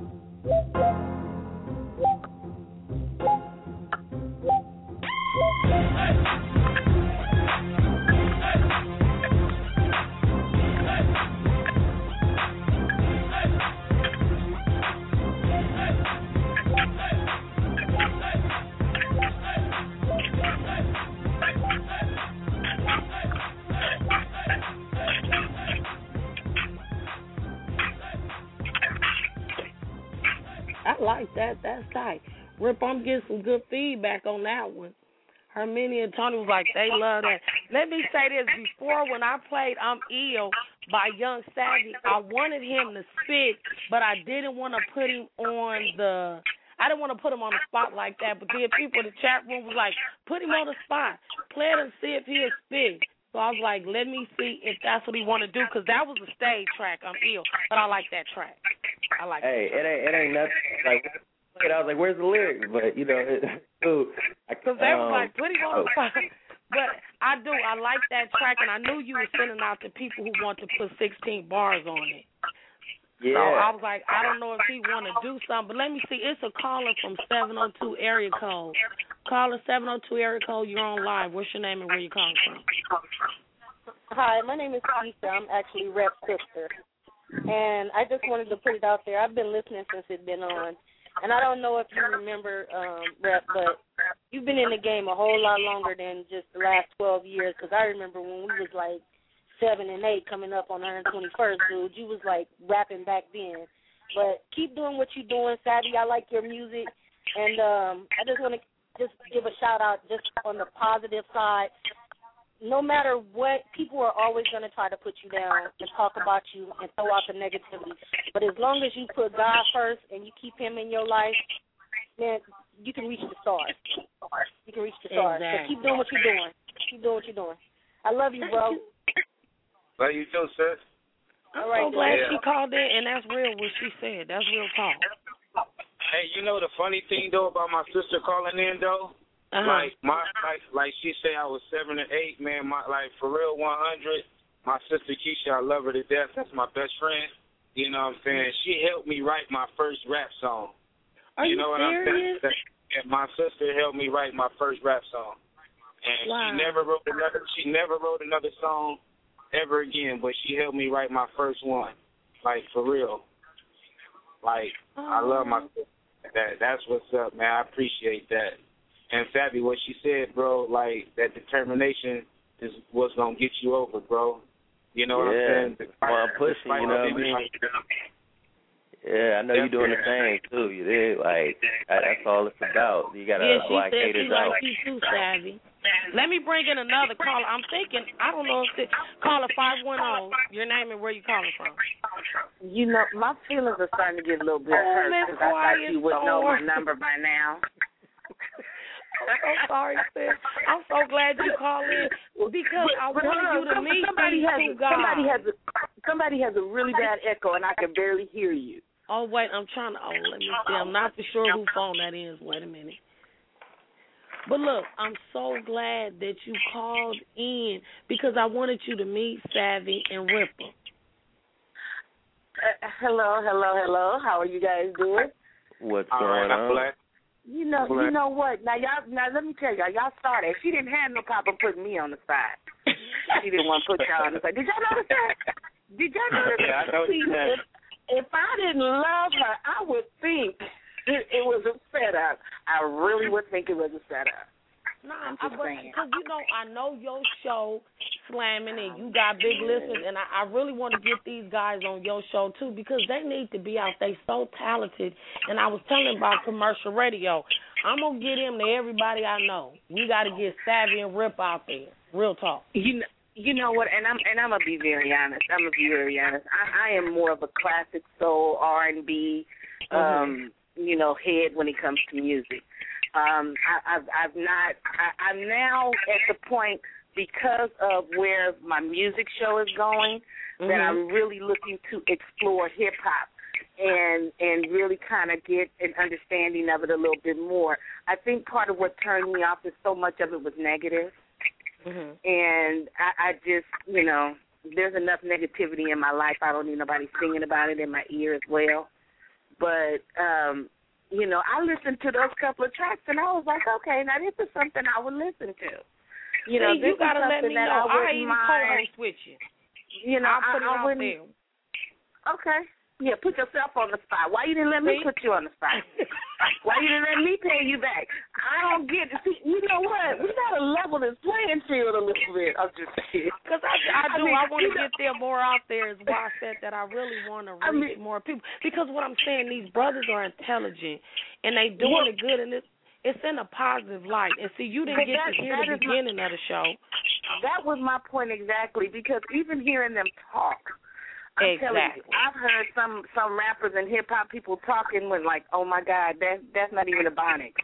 I like that. That's tight. Rip, I'm getting some good feedback on that one. Herminia and Tony was like, they love that. Let me say this. Before, when I played I'm Ill by Young Savvy, I wanted him to spit, but I didn't want to put him on the, I didn't want to put him on the spot like that. But then people in the chat room was like, put him on the spot. Play it and see if he'll spit. So I was like, let me see if that's what he want to do, because that was a stage track, I'm Ill. But I like that track. I like Hey, that it ain't, it ain't nothing. Like, I was like, where's the lyrics? But, you know, it, dude. Because they was um, like, put him on the spot. But I do. I like that track, and I knew you were sending out to people who want to put sixteen bars on it. Yeah. So I was like, I don't know if he want to do something. But let me see. It's a caller from seven oh two area code. Caller seven oh two area code, you're on live. What's your name and where you calling from? Hi, my name is Keisha. I'm actually Rep's sister. And I just wanted to put it out there. I've been listening since it's been on. And I don't know if you remember, um, Rep, but you've been in the game a whole lot longer than just the last twelve years, because I remember when we was like seven and eight coming up on one hundred twenty-first, dude, you was like rapping back then. But keep doing what you're doing, Savvy. I like your music. And um, I just want to just give a shout-out just on the positive side. No matter what, people are always going to try to put you down and talk about you and throw out the negativity. But as long as you put God first and you keep him in your life, man, you can reach the stars. You can reach the stars. Exactly. So keep doing what you're doing. Keep doing what you're doing. I love you, bro. Love you too, sis. I'm All right, so glad yeah. she called in, and that's real what she said. That's real talk. Hey, you know the funny thing, though, about my sister calling in, though? Uh-huh. Like my like like she said I was seven and eight, man, my like for real one hundred. My sister Keisha, I love her to death. That's my best friend. You know what I'm saying? She helped me write my first rap song. Are you, you know what serious? I'm saying? And my sister helped me write my first rap song. And wow. she never wrote another she never wrote another song ever again, but she helped me write my first one. Like for real. Like oh. I love my sister. That that's what's up, man. I appreciate that. And Fabi, what she said, bro, like that determination is what's gonna get you over, bro. You know yeah. what I'm saying? Well, I'm pushing, you know what I mean? Yeah, I know you're doing the same too. You did, like that's all it's about. You gotta yeah, she like said haters she out. like you too, Savvy. Let me bring in another caller. I'm thinking, I don't know if it, caller five one zero. Your name and where you calling from? You know, my feelings are starting to get a little bit hurt because I thought you would know my number by now. I'm so sorry, sis. I'm so glad you called in because but, I but wanted you to some, meet somebody these has two a, guys. Somebody has a somebody has a really bad echo and I can barely hear you. Oh wait, I'm trying to. Oh, let me see. I'm not for sure whose phone that is. Wait a minute. But look, I'm so glad that you called in because I wanted you to meet Savvy and Ripple. Uh, hello, hello, hello. How are you guys doing? What's All going right, I'm on? blessed. You know, you know what? Now y'all, now let me tell y'all, y'all started. She didn't have no problem putting me on the spot. She didn't want to put y'all on the spot. Did y'all notice that? Did y'all notice yeah, that? I know See, if, if I didn't love her, I would think it, it was a setup. I really would think it was a setup. No, I'm I, just but, saying. because, you know, I know your show, Slamming, and you got big listeners, and I, I really want to get these guys on your show, too, because they need to be out. They so talented. And I was telling about commercial radio. I'm going to get them to everybody I know. We got to get Savvy and Rip out there. Real talk. You know, you know what, and I'm and I'm going to be very honest. I'm going to be very honest. I, I am more of a classic soul, R and B, um, mm-hmm. you know, head when it comes to music. Um, I, I've, I've not. I, I'm now at the point, because of where my music show is going, mm-hmm. that I'm really looking to explore hip hop and and really kind of get an understanding of it a little bit more. I think part of what turned me off is so much of it was negative, mm-hmm. and I, I just, you know, there's enough negativity in my life. I don't need nobody singing about it in my ear as well, but. Um, You know, I listened to those couple of tracks, and I was like, okay, now this is something I would listen to. You know, See, this you gotta is let me that know. I wouldn't I even mind. co-host with you. You know, I'll put I, it I out wouldn't. there. Okay. Yeah, put yourself on the spot. Why you didn't let me See? put you on the spot? Why you didn't let me pay you back? I don't get it. See, you know what? We got to level this playing field a little bit. I'm just kidding. Because I, I do. I, mean, I want to know, get there more out there is why I said that I really want to reach I mean, more people. Because what I'm saying, these brothers are intelligent, and they doing well, it good, and it's, it's in a positive light. And see, you didn't get that, to hear the beginning my, of the show. That was my point exactly, because even hearing them talk, I'm exactly. telling you, I've heard some some rappers and hip hop people talking with like, oh my God, that that's not even a Ebonics.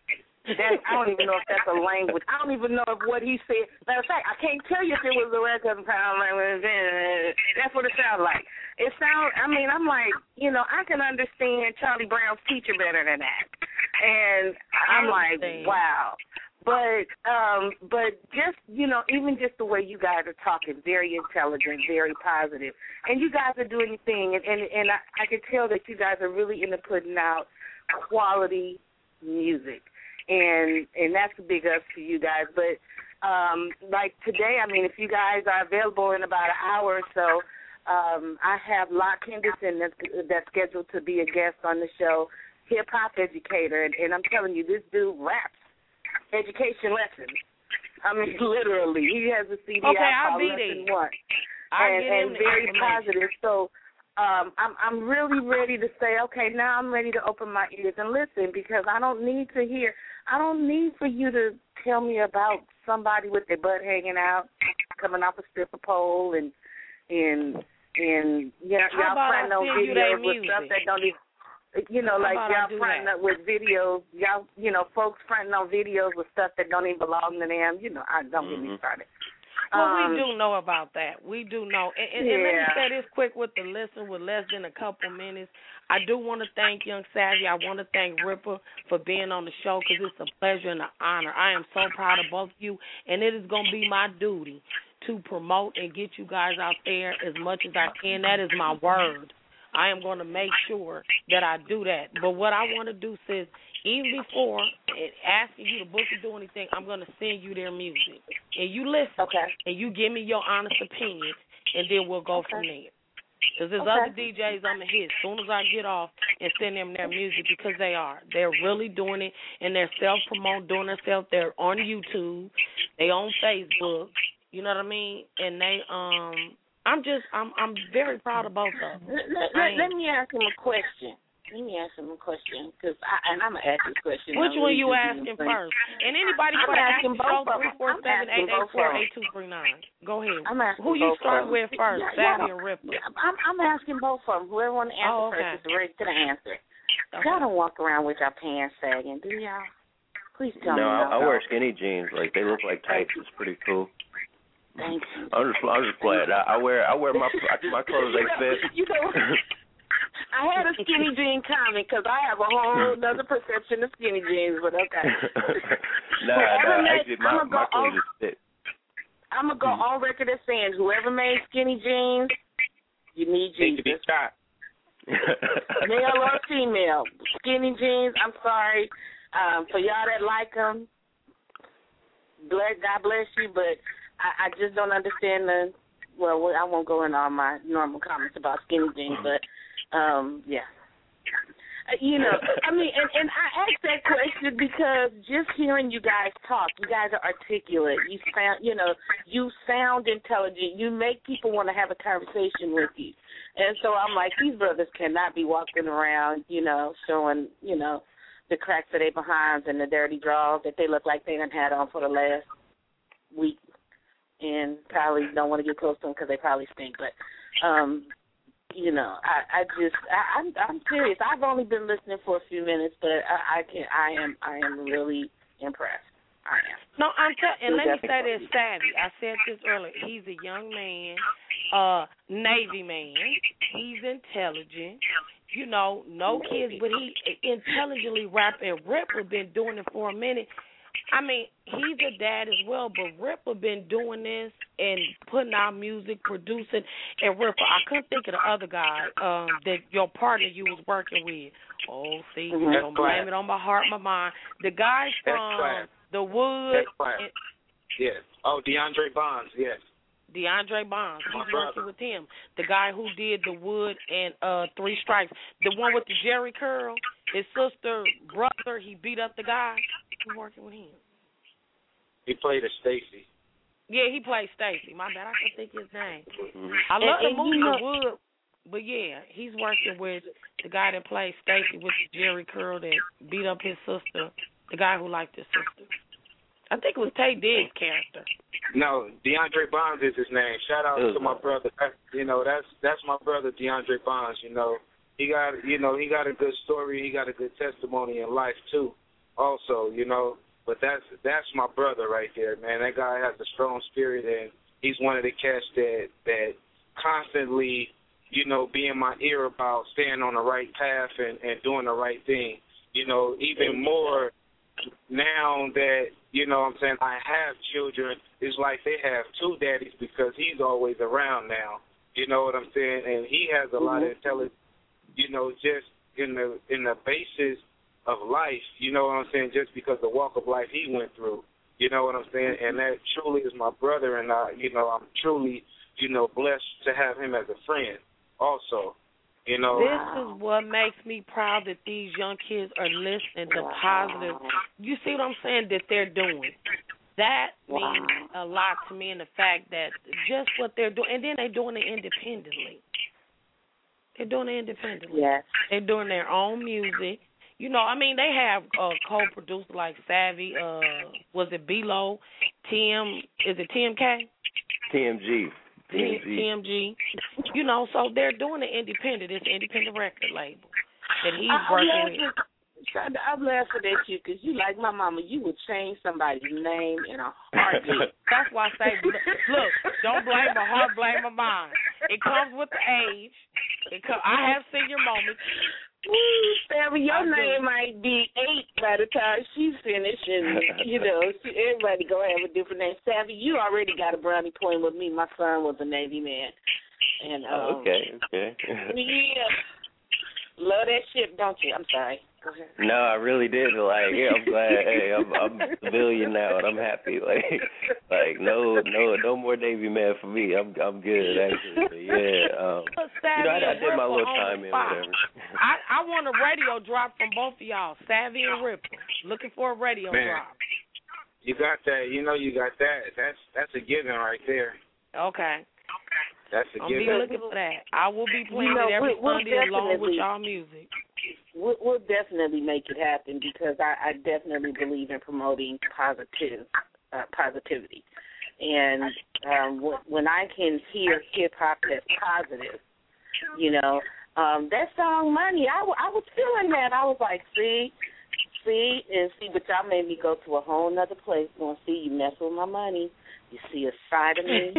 That I don't even know if that's a language. I don't even know if what he said. Matter of fact, I can't tell you if it was a record sound language. That's what it sounds like. It sounds. I mean, I'm like, you know, I can understand Charlie Brown's teacher better than that, and I'm like, wow. But um, but just, you know, even just the way you guys are talking, very intelligent, very positive, and you guys are doing your thing, and and, and I, I can tell that you guys are really into putting out quality music, and and that's a big up to you guys. But um, like today, I mean, if you guys are available in about an hour or so, um, I have Locke Henderson that's, that's scheduled to be a guest on the show, hip hop educator, and, and I'm telling you, this dude raps. Education lessons. I mean, literally. He has a C D okay, out called Lesson there. One. I'll and and very positive. So um, I'm I'm really ready to say, okay, now I'm ready to open my ears and listen, because I don't need to hear, I don't need for you to tell me about somebody with their butt hanging out, coming off a stripper pole, and, and, and you know, y'all fronting on videos with stuff that don't even, you know, like y'all fronting up with videos, y'all, you know, folks fronting on videos with stuff that don't even belong to them. You know, I don't get me started. Well, um, we do know about that. We do know. And, and, yeah. and let me say this quick with the listen with less than a couple minutes. I do want to thank Young Savvy. I want to thank Ripper for being on the show, because it's a pleasure and an honor. I am so proud of both of you, and it is going to be my duty to promote and get you guys out there as much as I can. That is my word. I am going to make sure that I do that. But what I want to do, sis, even before asking you to book or do anything, I'm going to send you their music. And you listen. Okay. And you give me your honest opinion, and then we'll go okay. from there. Because there's okay. other D Js I'm going to hit as soon as I get off and send them their music, because they are. They're really doing it, and they're self-promoting, doing themselves. They're on YouTube. They on Facebook. You know what I mean? And they, um... I'm just, I'm I'm very proud of both of them. Let, let, let me ask him a question. Let me ask him a question, because I, and I'm going to ask this question. Which one you asking first? And anybody I'm for the asking Action Show, three four seven, eight eight four, eight two three nine. Go ahead. I'm asking Who you both start of with first, yeah, Savvy yeah, or Ripper? Yeah, I'm, I'm asking both of them. Whoever want to answer oh, okay. first is ready to the answer. Okay. Y'all don't walk around with your pants sagging, do y'all? Please tell no, me. No, I, I wear skinny jeans. Like, they look like tights. It's pretty cool. Thank you. I'm just, I'm just glad. I, I wear, I wear my, my clothes like fit. You know, I had a skinny jean comment, because I have a whole other perception of skinny jeans, but okay. nah, nah, made, actually, my, my clothes just fit. I'm gonna go mm-hmm. on record as saying, whoever made skinny jeans, you need Jesus. Need to be shot. Male or female, skinny jeans. I'm sorry. Um, for y'all that like him, bless, God bless you, but I, I just don't understand the, well, I won't go into all my normal comments about skinny jeans, but, um, yeah. You know, I mean, and, and I asked that question because just hearing you guys talk, you guys are articulate. You sound, you know, you sound intelligent. You make people want to have a conversation with you. And so I'm like, these brothers cannot be walking around, you know, showing, you know, the cracks of their behinds and the dirty drawers that they look like they done had on for the last week, and probably don't want to get close to them because they probably stink. But, um, you know, I, I just, I, I'm, I'm serious. I've only been listening for a few minutes, but I, I can, I am, I am really impressed. I am. No, I'm telling, and let me say this, Savvy. I said this earlier. He's a young man, uh, Navy man. He's intelligent. You know, no kids, but he intelligently rap, and Ripper been doing it for a minute. I mean, he's a dad as well, but Ripper been doing this and putting out music, producing, and Ripper, I couldn't think of the other guy, um, that your partner you was working with. Oh, see, Mm-hmm. don't blame it on my heart, my mind. The guy from The Wood. And, yes. Oh, DeAndre Bonds, yes. DeAndre Bonds, he's working with him. The guy who did The Wood and uh, Three Strikes. The one with the Jerry curl, his sister, brother, he beat up the guy. He's working with him. He played as Stacy. Yeah, he played Stacy. My bad, I couldn't think his name. Mm-hmm. I love and, the movie you know, The Wood, but yeah, he's working with the guy that played Stacy with the Jerry curl that beat up his sister, the guy who liked his sister. I think it was Tay Diggs' character. No, DeAndre Bonds is his name. Shout out to my brother. That, you know, that's that's my brother DeAndre Bonds. You know, he got you know he got a good story. He got a good testimony in life too. Also, you know, but that's that's my brother right there, man. That guy has a strong spirit, and he's one of the cats that that constantly, you know, be in my ear about staying on the right path and, and doing the right thing. You know, even more now that, you know what I'm saying, I have children, it's like they have two daddies because he's always around now. You know what I'm saying? And he has a mm-hmm. lot of intelligence, you know, just in the in the basis of life, you know what I'm saying, just because the walk of life he went through. You know what I'm saying? And that truly is my brother, and I, you know, I'm truly, you know, blessed to have him as a friend also. You know, this is what makes me proud that these young kids are listening to positive. You see what I'm saying? That they're doing. That means a lot to me, in the fact that just what they're doing, and then they're doing it independently. They're doing it independently. Yes. They're doing their own music. You know, I mean, they have uh, co-producers like Savvy. Uh, was it B-Lo? T M? Is it T M K? T M G. T M G. You know, so they're doing it independent. It's an independent record label that he's I, working with. Shonda, I'm laughing at you because you like my mama. You would change somebody's name in a heartbeat. That's why I say, look, don't blame my heart, blame my mind. It comes with the age. It come, I have senior moments. Woo, Sarah, your name might be eight by the time she's finished, and, you know, she, everybody go have a different name. Savvy, you already got a brownie point with me. My son was a Navy man. And, um, oh, okay, okay. Yeah. Love that ship, don't you? I'm sorry. Go ahead. No, I really did. Like, yeah, I'm glad. Hey, I'm I'm a civilian now, and I'm happy. Like, like no, no, no more Navy man for me. I'm I'm good actually. But yeah, um, you know, I, I did my little time in, whatever. I I want a radio drop from both of y'all, Savvy and Ripper. Looking for a radio Man, drop. You got that. You know, you got that. That's that's a given right there. Okay. That's a I'm given. be looking for that. I will be playing you know, it every we'll, Sunday we'll along with y'all music. We'll, we'll definitely make it happen because I, I definitely believe in promoting positive uh, positivity. And um, w- when I can hear hip hop that's positive, you know, um, that song "Money," I, w- I was feeling that. I was like, see, see, and see, but y'all made me go to a whole nother place. Going, see, you mess with my money. You see a side of me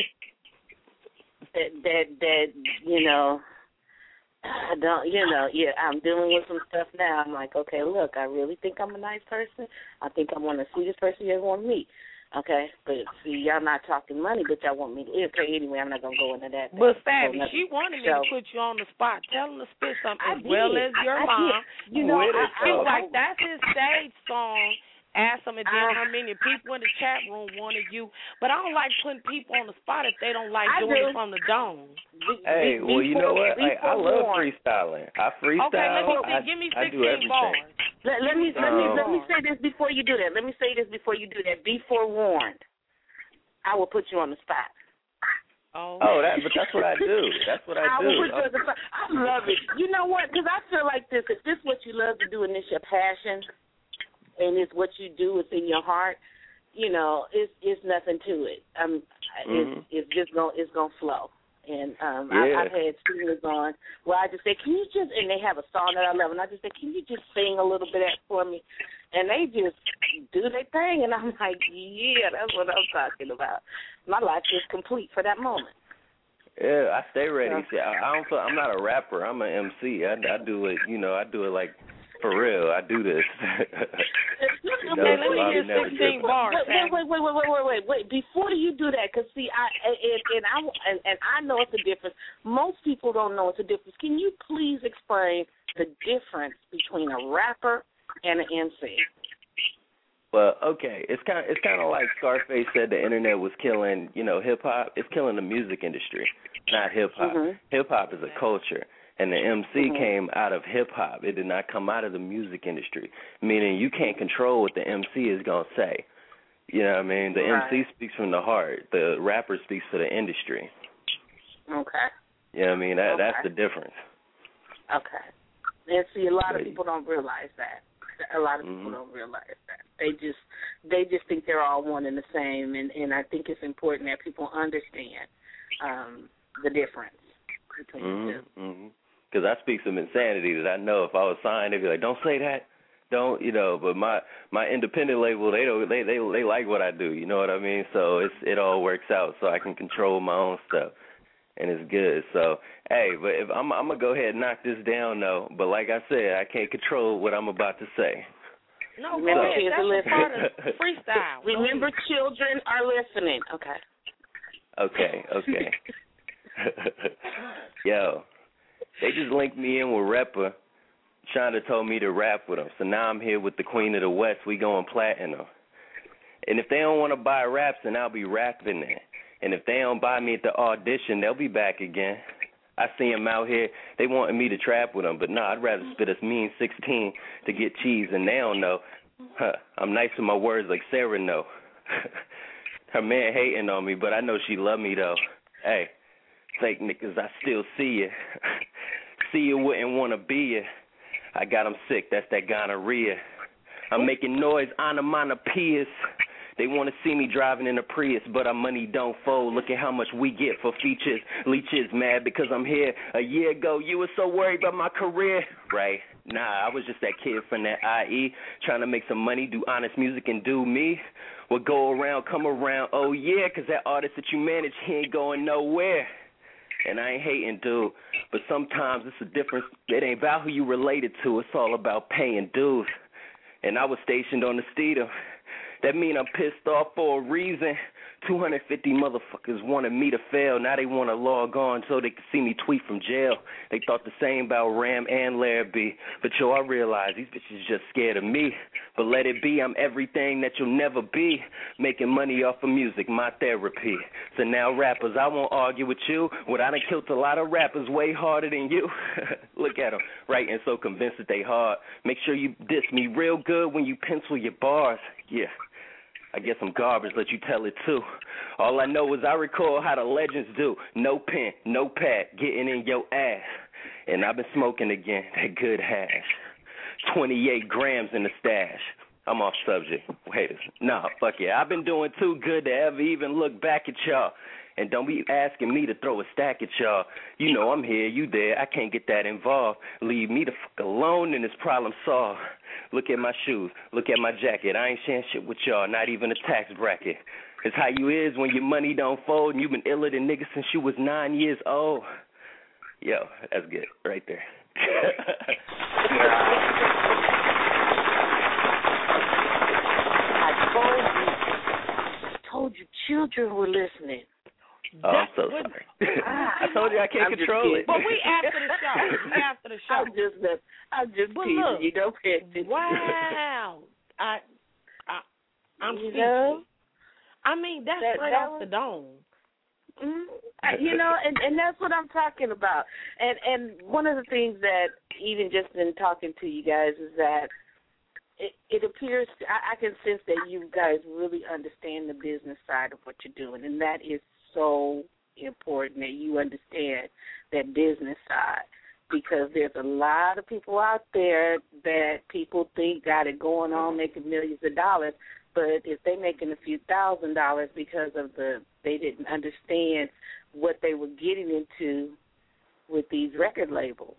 that that that you know. I don't, you know, yeah, I'm dealing with some stuff now. I'm like, okay, look, I really think I'm a nice person. I think I'm one of the sweetest person you ever want to meet. Okay, but see, y'all not talking money, but y'all want me to. Okay, anyway, I'm not gonna go into that. But Savvy, she wanted me so, to put you on the spot. Tell them to spit something I as well did. as your I, I mom. did. You know, I, she was I, like, that's his stage song. Ask them, and then I, how many people in the chat room wanted you. But I don't like putting people on the spot if they don't like I doing do. it from the dome. Hey, be, well, you know what? Like, I love warned. freestyling. I freestyle. Okay, let me see. I, Give me I do sixteen everything. bars. Let, let me let me Um, let me say this before you do that. Let me say this before you do that. Be forewarned. I will put you on the spot. Oh, oh that, but that's what I do. That's what I, I do. will put you on the spot. I love it. You know what? Because I feel like this. If this is what you love to do and it's your passion, and it's what you do, it's in your heart, you know, it's it's nothing to it. Um, mm-hmm. it's it's just gonna it's gonna flow. And um, yeah. I've, I've had singers on where I just say, can you just, and they have a song that I love, and I just say, can you just sing a little bit of that for me? And they just do their thing, and I'm like, yeah, that's what I'm talking about. My life is complete for that moment. Yeah, I stay ready. Yeah. See, I, I don't. Feel, I'm not a rapper. I'm an M C. I, I do it. You know, I do it like for real. I do this. you know, let me so hear never sixteen different. bars. Wait, wait, wait, wait, wait, wait, wait, wait. Before you do that, because see, I and, and I and, and I know it's a difference. Most people don't know it's a difference. Can you please explain the difference between a rapper and an M C? Well, okay, it's kind of it's kind of like Scarface said the internet was killing, you know, hip hop. It's killing the music industry, not hip hop. Mm-hmm. Hip hop is a culture, and the M C Mm-hmm. came out of hip hop. It did not come out of the music industry. Meaning you can't control what the M C is gonna say. You know what I mean? The right. M C speaks from the heart. The rapper speaks for the industry. Okay. You know what I mean? That okay. that's the difference. Okay. And see, a lot of Right. people don't realize that. A lot of people mm-hmm. don't realize that. They just they just think they're all one and the same, and, and I think it's important that people understand um, the difference between mm-hmm. the two. Mm-hmm. Because I speak some insanity that I know if I was signed, they'd be like, "Don't say that, don't," you know. But my my independent label, they don't they they they like what I do. You know what I mean? So it's it all works out, so I can control my own stuff. And it's good. So, hey, but if I'm, I'm going to go ahead and knock this down, though. But like I said, I can't control what I'm about to say. No, Remember, go ahead. kids That's are a part of freestyle. Remember, children are listening. Okay. Okay, okay. Yo, they just linked me in with Reppa. Shonda told me to rap with them. So now I'm here with the Queen of the West. We going platinum. And if they don't want to buy raps, then I'll be rapping it. And if they don't buy me at the audition, they'll be back again. I see them out here. They wanted me to trap with them, but no, nah, I'd rather spit a mean sixteen to get cheese, and they don't know. Huh, I'm nice with my words like Sarah know. Her man hating on me, but I know she love me, though. Hey, fake niggas, I still see you. See you wouldn't want to be you. I got them sick, that's that gonorrhea. I'm making noise, onomatopoeias. They want to see me driving in a Prius, but our money don't fold. Look at how much we get for features. Leeches mad because I'm here. A year ago, you were so worried about my career. Right. Nah, I was just that kid from that I E trying to make some money, do honest music, and do me. What go around, come around, oh yeah, because that artist that you manage, he ain't going nowhere. And I ain't hating, dude, but sometimes it's a difference. It ain't about who you related to. It's all about paying dues. And I was stationed on the Steedham. That mean I'm pissed off for a reason. two hundred fifty motherfuckers wanted me to fail. Now they want to log on so they can see me tweet from jail. They thought the same about Ram and Larry B. But, yo, I realize these bitches just scared of me. But let it be, I'm everything that you'll never be. Making money off of music, my therapy. So now rappers, I won't argue with you. What I done killed a lot of rappers way harder than you. Look at them, writing so convinced that they hard. Make sure you diss me real good when you pencil your bars. Yeah. I guess I'm garbage, let you tell it too. All I know is I recall how the legends do. No pen, no pad, getting in your ass. And I've been smoking again, that good hash. twenty-eight grams in the stash. I'm off subject. Wait, nah, fuck yeah. I've been doing too good to ever even look back at y'all. And don't be asking me to throw a stack at y'all. You know I'm here, you there. I can't get that involved. Leave me the fuck alone and this problem solved. Look at my shoes. Look at my jacket. I ain't sharing shit with y'all, not even a tax bracket. It's how you is when your money don't fold and you been iller than niggas since you was nine years old. Yo, that's good right there. I told you. told you children were listening. Oh, I'm so sorry. I told you I can't I'm control it. But we after the show. We after the show. I'm just, I'm just but teasing look, you. Don't pay attention. Wow. I, I, I'm you speechless. know? I mean, that's That- straight that off was- the dome. Mm-hmm. You know, and, and that's what I'm talking about. And and one of the things that even just in talking to you guys is that it, it appears I, I can sense that you guys really understand the business side of what you're doing, and that is so important that you understand that business side, because there's a lot of people out there that people think got it going on, making millions of dollars. But if they're making a few thousand dollars because of the, they didn't understand what they were getting into with these record labels.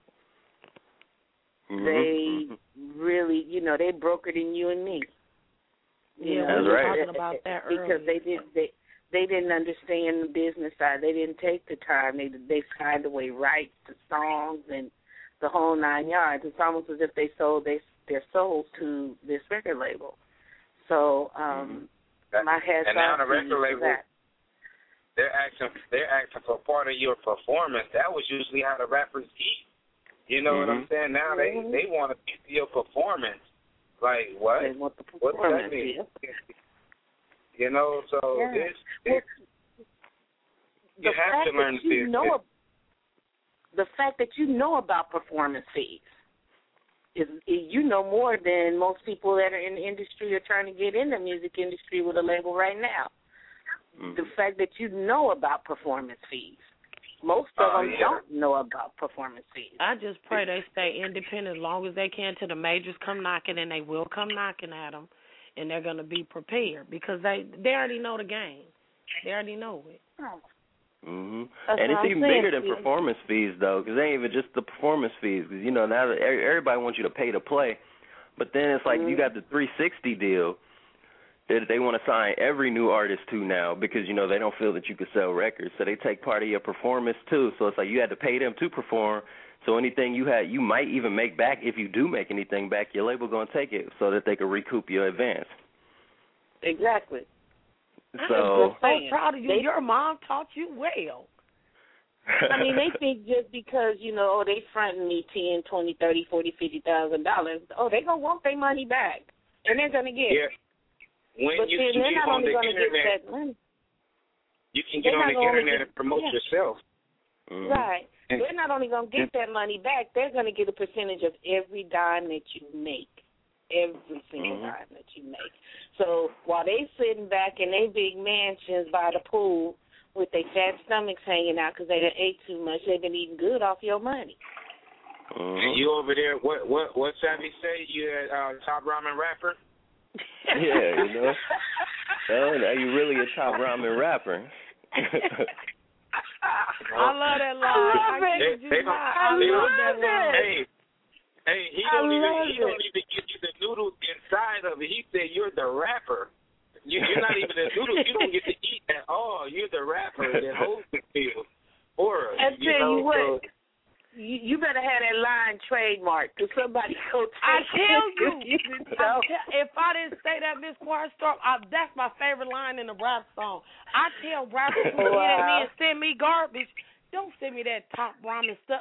Mm-hmm. They really, you know, they brokered in you and me. You Yeah, know, That's we were right. talking about that because earlier. they did they they didn't understand the business side. They didn't take the time. They they signed away rights to songs and the whole nine yards. It's almost as if they sold they, their souls to this record label. So um, That, my hat's and now off the to you record for label, that. they're asking, they're asking for part of your performance. That was usually how the rappers eat. You know mm-hmm. what I'm saying? Now Mm-hmm. they they want a piece of your performance. Like what? They want the What does that performance. mean? Yeah. You know, so Yeah. it's, Well, it's the you have fact to learn that the you business. know, the fact that you know about performance fees is, you know more than most people that are in the industry or trying to get in the music industry with a label right now. Mm-hmm. The fact that you know about performance fees. Most of Oh, them yeah. don't know about performance fees. I just pray they stay independent as long as they can till the majors come knocking, and they will come knocking at them, and they're going to be prepared because they they already know the game. They already know it. hmm That's And what it's I'm even saying. bigger than See? performance fees, though, because it ain't even just the performance fees. Because, you know, now that every- everybody wants you to pay to play, but then it's like Mhm. you got the three sixty deal that they want to sign every new artist to now because, you know, they don't feel that you could sell records. So they take part of your performance, too. So it's like you had to pay them to perform. So anything you had, you might even make back. If you do make anything back, your label going to take it so that they can recoup your advance. Exactly. So, I'm so proud of you. They- Your mom taught you well. I mean, they think just because, you know, oh, they fronting me ten, twenty, thirty, forty, fifty thousand dollars, oh, they gonna want their money back, and they're gonna get Yeah. it. When But you then can they're get not on only the gonna get internet, that money, you can they're get on not the gonna internet get- and promote yeah. yourself. mm-hmm. right? And- They're not only gonna get that money back, they're gonna get a percentage of every dime that you make, every single Mhm. dime that you make. So while they sitting back in their big mansions by the pool with their fat stomachs hanging out because they done ate too much, they've been eating good off your money. Mhm. And you over there, what what what Savvy say? You a uh, top ramen rapper? Yeah, you know. Oh, now you really a top ramen rapper. I love that line. I, love kid They- you they not. don't- I they love don't- that line. Hey, hey, he I don't even love he it. don't even give you the noodles inside of it. He said you're the rapper. You, you're not even the noodles. You don't get to eat at all. You're the rapper that holds the field for us. I you tell know, you what, so- you, you better have that line trademarked because somebody go take I tell you, you I know? tell, if I didn't say that, Miss Quarstorp, I, that's my favorite line in the rap song. I tell rappers who Wow. get at me and send me garbage, don't send me that top ramen stuff.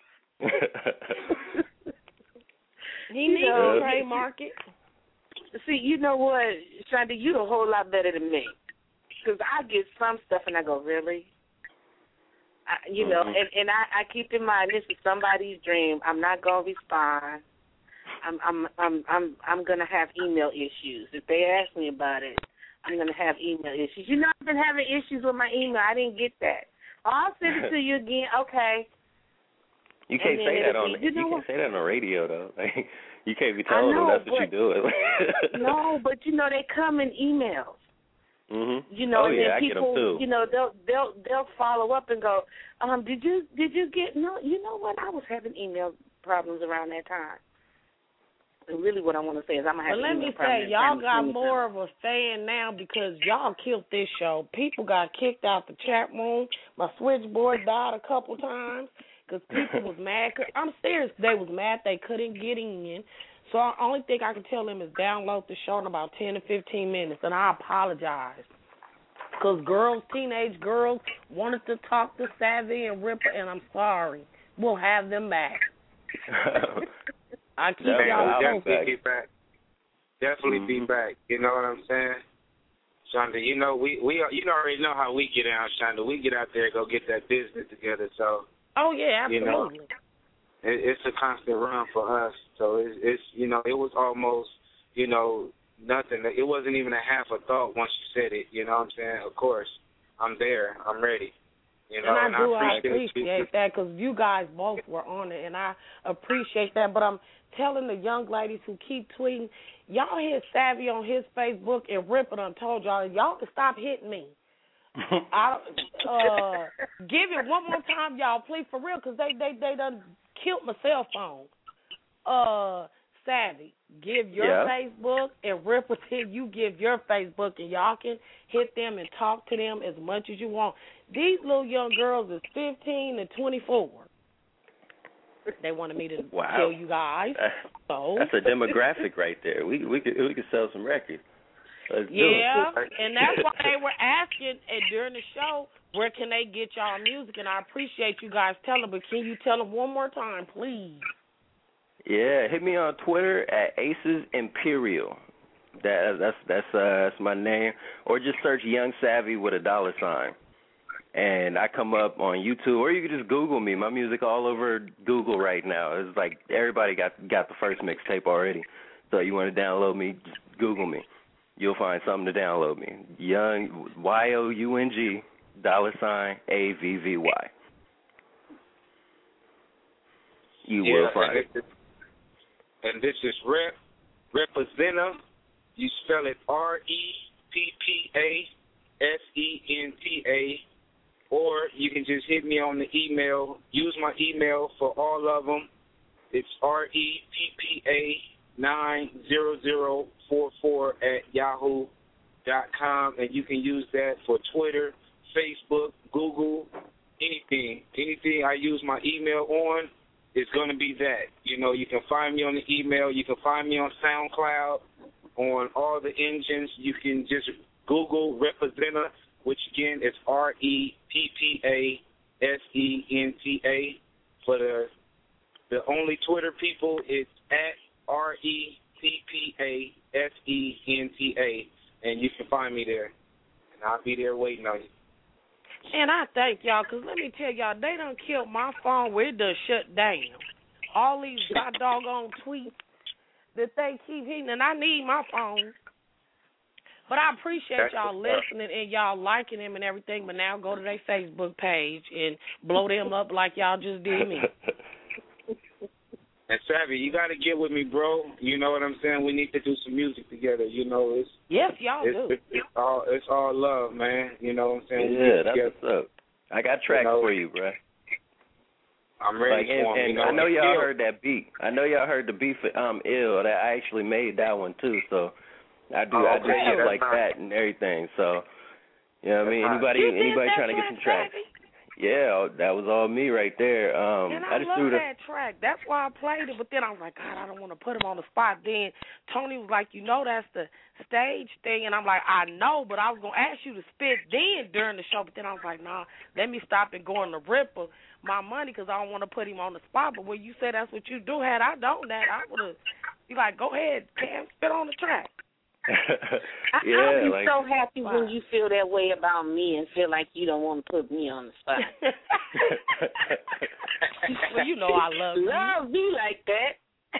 He You needs know, to trademark it. See, you know what, Shonda, you're a whole lot better than me. Because I get some stuff and I go, really? I, you know, Mhm. and, and I, I keep in mind this is somebody's dream. I'm not gonna respond. I'm I'm I'm I'm I'm gonna have email issues. If they ask me about it, I'm gonna have email issues. You know, I've been having issues with my email. I didn't get that. Oh, I'll send it to you again. Okay. You can't And then say that it'll on be- you, you know can't what? say that on the radio though. Like, you can't be I telling know, them that's what but- you're doing. No, but you know they come in emails. Mhm. You know, oh and yeah, then I get people, them too. you know, they'll they'll they'll follow up and go, um, did you did you get no? You know what? I was having email problems around that time. And really, what I want to say is I'm gonna have. But let email me problems say, y'all anytime got soon. more of a fan now because y'all killed this show. People got kicked out the chat room. My switchboard died a couple times because people was mad. I'm serious. They was mad they couldn't get in. So the only thing I can tell them is download the show in about ten to fifteen minutes, and I apologize Because girls, teenage girls, wanted to talk to Savvy and Ripper, and I'm sorry. We'll have them back. I keep no, y'all definitely be back. Definitely mm-hmm. be back. You know what I'm saying? Shonda, you know, we, we you already know how we get down, Shonda. We get out there and go get that business together. So, oh, yeah, absolutely. You know, it, it's a constant run for us. So, it's, it's, you know, it was almost, you know, nothing. It wasn't even a half a thought once you said it. You know what I'm saying? Of course, I'm there. I'm ready. You know, and I and do, I appreciate, I appreciate that because you guys both were on it, and I appreciate that. But I'm telling the young ladies who keep tweeting, y'all hit Savvy on his Facebook, and Ripper done told y'all, y'all can stop hitting me. I uh, give it one more time, y'all, please, for real, because they, they, they done killed my cell phone. Uh, Savvy, give your yeah. Facebook, and Ripper, you give your Facebook, and y'all can hit them and talk to them as much as you want. These little young girls is fifteen to twenty-four. They wanted me to wow. tell you guys. So that's a demographic right there. We we could we could sell some records. Let's yeah, do it. And that's why they were asking and during the show, where can they get y'all music? And I appreciate you guys telling, but can you tell them one more time, please? Yeah, hit me on Twitter at Aces Imperial. That that's that's uh, that's my name. Or just search Young Savvy with a dollar sign, and I come up on YouTube. Or you can just Google me. My music all over Google right now. It's like everybody got got the first mixtape already. So you want to download me? Just Google me. You'll find something to download me. Young Y O U N G dollar sign A V V Y. You yeah, will find it. And this is Rep, Representa. You spell it R E P P A S E N T A. Or you can just hit me on the email. Use my email for all of them. It's R E P P A nine zero zero four four at yahoo dot com. And you can use that for Twitter, Facebook, Google, anything. Anything I use my email on, it's going to be that. You know, you can find me on the email. You can find me on SoundCloud, on all the engines. You can just Google Representa, which, again, is R E P P A S E N T A. For the the only Twitter people, it's at R E P P A S E N T A, and you can find me there. And I'll be there waiting on you. And I thank y'all, because let me tell y'all, they done killed my phone where it done shut down. All these god doggone tweets that they keep hitting, and I need my phone. But I appreciate y'all listening and y'all liking them and everything, but now go to their Facebook page and blow them up like y'all just did me. And Savvy, you got to get with me, bro. You know what I'm saying? We need to do some music together. You know, it's yes, y'all it's, do. It's, it's all it's all love, man. You know what I'm saying? Yeah, that's what's up. I got tracks you know, for you, bro. I'm ready like, for and, them. and you know? I know y'all Ill. heard that beat. I know y'all heard the beat for um Ill. That I actually made that one too. So I do oh, I do okay. stuff yeah, like nice. that and everything. So you know what I mean? Anybody you anybody trying to get some tracks? Yeah, that was all me right there. Um, and I, I just love threw the, that track. That's why I played it. But then I was like, God, I don't want to put him on the spot. Then Tony was like, you know, that's the stage thing. And I'm like, I know, but I was going to ask you to spit then during the show. But then I was like, nah, let me stop and go on the Ripper my money because I don't want to put him on the spot. But when you said that's what you do, had I done that, I would have be like, go ahead, Cam, spit on the track. yeah, I'll be like, so happy wow. when you feel that way about me and feel like you don't want to put me on the spot. Well, you know I love you. Love you like that.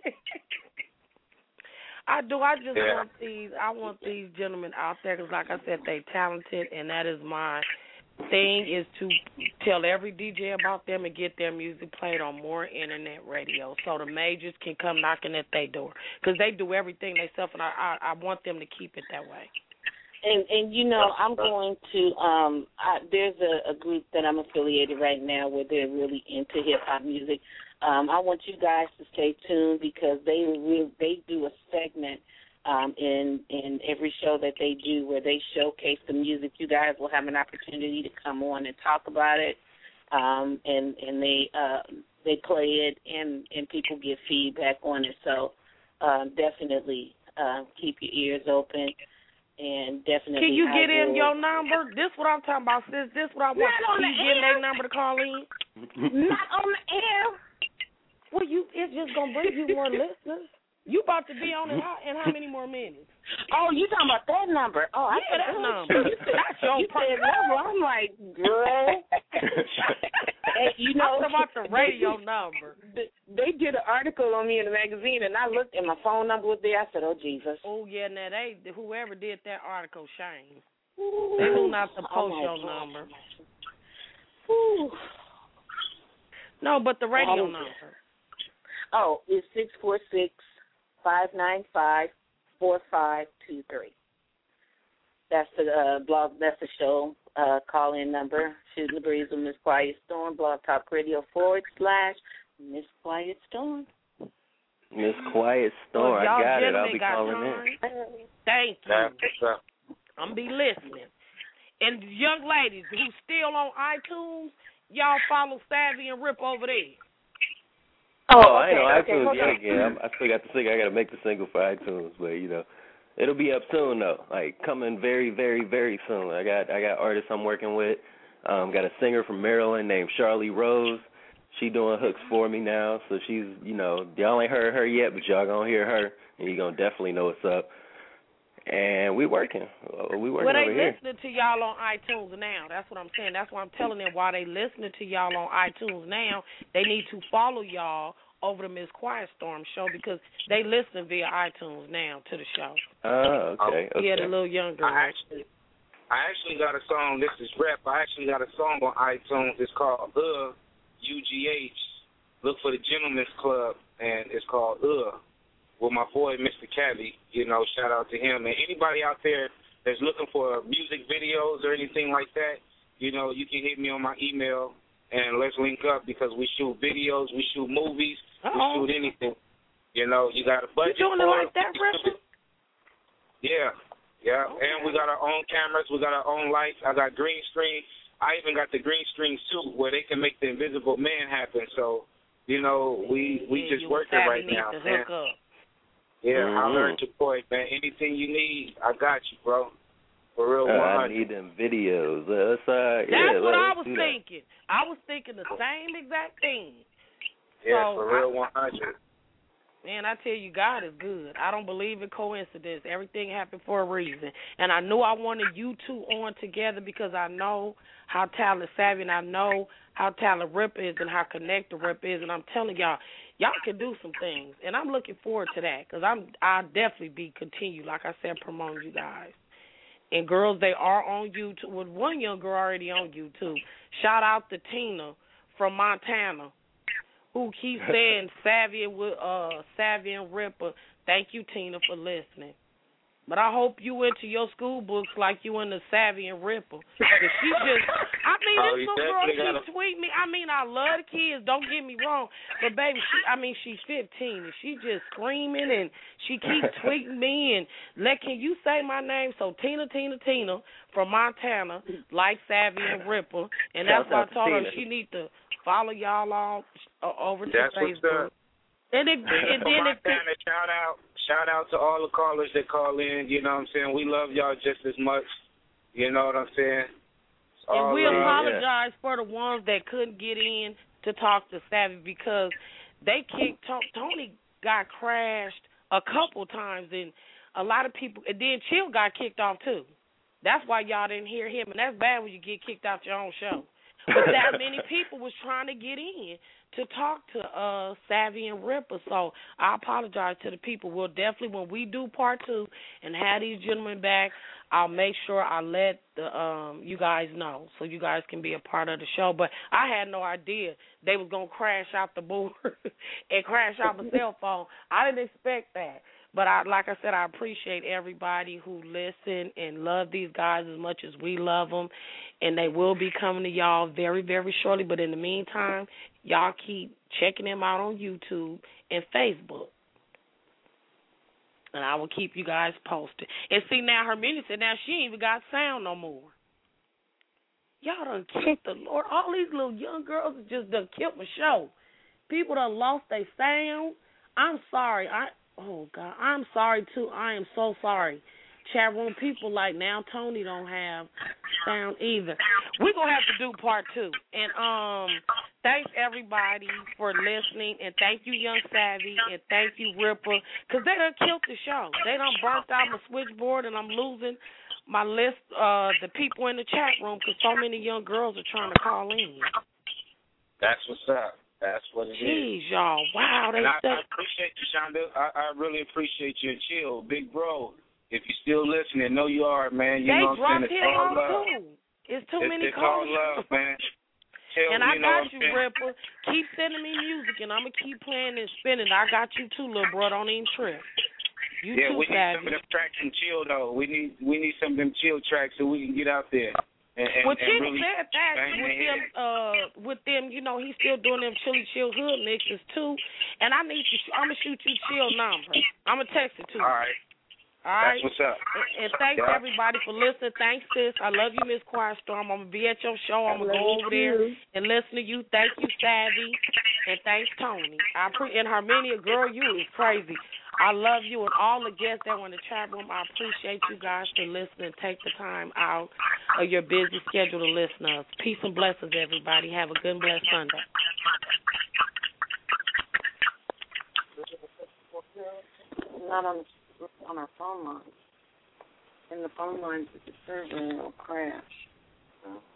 I do. I just yeah. want these. I want these gentlemen out there because, like I said, they talented, and that is my thing is to tell every D J about them and get their music played on more internet radio so the majors can come knocking at their door because they do everything themselves, and I, I, I want them to keep it that way. And, and you know, I'm going to, um, I, there's a, a group that I'm affiliated right now where they're really into hip-hop music. Um, I want you guys to stay tuned because they really, they do a segment Um, in in every show that they do where they showcase the music. You guys will have an opportunity to come on and talk about it, um, and and they uh, they play it and, and people give feedback on it. So uh, definitely uh, keep your ears open. and definitely. Can you I get in will. your number? This what I'm talking about, sis. This what I want. Not on Can the you get air. their number to call in? Not on the air. Well, you it's just gonna bring you more listeners. You about to be on it how, in how many more minutes? Oh, you talking about that number? Oh, I Yeah, that forgot. number. You said, That's your you said number. I'm like, girl. Hey, you know, I'm about the radio number. They did an article on me in the magazine, and I looked, and my phone number was there. I said, oh, Jesus. Oh, yeah, now they, whoever did that article, shame. Ooh. They do not to post Oh, your God. number. Ooh. No, but the radio Oh. number. Oh, it's six four six, five nine five, four five two three. That's the uh, blog, that's the show uh, call-in number. Shooting the Breeze with Miss Quiet Storm, Blog Talk Radio forward slash Miss Quiet Storm. Miss Quiet Storm, Well, I y'all got it. gentlemen I'll be got calling time. in. Thank you. That's what's up. I'm be listening. And young ladies who still on iTunes, y'all follow Savvy and Rip over there. Oh, Oh, I okay, know okay, iTunes hold yet on. again. I'm, I still got the single. I got to make the single for iTunes, but you know, it'll be up soon though. Like coming very, very, very soon. I got I got artists I'm working with. Um, got a singer from Maryland named Charlie Rose. She doing hooks for me now, so she's you know y'all ain't heard her yet, but y'all gonna hear her, and you gonna definitely know what's up. And we working. We working Well, they over here. listening to y'all on iTunes now. That's what I'm saying. That's why I'm telling them why they listening to y'all on iTunes now. They need to follow y'all over the Miss Quiet Storm show because they listen via iTunes now to the show. Oh, okay. okay. Yeah, the little young girl. I actually, I actually got a song. This is Rep. I actually got a song on iTunes. It's called Uh U G H. Look for the Gentleman's Club, and it's called Uh. With my boy, Mister Cabby, you know, shout out to him. And anybody out there that's looking for music videos or anything like that, you know, you can hit me on my email and let's link up because we shoot videos, we shoot movies, Uh-oh. we shoot anything. You know, you got a budget. You doing it for like that, Ripper? Yeah, yeah. Okay. And we got our own cameras, we got our own lights. I got green screen. I even got the green screen too where they can make the Invisible Man happen. So, you know, we we Yeah, just you working savvy right need now. to man. hook up. Yeah, Mhm. I learned your point, man. Anything you need, I got you, bro. For real, Uh, one I hundred. need them videos. Let's, uh, That's yeah, what let's I was do that. thinking. I was thinking the same exact thing. Yeah, So, for real, I- one hundred. Man, I tell you, God is good. I don't believe in coincidence. Everything happened for a reason. And I knew I wanted you two on together because I know how talented Savvy and I know how talented Rip is and how connected Rip is. And I'm telling y'all, y'all can do some things. And I'm looking forward to that because I'm, I'll definitely be continued, like I said, promoting you guys. And girls, they are on YouTube. With one young girl already on YouTube. Shout out to Tina from Montana, who keeps saying Savvy and uh Savvy and Ripper. Thank you, Tina, for listening. But I hope you into your school books like you into Savvy and Ripper. Cause she just, I mean, Oh, this you little girl, definitely she gotta- tweet me. I mean, I love the kids. Don't get me wrong, but baby, she, I mean, she's fifteen and she just screaming and she keeps tweeting me and let, can you say my name? So Tina, Tina, Tina from Montana, like Savvy and Ripper, and that's Shout why I out to told her Tina. she need to follow y'all all uh, over to That's what's Facebook. up. And if and For then if Montana, shout out, shout out to all the callers that call in. You know what I'm saying? We love y'all just as much. You know what I'm saying? It's And all we love. apologize for the ones that couldn't get in to talk to Savvy because they kicked Tony got crashed a couple times and a lot of people and then Chill got kicked off too. That's why y'all didn't hear him and that's bad when you get kicked off your own show. But that many people was trying to get in to talk to uh Savvy and Ripper. So I apologize to the people. We'll definitely, when we do part two and have these gentlemen back, I'll make sure I let the um you guys know so you guys can be a part of the show. But I had no idea they was going to crash out the board and crash out my cell phone. I didn't expect that. But I, like I said, I appreciate everybody who listen and love these guys as much as we love them. And they will be coming to y'all very, very shortly. But in the meantime, y'all keep checking them out on YouTube and Facebook. And I will keep you guys posted. And see, now Herminia said now she ain't even got sound no more. Y'all done killed the Lord. All these little young girls just done killed my show. People done lost their sound. I'm sorry. I Oh, God, I'm sorry, too. I am so sorry. chat room people like now Tony don't have sound either. We're going to have to do part two. And um, thanks, everybody, for listening. And thank you, Young Savvy. And thank you, Ripper. Because they done killed the show. They done burnt out my switchboard, and I'm losing my list, uh, the people in the chat room, because so many young girls are trying to call in. That's what's up. That's what it Jeez, is. y'all. Wow. They and I, say- I appreciate you, Shonda. I, I really appreciate you. Chill, big bro. If you're still listening, know you are, man. You they know what I'm dropped saying? him It's all off, love. too. It's too it's, many it's calls. all love, man. Tell, and I you know got what you, I'm saying? Ripper. Keep sending me music, and I'm going to keep playing and spinning. I got you, too, little bro. Don't even trip. You yeah, too, we need Savvy. some of them tracks from Chill, though. We need we need some of them Chill tracks so we can get out there. And, and, well, and Chill really said that bang with their them, head. uh, with them, you know, he's still doing them Chili Chill Hood mixes, too. And I need to, I'm going to shoot you Chill number. I'm going to text it to you. All right. All right. That's what's up. And, and thanks yeah. everybody for listening. Thanks, sis. I love you, Miss Quiet Storm. I'm gonna be at your show. I'm gonna go over there and listen to you. Thank you, Savvy, and thanks, Tony. I pre- and Herminia, girl, you is crazy. I love you and all the guests that were in the chat room. I appreciate you guys for listening. Take the time out of your busy schedule to listen to us. Peace and blessings, everybody. Have a good and blessed Sunday. Not on on our phone line. And the phone lines, the server will crash. So.